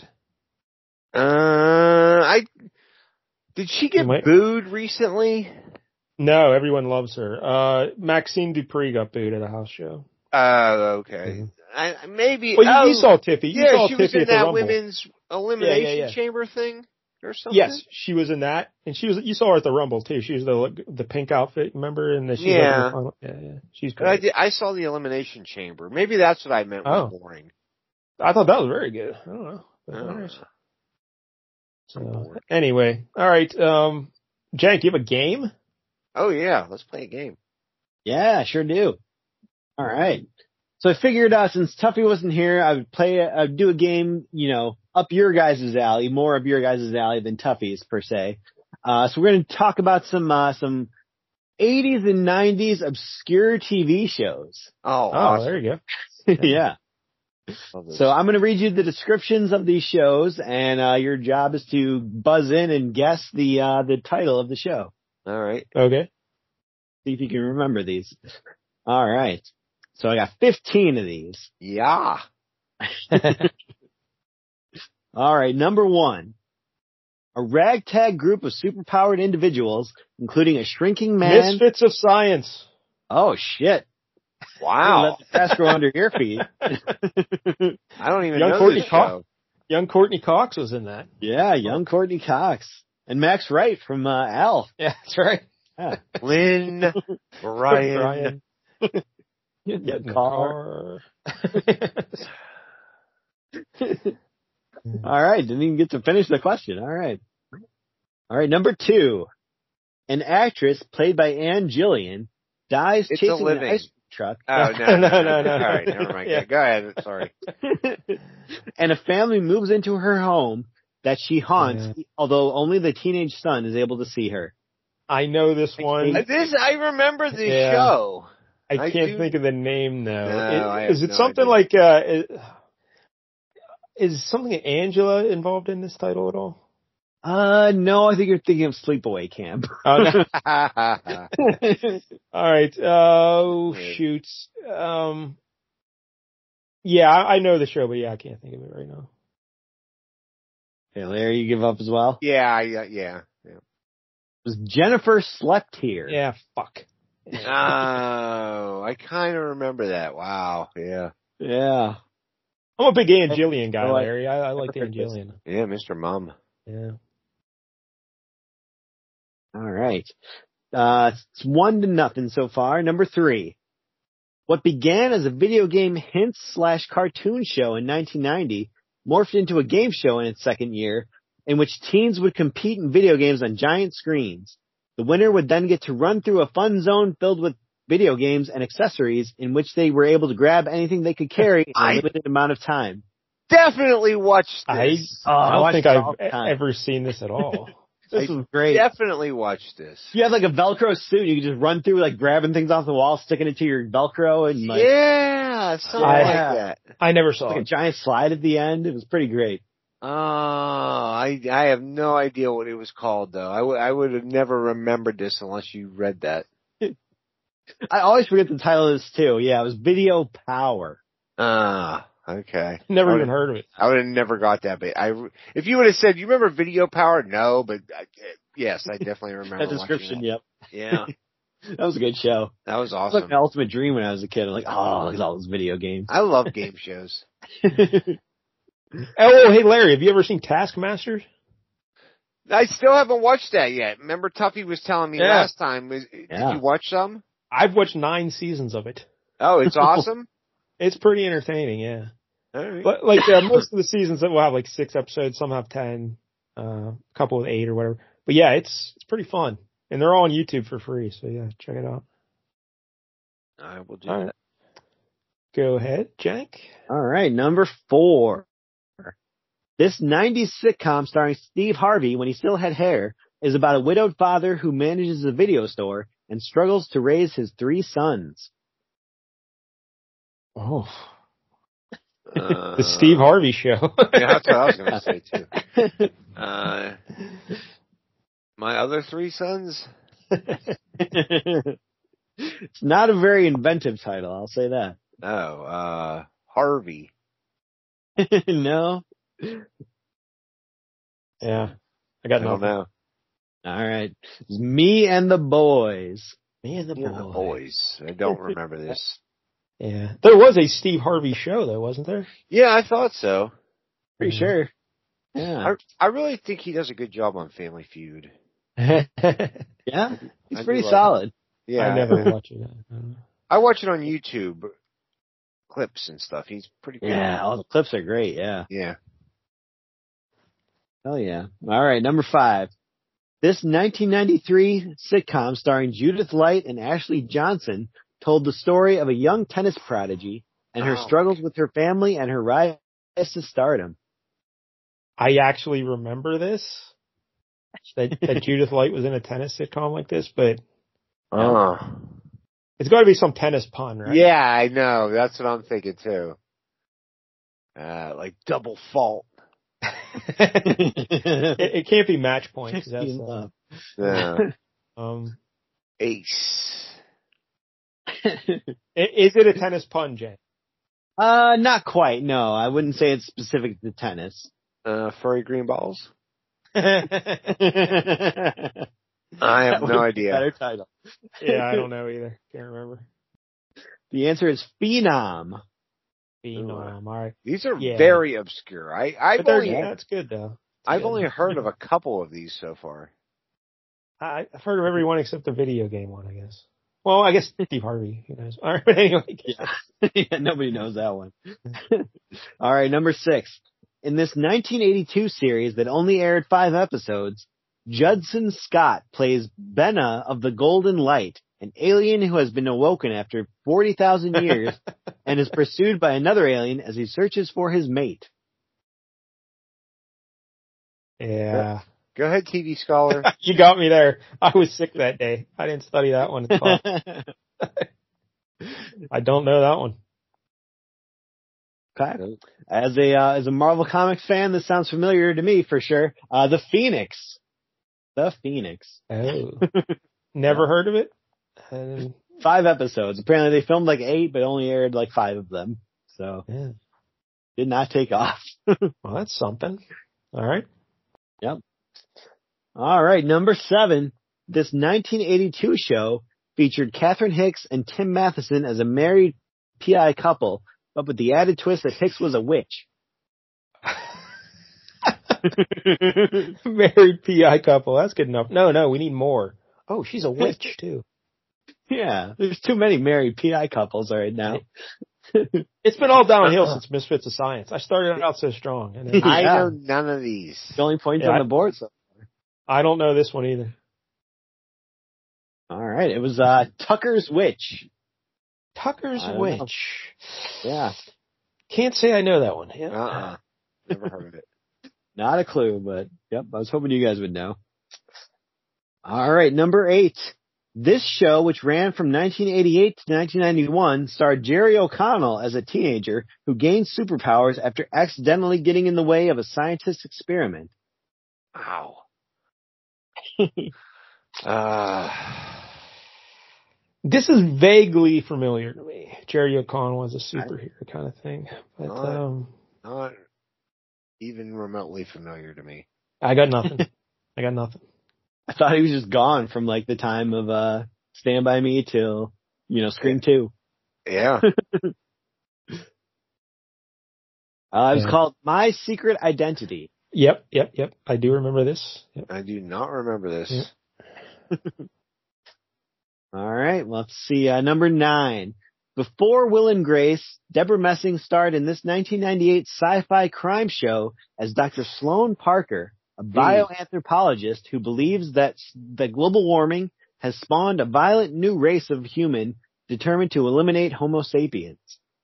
Did she get booed recently? No, everyone loves her. Maxine Dupree got booed at a house show. Oh, okay. Maybe. Well, you saw Tiffy. She was in that women's elimination chamber thing or something. Yes, she was in that, and you saw her at the Rumble too. She was the pink outfit, remember? And she's great. But I saw the elimination chamber. Maybe that's what I meant was boring. I thought that was very good. I don't know. But so anyway, all right. Jank, do you have a game? Oh yeah, let's play a game. Yeah, sure do. All right. So I figured since Tuffy wasn't here, I'd do a game, up your guys' alley, more up your guys' alley than Tuffy's per se. So we're going to talk about some 80s and 90s obscure TV shows. Oh, awesome. There you go. Yeah. So I'm going to read you the descriptions of these shows, and your job is to buzz in and guess the title of the show. All right. Okay. See if you can remember these. All right. So I got 15 of these. Yeah. All right. Number 1. A ragtag group of superpowered individuals, including a shrinking man. Misfits of Science. Oh, shit. Wow. Let the fast go under your feet. I don't even know this show. Young Courtney Cox was in that. Yeah, young Courtney Cox. And Max Wright from Alf. Yeah, that's right. Yeah. Lynn, Brian. Get in the car. All right. Didn't even get to finish the question. All right. Number 2. An actress played by Ann Jillian dies chasing an ice truck. Oh, no. All right. Never mind. Yeah. Go ahead. Sorry. And a family moves into her home that she haunts, although only the teenage son is able to see her. I know this one. I remember this show. I can't think of the name though. No, is it something idea. like is something Angela involved in this title at all? No, I think you're thinking of Sleepaway Camp. Oh, no. All right. Oh, shoot. Yeah, I know the show, but I can't think of it right now. Okay, Larry, you give up as well? Yeah. It was Jennifer Slept Here. Yeah, fuck. Oh, I kind of remember that. Wow. Yeah. Yeah. I'm a big Ann Jillian guy, Larry. I like Ann Jillian. Yeah, Mr. Mom. Yeah. All right. It's 1-0 so far. Number 3. What began as a video game hints/cartoon show in 1990 morphed into a game show in its second year, in which teens would compete in video games on giant screens. The winner would then get to run through a fun zone filled with video games and accessories in which they were able to grab anything they could carry in a limited amount of time. Definitely watched this. I don't think I've ever seen this at all. This was great. Definitely watched this. You had like a Velcro suit. You could just run through like grabbing things off the wall, sticking it to your Velcro, and like Yeah, something like that. I never saw like a it. giant slide at the end. It was pretty great. I have no idea what it was called though. I would have never remembered this unless you read that. I always forget the title of this too. Yeah, it was Video Power. Okay. Never even heard of it. I would have never got that bit. If you would have said, you remember Video Power? No, but yes, I definitely remember That description, watching that. yep. Yeah. That was a good show. That was It was awesome. like my ultimate dream when I was a kid. I'm like, oh, look at all those video games. I love game shows. Oh, hey Larry, have you ever seen Taskmaster? I still haven't watched that yet. Remember Tuffy was telling me last time. Did you watch some? I've watched 9 seasons of it. Oh, it's awesome? It's pretty entertaining, yeah. All right. But like most of the seasons that will have like 6 episodes, some have 10, a couple with 8 or whatever. But yeah, it's pretty fun. And they're all on YouTube for free, so yeah, check it out. I will do All that. right. Go ahead, Jack. All right, number 4. This 90s sitcom starring Steve Harvey when he still had hair is about a widowed father who manages a video store and struggles to raise his 3 sons. Oh. The Steve Harvey Show. Yeah, that's what I was going to say too. My other 3 sons? It's not a very inventive title, I'll say that. Oh, Harvey. No? Yeah. I got I don't nothing. know. All right. It's Me and the Boys. Me and the Yeah, the boys. I don't remember this. Yeah. There was a Steve Harvey Show though, wasn't there? Yeah, I thought so. Pretty sure. Yeah. I really think he does a good job on Family Feud. Yeah. He's I pretty do like solid. Yeah. I never watched it. I watch it on YouTube. Clips and stuff. He's pretty good. Yeah. All the clips are great. Yeah. Yeah. Hell yeah. All right. Number 5. This 1993 sitcom starring Judith Light and Ashley Johnson told the story of a young tennis prodigy and her struggles with her family and her rise to stardom. I actually remember this. That Judith Light was in a tennis sitcom like this, but it's got to be some tennis pun, right? Yeah, I know. That's what I'm thinking too. Like Double Fault. It can't be Match Point. 'Cause that's, Yeah. Ace. Is it a tennis pun, Jay? Not quite. No, I wouldn't say it's specific to tennis. Furry green balls? I have no idea. Better title. Yeah, I don't know either. Can't remember. The answer is Phenom. Phenom. All right. These are Yeah. very obscure. That's good though. I've only heard of a couple of these so far. I've heard of every one except the video game one, I guess. Well, I guess Steve Harvey. Who knows? All right, but anyway. Yeah, nobody knows that one. All right, number 6. In this 1982 series that only aired 5 episodes, Judson Scott plays Benna of the Golden Light, an alien who has been awoken after 40,000 years and is pursued by another alien as he searches for his mate. Yeah. Go ahead, TV Scholar. You got me there. I was sick that day. I didn't study that one at all. I don't know that one. Okay. As a Marvel Comics fan, this sounds familiar to me for sure. The Phoenix. The Phoenix. Oh. Never heard of it? 5 episodes. Apparently they filmed like 8, but only aired like 5 of them. So, Yeah. did not take off. Well, that's something. All right. Yep. All right, number 7. This 1982 show featured Catherine Hicks and Tim Matheson as a married PI couple, but with the added twist that Hicks was a witch. Married PI couple. That's good enough. No, we need more. Oh, she's a witch too. Yeah, there's too many married PI couples right now. It's been all downhill since Misfits of Science. I started out so strong. And then I know none of these. The only points Yeah, on the board. So. I don't know this one either. All right, it was Tucker's Witch. Tucker's I don't Witch. know. Yeah, Can't say I know that one. Yeah. Never heard of it. not a clue, but yep, I was hoping you guys would know. All right, number 8. This show, which ran from 1988 to 1991, starred Jerry O'Connell as a teenager who gained superpowers after accidentally getting in the way of a scientist's experiment. Wow. This is vaguely familiar to me. Jerry O'Connell as a superhero kind of thing. But, not even remotely familiar to me. I got nothing. I thought he was just gone from like the time of Stand By Me till, Scream 2. Yeah. It was called My Secret Identity. Yep. I do remember this. Yep. I do not remember this. Yep. All right, well, let's see. Number 9. Before Will and Grace, Deborah Messing starred in this 1998 sci-fi crime show as Dr. Sloan Parker, a bioanthropologist who believes that global warming has spawned a violent new race of human determined to eliminate Homo sapiens.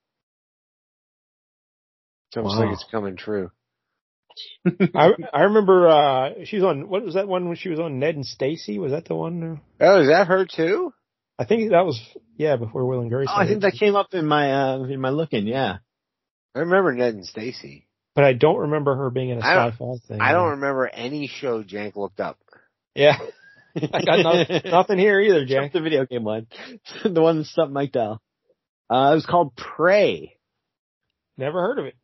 It's almost like it's coming true. I remember she was on, what was that one when she was on Ned and Stacy? Was that the one? Oh, is that her too? I think that was, before Will and Grace. Oh, I think that came up in my looking, yeah. I remember Ned and Stacy. But I don't remember her being in a sci-fi thing. I don't remember any show Jank looked up. Yeah. I got nothing here either, Jank. The video game one. The one that stumped Mike Dell. It was called Prey. Never heard of it.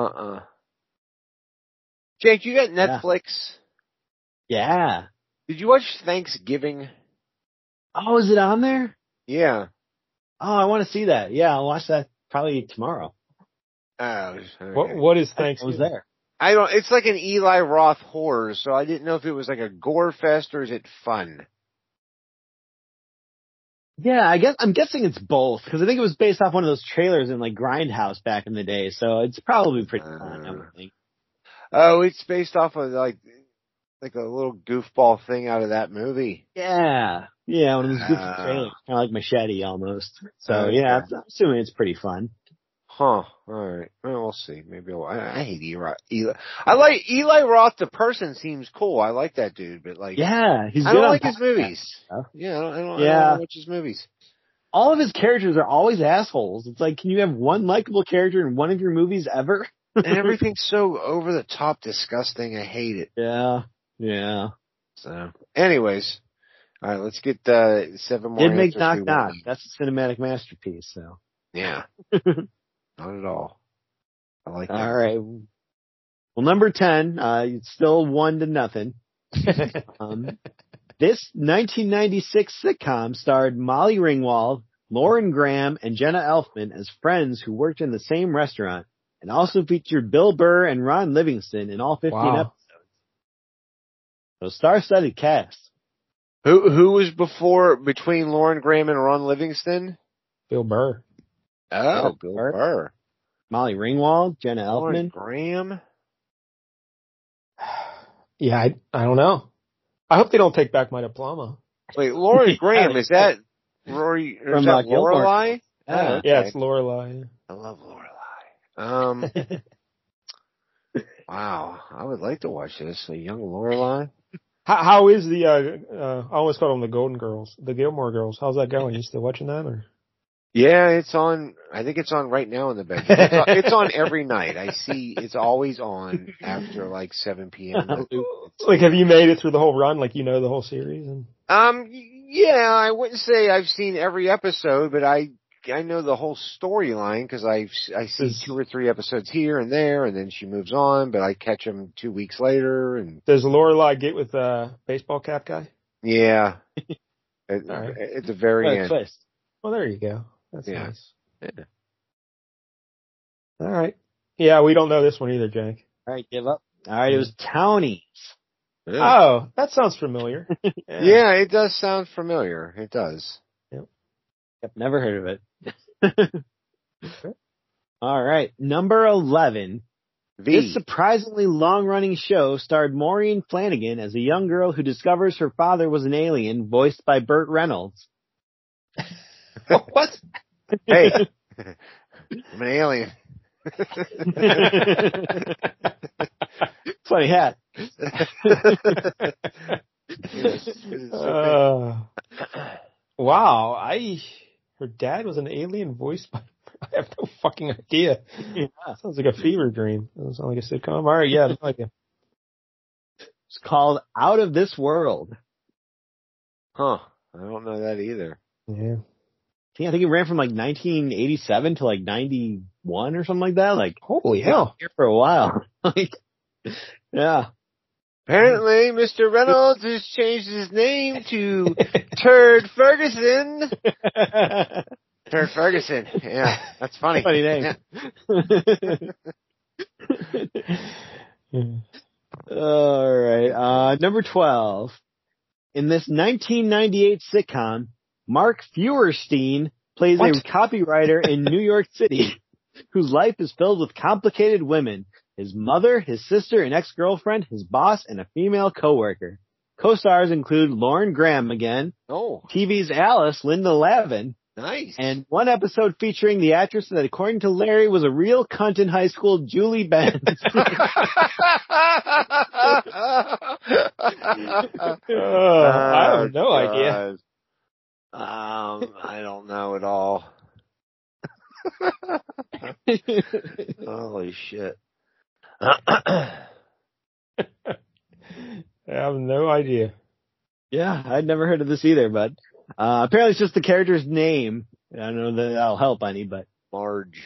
Jank, you got Netflix? Yeah. Did you watch Thanksgiving? Oh, is it on there? Yeah. Oh, I want to see that. Yeah, I'll watch that probably tomorrow. Okay. What is Thanksgiving? I was there. It's like an Eli Roth horror, so I didn't know if it was like a gore fest or is it fun? Yeah, I'm guessing it's both, because I think it was based off one of those trailers in like Grindhouse back in the day, so it's probably pretty fun, I would think. Oh, it's based off of like a little goofball thing out of that movie. Yeah. Yeah, one of those goofy trailers, kind of like Machete almost. So yeah, I'm assuming it's pretty fun. Huh. Alright. Well, we'll see. Maybe I hate Eli. I like Eli Roth, the person seems cool. I like that dude, but like. Yeah, he's good. I don't like his movies. Yeah, I don't watch his movies. All of his characters are always assholes. It's like, can you have one likable character in one of your movies ever? And everything's so over the top disgusting. I hate it. Yeah. So, anyways. Alright, let's get 7 more. Did make Knock Knock. That's a cinematic masterpiece, so. Yeah. Not at all. I like that. All right. Well, number 10, it's still 1-0. This 1996 sitcom starred Molly Ringwald, Lauren Graham, and Jenna Elfman as friends who worked in the same restaurant, and also featured Bill Burr and Ron Livingston in all 15 episodes. So star-studded cast. Who was between Lauren Graham and Ron Livingston? Bill Burr. Oh, Bill Burr. Molly Ringwald, Jenna Elfman. Lauren Graham? Yeah, I don't know. I hope they don't take back my diploma. Wait, Lauren Graham, is that Rory, or is that Lorelai? Yeah. Yeah, it's Lorelai. I love Lorelai. Wow, I would like to watch this. A young Lorelai. How is the, I always call them the Golden Girls, the Gilmore Girls. How's that going? You still watching that or? Yeah, it's on, I think it's on right now in the bedroom. It's on every night. I see it's always on after like 7 p.m. Like, have you made it through the whole run? Like, the whole series? Yeah, I wouldn't say I've seen every episode, but I know the whole storyline because I see 2 or 3 episodes here and there, and then she moves on, but I catch them 2 weeks later. And does Lorelai get with baseball cap guy? Yeah, at the very end. Twist. Well, there you go. That's nice. Yeah. All right. Yeah, we don't know this one either, Jank. All right, give up. All right, it was Townies. Yeah. Oh, that sounds familiar. Yeah, it does sound familiar. It does. Yep, never heard of it. All right, number 11. This surprisingly long-running show starred Maureen Flanagan as a young girl who discovers her father was an alien, voiced by Burt Reynolds. What? Hey, I'm an alien. Funny hat. Wow, her dad was an alien voiced by. I have no fucking idea. Yeah. Sounds like a fever dream. Doesn't sound like a sitcom. All right, yeah, no idea. It's called Out of This World. Huh. I don't know that either. Yeah. I think it ran from like 1987 to like 91 or something like that. Like, holy hell. Here for a while. Like, yeah. Apparently, Mr. Reynolds has changed his name to Turd Ferguson. Turd Ferguson. Yeah, that's funny. Funny name. Yeah. All right. Number 12. In this 1998 sitcom, Mark Feuerstein plays a copywriter in New York City whose life is filled with complicated women. His mother, his sister, an ex-girlfriend, his boss, and a female coworker. Co-stars include Lauren Graham again, TV's Alice, Linda Lavin, nice, and one episode featuring the actress that, according to Larry, was a real cunt in high school, Julie Benz. I have no idea. I don't know at all. Holy shit. I have no idea. Yeah, I'd never heard of this either, but apparently it's just the character's name. I don't know that that'll help any, but Marge.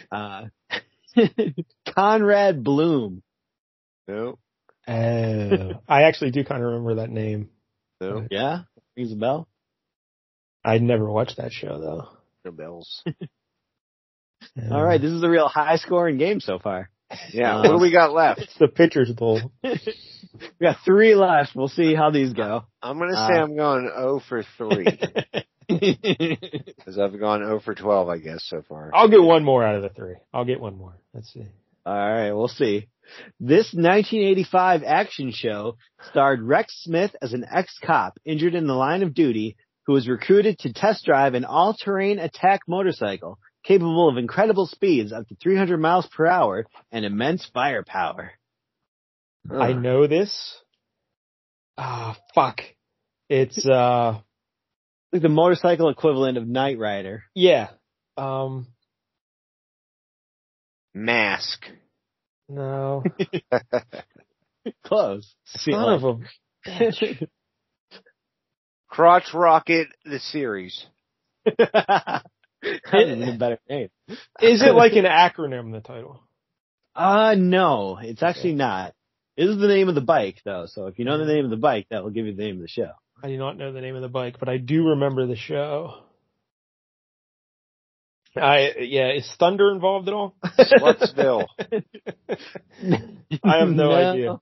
Conrad Bloom. Nope. I actually do kind of remember that name. Nope. Yeah? Rings a bell? I'd never watched that show, though. No bells. All right, this is a real high-scoring game so far. Yeah, what do we got left? It's the pitcher's bowl. We got 3 left. We'll see how these go. I'm going to say I'm going 0 for 3. Because I've gone 0 for 12, I guess, so far. I'll get one more out of the 3. I'll get one more. Let's see. All right, we'll see. This 1985 action show starred Rex Smith as an ex-cop injured in the line of duty who was recruited to test drive an all-terrain attack motorcycle capable of incredible speeds up to 300 miles per hour and immense firepower. I know this. Fuck. It's, like the motorcycle equivalent of Knight Rider. Yeah. Mask. No. Close. Son of a bitch. Crotch Rocket, the series. That is a better name. Is it like an acronym, the title? No, it's actually not. It is the name of the bike, though, so if you know the name of the bike, that will give you the name of the show. I do not know the name of the bike, but I do remember the show. Is Thunder involved at all? Slutsville. I have no idea.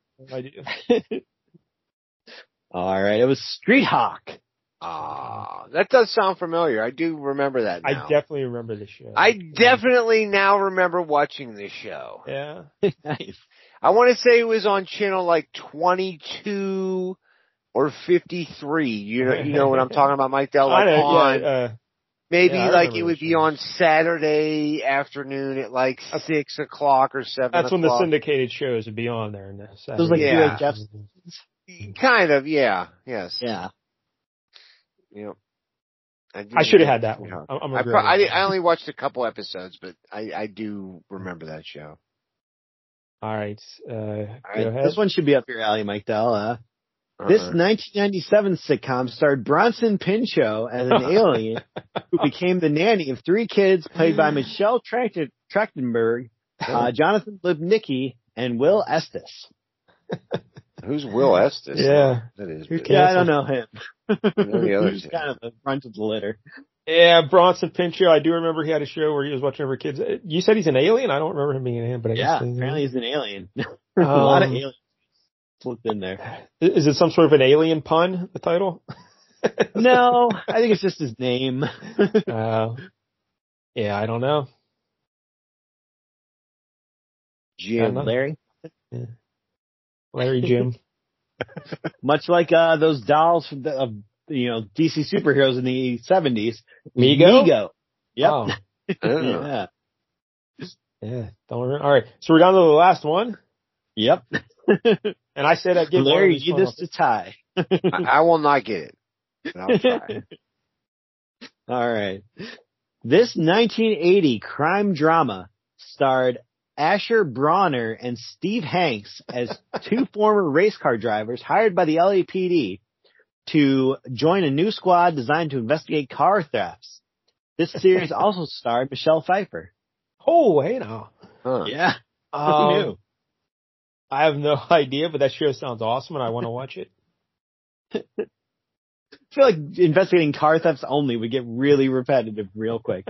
All right, it was Street Hawk. That does sound familiar. I do remember that now. I definitely remember the show. I definitely now remember watching this show. Yeah. Nice. I want to say it was on channel like 22 or 53. You know what I'm talking about, Mike Dell? Like maybe like it would be on Saturday afternoon at like 6 o'clock or 7 o'clock. That's when the syndicated shows would be on there. It was like VHS. Kind of, yeah. Yes. Yeah. Yep. I should have had that one. I only watched a couple episodes, but I do remember that show. All right. Go ahead. This one should be up your alley, Mike Dell. This 1997 sitcom starred Bronson Pinchot as an alien who became the nanny of 3 kids played by Michelle Trachtenberg, Jonathan Lipnicki, and Will Estes. Who's Will Estes? Yeah. That is. I don't know him. He's kind of the front of the litter. Yeah, Bronson Pinchot. I do remember he had a show where he was watching over kids. You said he's an alien? I don't remember him being an alien, but I guess apparently he's an alien. A lot of aliens slipped in there. Is it some sort of an alien pun, the title? No, I think it's just his name. Yeah, I don't know. Jim. Larry? Yeah. Larry Jim. Much like those dolls from DC superheroes in the 70s. Mego? Yep. Oh. Yeah. Yeah. Don't remember. All right. So we're down to the last one. Yep. And I said I'd give Larry, you need this to tie. I will not get it, but I'll try. All right. This 1980 crime drama starred Asher Bronner and Steve Hanks as two former race car drivers hired by the LAPD to join a new squad designed to investigate car thefts. This series also starred Michelle Pfeiffer. Oh, hey now. Huh. Yeah. Who knew? I have no idea, but that show sounds awesome and I want to watch it. I feel like investigating car thefts only would get really repetitive real quick.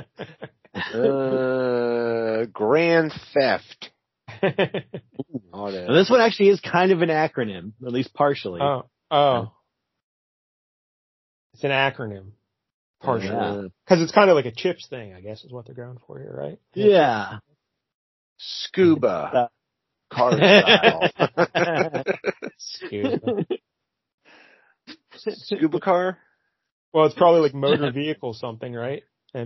Grand Theft. And this one actually is kind of an acronym, at least partially. Oh. It's an acronym. Partially. Yeah. Because it's kind of like a CHIPS thing, I guess, is what they're going for here, right? Yeah. Scuba. Car style. Scuba. Scuba car? Well, it's probably like motor vehicle something, right?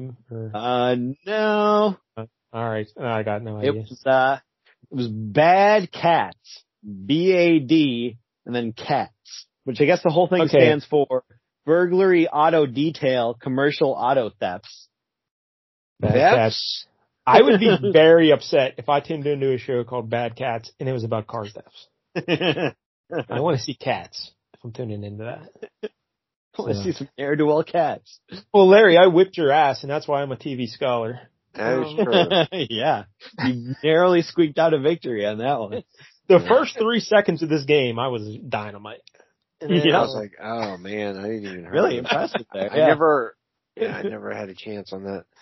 No. All right. I got no idea. It was Bad Cats. BAD and then Cats, which I guess the whole thing stands for Burglary, Auto Detail, Commercial Auto Thefts. Bad Cats. I would be very upset if I tuned into a show called Bad Cats and it was about car thefts. I want to see cats if I'm tuning into that. I want to see some ne'er-do-well cats. Well, Larry, I whipped your ass, and that's why I'm a TV scholar. That is true. Yeah. You narrowly squeaked out a victory on that one. The first 3 seconds of this game, I was dynamite. I was like, oh man, I didn't even hear really it. impressive there. I never had a chance on that.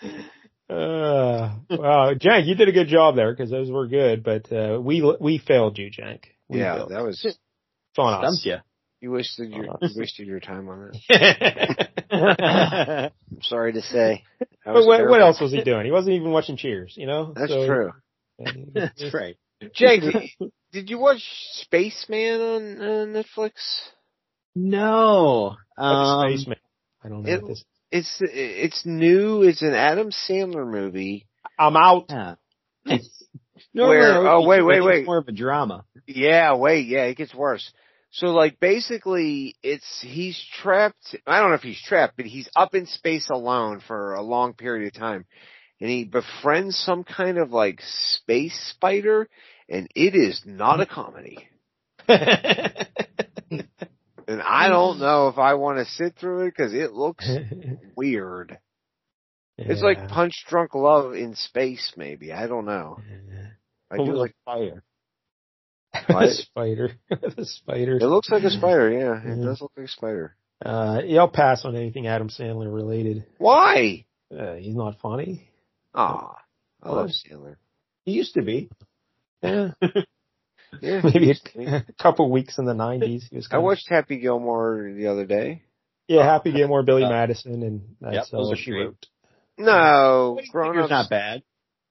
Wow, Jank, you did a good job there because those were good, but we failed you, Jank. That was on us. Stumped you. You wasted your time on that. I'm sorry to say. But what else was he doing? He wasn't even watching Cheers, you know? That's true. That's right. Jake, did you watch Spaceman on Netflix? No. Spaceman. I don't know what this is. It's new. It's an Adam Sandler movie. I'm out. Yeah. Wait. It's more of a drama. Yeah, it gets worse. So like basically he's trapped, I don't know if he's trapped, but he's up in space alone for a long period of time. And he befriends some kind of like space spider, and it is not a comedy. And I don't know if I want to sit through it because it looks weird. Yeah. It's like Punch Drunk Love in space, maybe. I don't know. I do like fire. The spider. The spider. It looks like a spider, yeah. It does look like a spider. I'll pass on anything Adam Sandler related. Why? He's not funny. I love Sandler. He used to be. Yeah. Yeah. Maybe a couple weeks in the 90s. He was I watched Happy Gilmore the other day. Yeah, Happy Gilmore, Billy Madison, and that's those are great. No, Grown Ups not bad.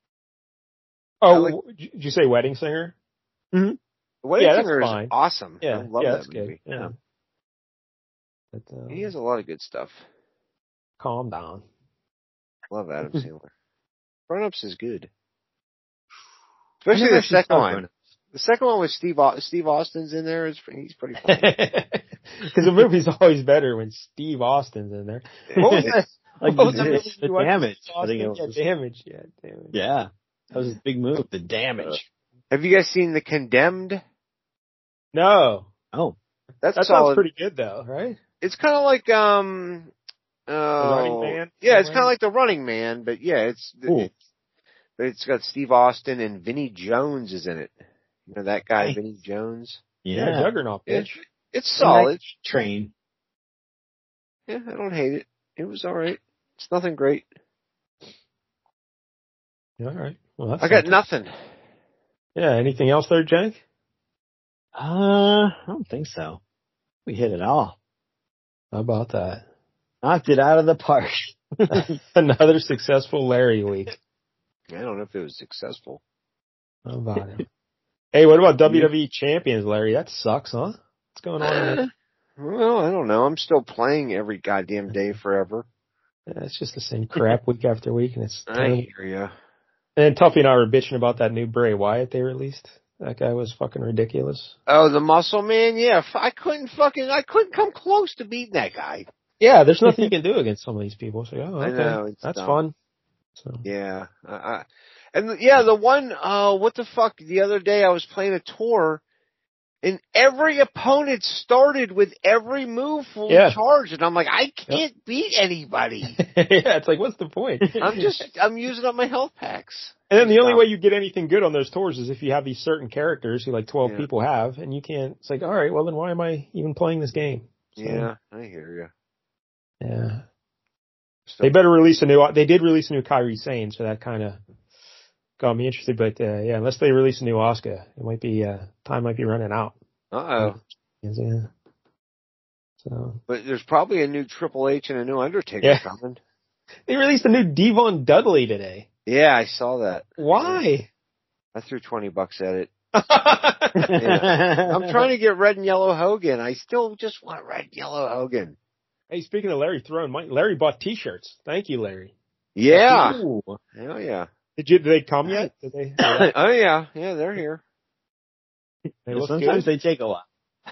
Oh, did you say Wedding Singer? Mm-hmm. Wedding Singer is awesome. Yeah, I love that movie. Good. Yeah. But, he has a lot of good stuff. Calm down. Love Adam Sandler. Grown Ups is good. Especially the second one. The second one with Steve Austin's in there. He's pretty funny. Because the movie's always better when Steve Austin's in there. What was that? Like the Damage. I think it was. Damage. Yeah. That was his big move. The Damage. Have you guys seen The Condemned? No. Oh. That sounds pretty good though, right? It's kind of like, The Running Man? Yeah, it's kind of like The Running Man, but yeah, it's got Steve Austin and Vinnie Jones is in it. You know that guy, Vinnie Jones? Yeah, Juggernaut, bitch. It's solid. Train. Yeah, I don't hate it. It was alright. It's nothing great. Alright. Well, I got nothing. Yeah, anything else there, Jank? I don't think so. We hit it all. How about that? Knocked it out of the park. Another successful Larry week. I don't know if it was successful. How about it? Hey, what about WWE Champions, Larry? That sucks, huh? What's going on there? Well, I don't know. I'm still playing every goddamn day forever. Yeah, it's just the same crap week after week, and it's I hear ya. And Tuffy and I were bitching about that new Bray Wyatt they released. That guy was fucking ridiculous. Oh, the Muscle Man? Yeah, I couldn't come close to beating that guy. Yeah, there's nothing you can do against some of these people. So, oh, okay. I know, that's dumb. fun. So. Yeah. The one, what the fuck, the other day I was playing a tour, and every opponent started with every move fully charged, and I'm like, I can't beat anybody. Yeah, it's like, what's the point? I'm using up my health packs. And then the only way you get anything good on those tours is if you have these certain characters who like 12 people have, and you can't, it's like, all right, well then why am I even playing this game? So, yeah, I hear you. Yeah. They better release they did release a new Kairi Sane, so that kind of got me interested, but unless they release a new Asuka, it might be, time might be running out. Uh-oh. Yeah. So. But there's probably a new Triple H and a new Undertaker coming. They released a new Devon Dudley today. Yeah, I saw that. Why? I threw $20 at it. I'm trying to get red and yellow Hogan. I still just want red and yellow Hogan. Hey, speaking of Larry Throne, Larry bought T-shirts. Thank you, Larry. Yeah. Ooh. Hell yeah. Did they come yet? Did they? Oh yeah. Yeah, they're here. Sometimes they take a while.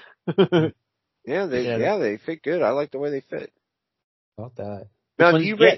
They fit good. I like the way they fit. About that. Now,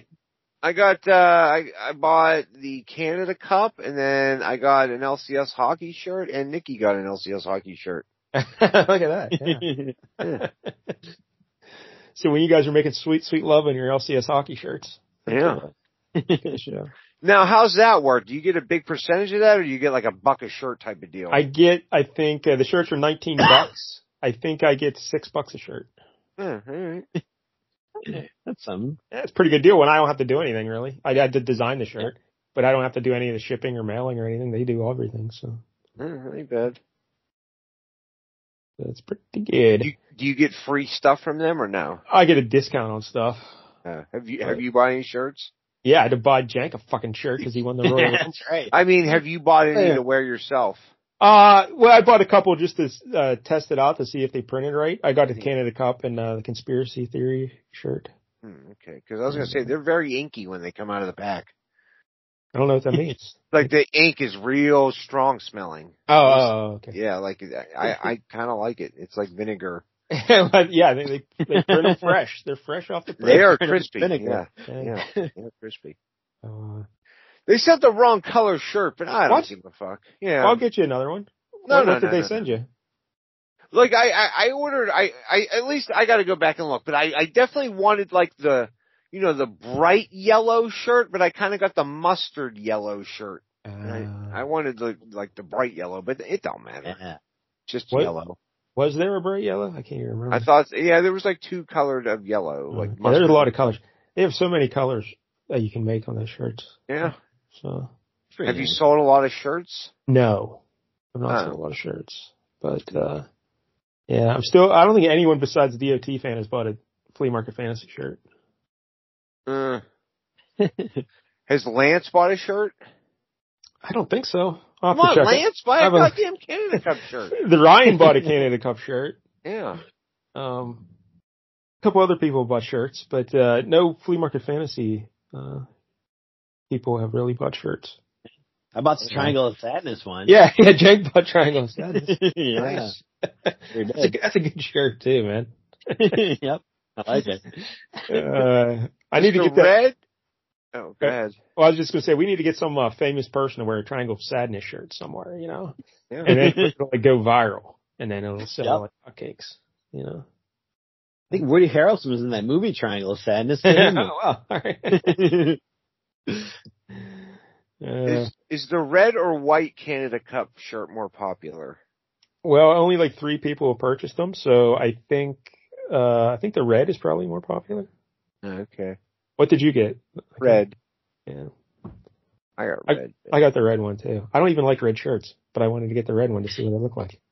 I bought the Canada Cup, and then I got an LCS hockey shirt, and Nikki got an LCS hockey shirt. Look at that. Yeah. So when you guys are making sweet, sweet love in your LCS hockey shirts. Yeah. Now, how's that work? Do you get a big percentage of that, or do you get like a buck a shirt type of deal? I think the shirts are $19. I think I get $6 a shirt. All right. That's something. Yeah, it's a pretty good deal when I don't have to do anything, really. I had to design the shirt, but I don't have to do any of the shipping or mailing or anything. They do everything, so. Ain't bad. That's pretty good. Do you get free stuff from them or no? I get a discount on stuff. Have you bought any shirts? Yeah, I had to buy Jank a fucking shirt because he won the Royal Rumble. That's right. I mean, have you bought any to wear yourself? Well, I bought a couple just to test it out to see if they printed right. I got the Canada Cup and the Conspiracy Theory shirt. Okay, because I was going to say, they're very inky when they come out of the pack. I don't know what that means. Like the ink is real strong smelling. Oh, okay. Yeah, like I kind of like it. It's like vinegar. Yeah, they print them fresh. They're fresh off the press. They are crispy. Vinegar. Yeah, they're crispy. They sent the wrong color shirt, but I don't give a fuck. Yeah, I'll get you another one. What did they send you? Like I ordered. I at least I got to go back and look, but I definitely wanted like the bright yellow shirt, but I kind of got the mustard yellow shirt. I wanted the bright yellow, but it don't matter. Just yellow. Was there a bright yellow? I can't even remember. I thought, there was like two colored of yellow. There's a lot of colors. They have so many colors that you can make on those shirts. Yeah. So. Have you sold a lot of shirts? No. I've not sold a lot of shirts. But, I don't think anyone besides the DOT fan has bought a Flea Market Fantasy shirt. Has Lance bought a shirt? I don't think so. Come on, Lance, buy a goddamn Canada Cup shirt. The Ryan bought a Canada Cup shirt. Yeah. A couple other people bought shirts, but no Flea Market Fantasy people have really bought shirts. I bought the Triangle of Sadness one. Yeah, Jake bought Triangle of Sadness. Yeah. Nice. That's a good shirt too, man. Yep. I like it. I need to get that. Red? Oh, go ahead. Well, I was just going to say, we need to get some famous person to wear a Triangle of Sadness shirt somewhere, Yeah. And then it'll go viral, and then it'll sell like hotcakes, I think Woody Harrelson was in that movie Triangle of Sadness. Oh, well, all right. Is the red or white Canada Cup shirt more popular? Well, only like 3 people have purchased them, so I think the red is probably more popular. Okay. What did you get? Red. Yeah. I got red. I got the red one too. I don't even like red shirts, but I wanted to get the red one to see what they look like.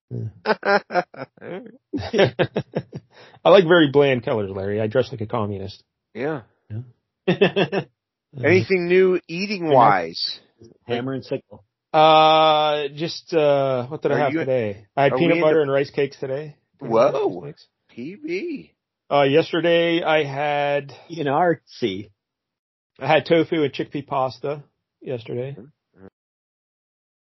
Yeah. I like very bland colors, Larry. I dress like a communist. Yeah. Anything new eating wise? Hammer and sickle. What did I have today? I had peanut butter and rice cakes today. Whoa. PB. Yesterday I had artsy. I had tofu and chickpea pasta yesterday.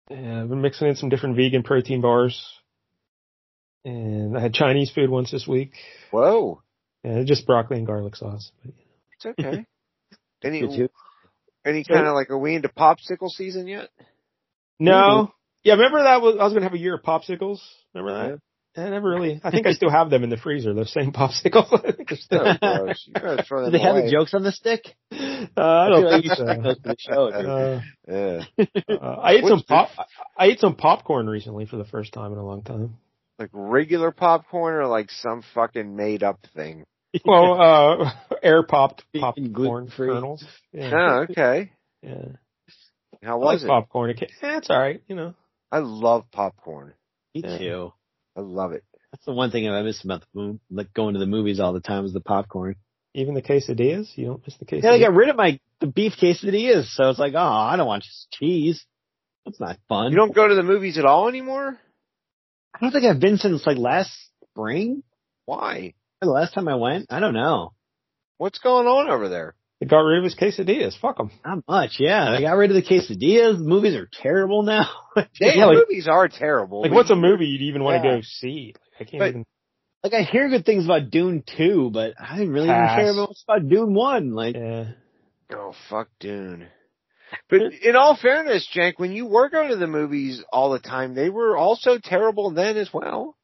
Yeah, I've been mixing in some different vegan protein bars. And I had Chinese food once this week. Whoa. Yeah, just broccoli and garlic sauce. It's okay. Any Good kind of like, are we into popsicle season yet? No. Yeah, remember I was going to have a year of popsicles? Remember that? I never really, I think I still have them in the freezer, those same popsicles. I think they're still. Oh, gross. You gotta throw Do them they have away. the jokes on the stick? I don't think you so. should those for the show, dude. Yeah. I ate some popcorn recently for the first time in a long time. Like regular popcorn or like some fucking made up thing? Well, air popped Vegan, popcorn gluten-free. kernels. Yeah. Oh, okay. Yeah. How I like was it? popcorn. It's alright, you know. I love popcorn. Me Yeah. too. I love it. That's the one thing I miss about like going to the movies all the time is the popcorn. Even the quesadillas? You don't miss the quesadillas? Yeah, I got rid of the beef quesadillas, so it's like, oh, I don't want just cheese. That's not fun. You don't go to the movies at all anymore? I don't think I've been since like last spring. Why? The last time I went, I don't know. What's going on over there? They got rid of his quesadillas. Fuck them. Not much, yeah. They got rid of the quesadillas. The movies are terrible now. Damn, like- movies are terrible. Like, what's a movie you'd even want to Yeah. go see? Like, I can't But- even. Like I hear good things about Dune 2, but I didn't really even Pass. care about Dune 1. Like, Yeah. Oh, fuck Dune. But in all fairness, Jank, when you were going to the movies all the time, they were also terrible then as well.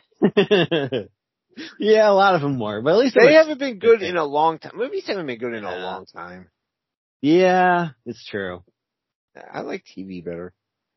yeah, a lot of them were, but at least They were- haven't been good in a long time. Movies haven't been good in a Yeah. long time. Yeah, it's true. I like TV better.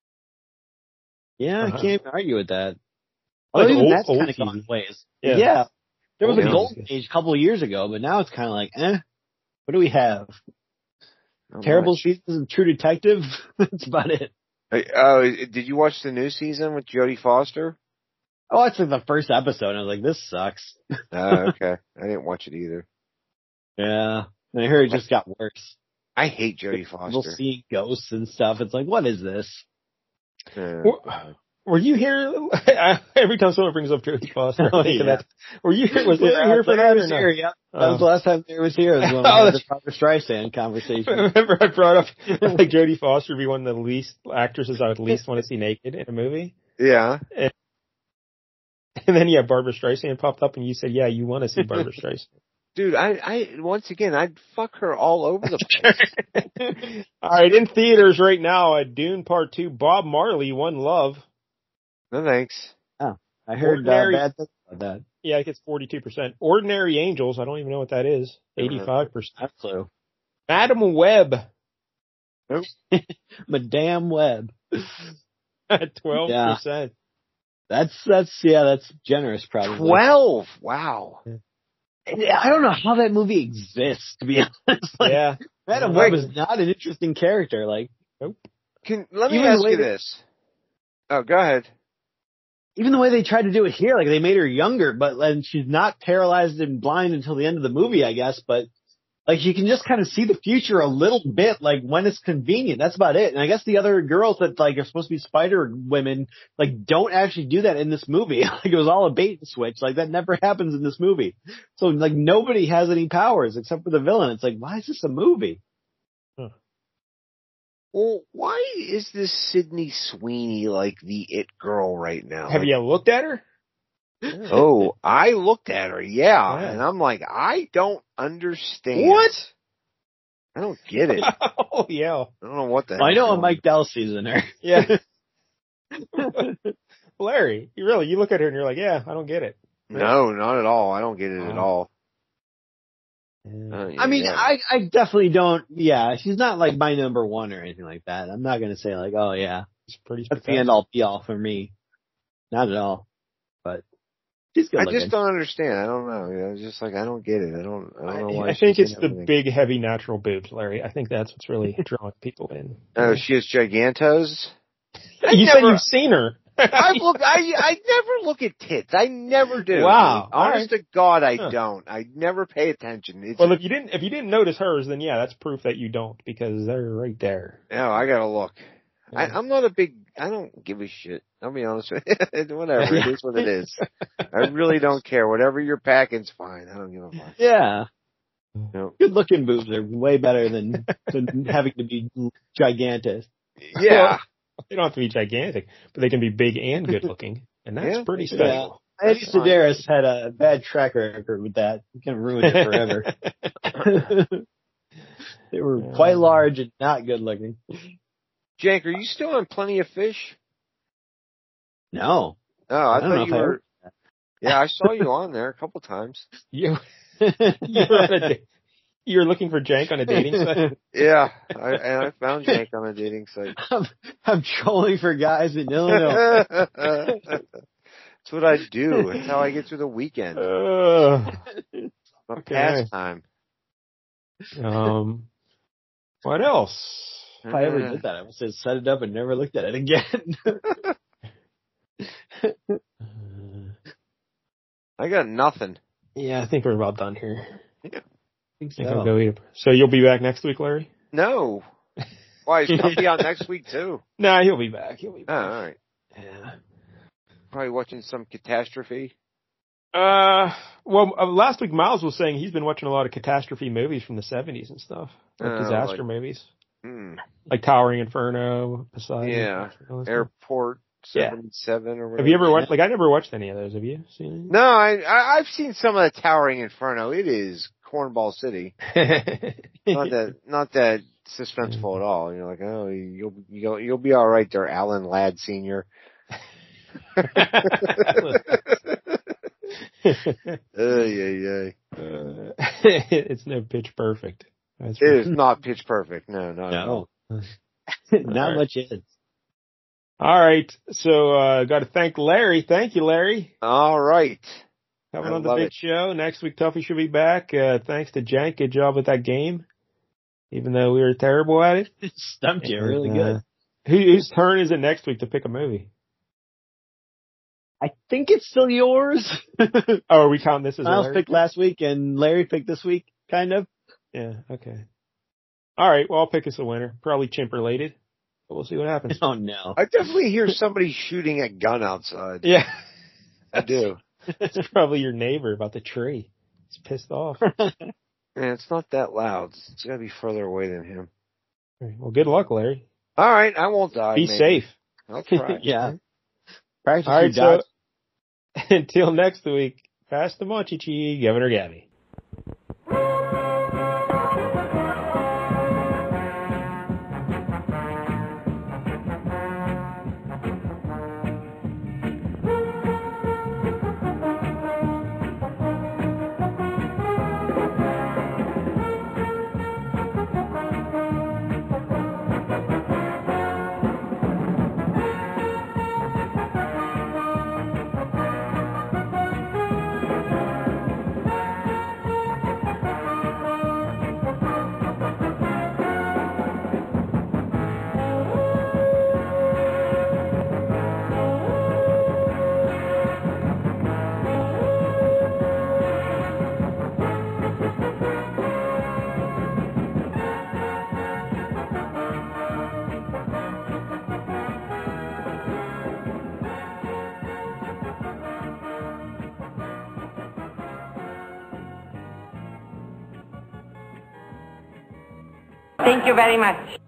Yeah, Uh-huh. I can't argue with that. Like Although even old- that's old kind of TV. gone ways. Yeah. Yeah. There was Old a TV. golden age a couple of years ago, but now it's kind of like, what do we have? Not Terrible much. seasons of True Detective? That's about it. Oh, did you watch the new season with Jodie Foster? I watched like the first episode and I was like, this sucks. Oh, okay. I didn't watch it either. Yeah. And I heard it just got worse. I hate Jodie People Foster. seeing ghosts and stuff. It's like, what is this? Yeah. Were you here? Every time someone brings up Jodie Foster, I think of yeah. that. Were you here? Was Larry here for that Larry or was no? here, yeah. That was the last time Larry was here. It was when we Oh, had that's- the Barbra Streisand conversation. Remember I brought up like Jodie Foster would be one of the least actresses I would least want to see naked in a movie. Yeah. And then Barbra Streisand popped up and you said, yeah, you want to see Barbra Streisand. Dude, I once again, I'd fuck her all over the place. All right, in theaters right now, Dune Part 2, Bob Marley, One Love. No thanks. I heard Ordinary- bad things about that. Yeah, it gets 42%. Ordinary Angels, I don't even know what that is. 85%. That's clue. Madam Web Madame Web. at 12%. That's generous probably. 12. Wow. I don't know how that movie exists, to be honest. Like, Yeah. Madame Wait. Web is not an interesting character. Like, Let me Even ask the way you that- this. Oh, go ahead. even the way they tried to do it here, like they made her younger, but then she's not paralyzed and blind until the end of the movie, I guess. But like you can just kind of see the future a little bit, like when it's convenient. That's about it. And I guess the other girls that like are supposed to be spider women, like don't actually do that in this movie. Like it was all a bait and switch. Like that never happens in this movie. So like nobody has any powers except for the villain. It's like, why is this a movie? Well, why is this Sydney Sweeney like the it girl right now? Have Like, you looked at her? Oh, I looked at her, yeah, Yeah. and I'm like, I don't understand. What? I don't get it. I Oh, yeah. don't know what the Well, I hell's know going a Mike Delsey's in her. Yeah. Larry, you look at her and you're like, yeah, I don't get it. No, not at all. I don't get it at all. I mean, yeah. I definitely don't. Yeah, she's not like my number one or anything like that. I'm not gonna say like, oh yeah, It's pretty that's the end all be all for me. Not at all. But she's good I looking. just don't understand. I don't know. You know, it's just like I don't get it. I don't know why. I think she's it's in the everything. big, heavy natural boobs, Larry. I think that's what's really drawing people in. Oh, she has gigantos. You said you've seen her. I never look at tits. I never do. Wow. Honest to God, I Huh. don't. I never pay attention. It's, Well, if you didn't notice hers, then yeah, that's proof that you don't because they're right there. no, I gotta look. Yeah. I'm not a big. I don't give a shit. I'll be honest with you. Whatever. It is what it is. I really don't care. Whatever you're packing's fine. I don't give a fuck. Yeah, No. good looking boobs are way better than having to be gigantic. Yeah. They don't have to be gigantic, but they can be big and good looking, and that's pretty special. Yeah. Eddie Sedaris had a bad track record with that. You can ruin it forever. They were quite large and not good looking. Jake, are you still on Plenty of Fish? No. Oh, I thought you were. Yeah, I saw you on there a couple times. You were looking for Jank on a dating site? Yeah, I found Jank on a dating site. I'm trolling for guys in Illinois. That's what I do. That's how I get through the weekend. My pastime. What else? If I ever did that, I would say set it up and never looked at it again. I got nothing. Yeah, I think we're about done here. Yeah. I think so. So you'll be back next week, Larry? No. Why? He'll be on next week too. Nah, he'll be back. Oh, all right. Yeah. Probably watching some catastrophe. Well, last week Miles was saying he's been watching a lot of catastrophe movies from the 70s and stuff. Like disaster movies. Like Towering Inferno, Poseidon. Yeah. Airport 77 or whatever. Have you ever watched, I never watched any of those. Have you seen any? No, I've seen some of the Towering Inferno. It is Cornball City. Not that suspenseful at all. You're like, oh, you'll be all right there, Alan Ladd Sr. It's no Pitch Perfect. It is not Pitch Perfect. No, not at all. Not much is. All right. So, got to thank Larry. Thank you, Larry. All right. Coming on the big show. Next week, Tuffy should be back. Thanks to Jank. Good job with that game. Even though we were terrible at it. Stumped you really good. Whose turn is it next week to pick a movie? I think it's still yours. Are we counting this as Miles picked last week and Larry picked this week, kind of. Yeah, okay. All right, well, I'll pick us a winner. Probably chimp related, but we'll see what happens. Oh, no. I definitely hear somebody shooting a gun outside. Yeah. I do. It's probably your neighbor about the tree. He's pissed off. Man, it's not that loud. It's got to be further away than him. Right, well, good luck, Larry. All right, I won't die. Be safe. I'll try. Yeah. Practice all right, so until next week, pass the Monchichi, Governor Gabby. Thank you very much.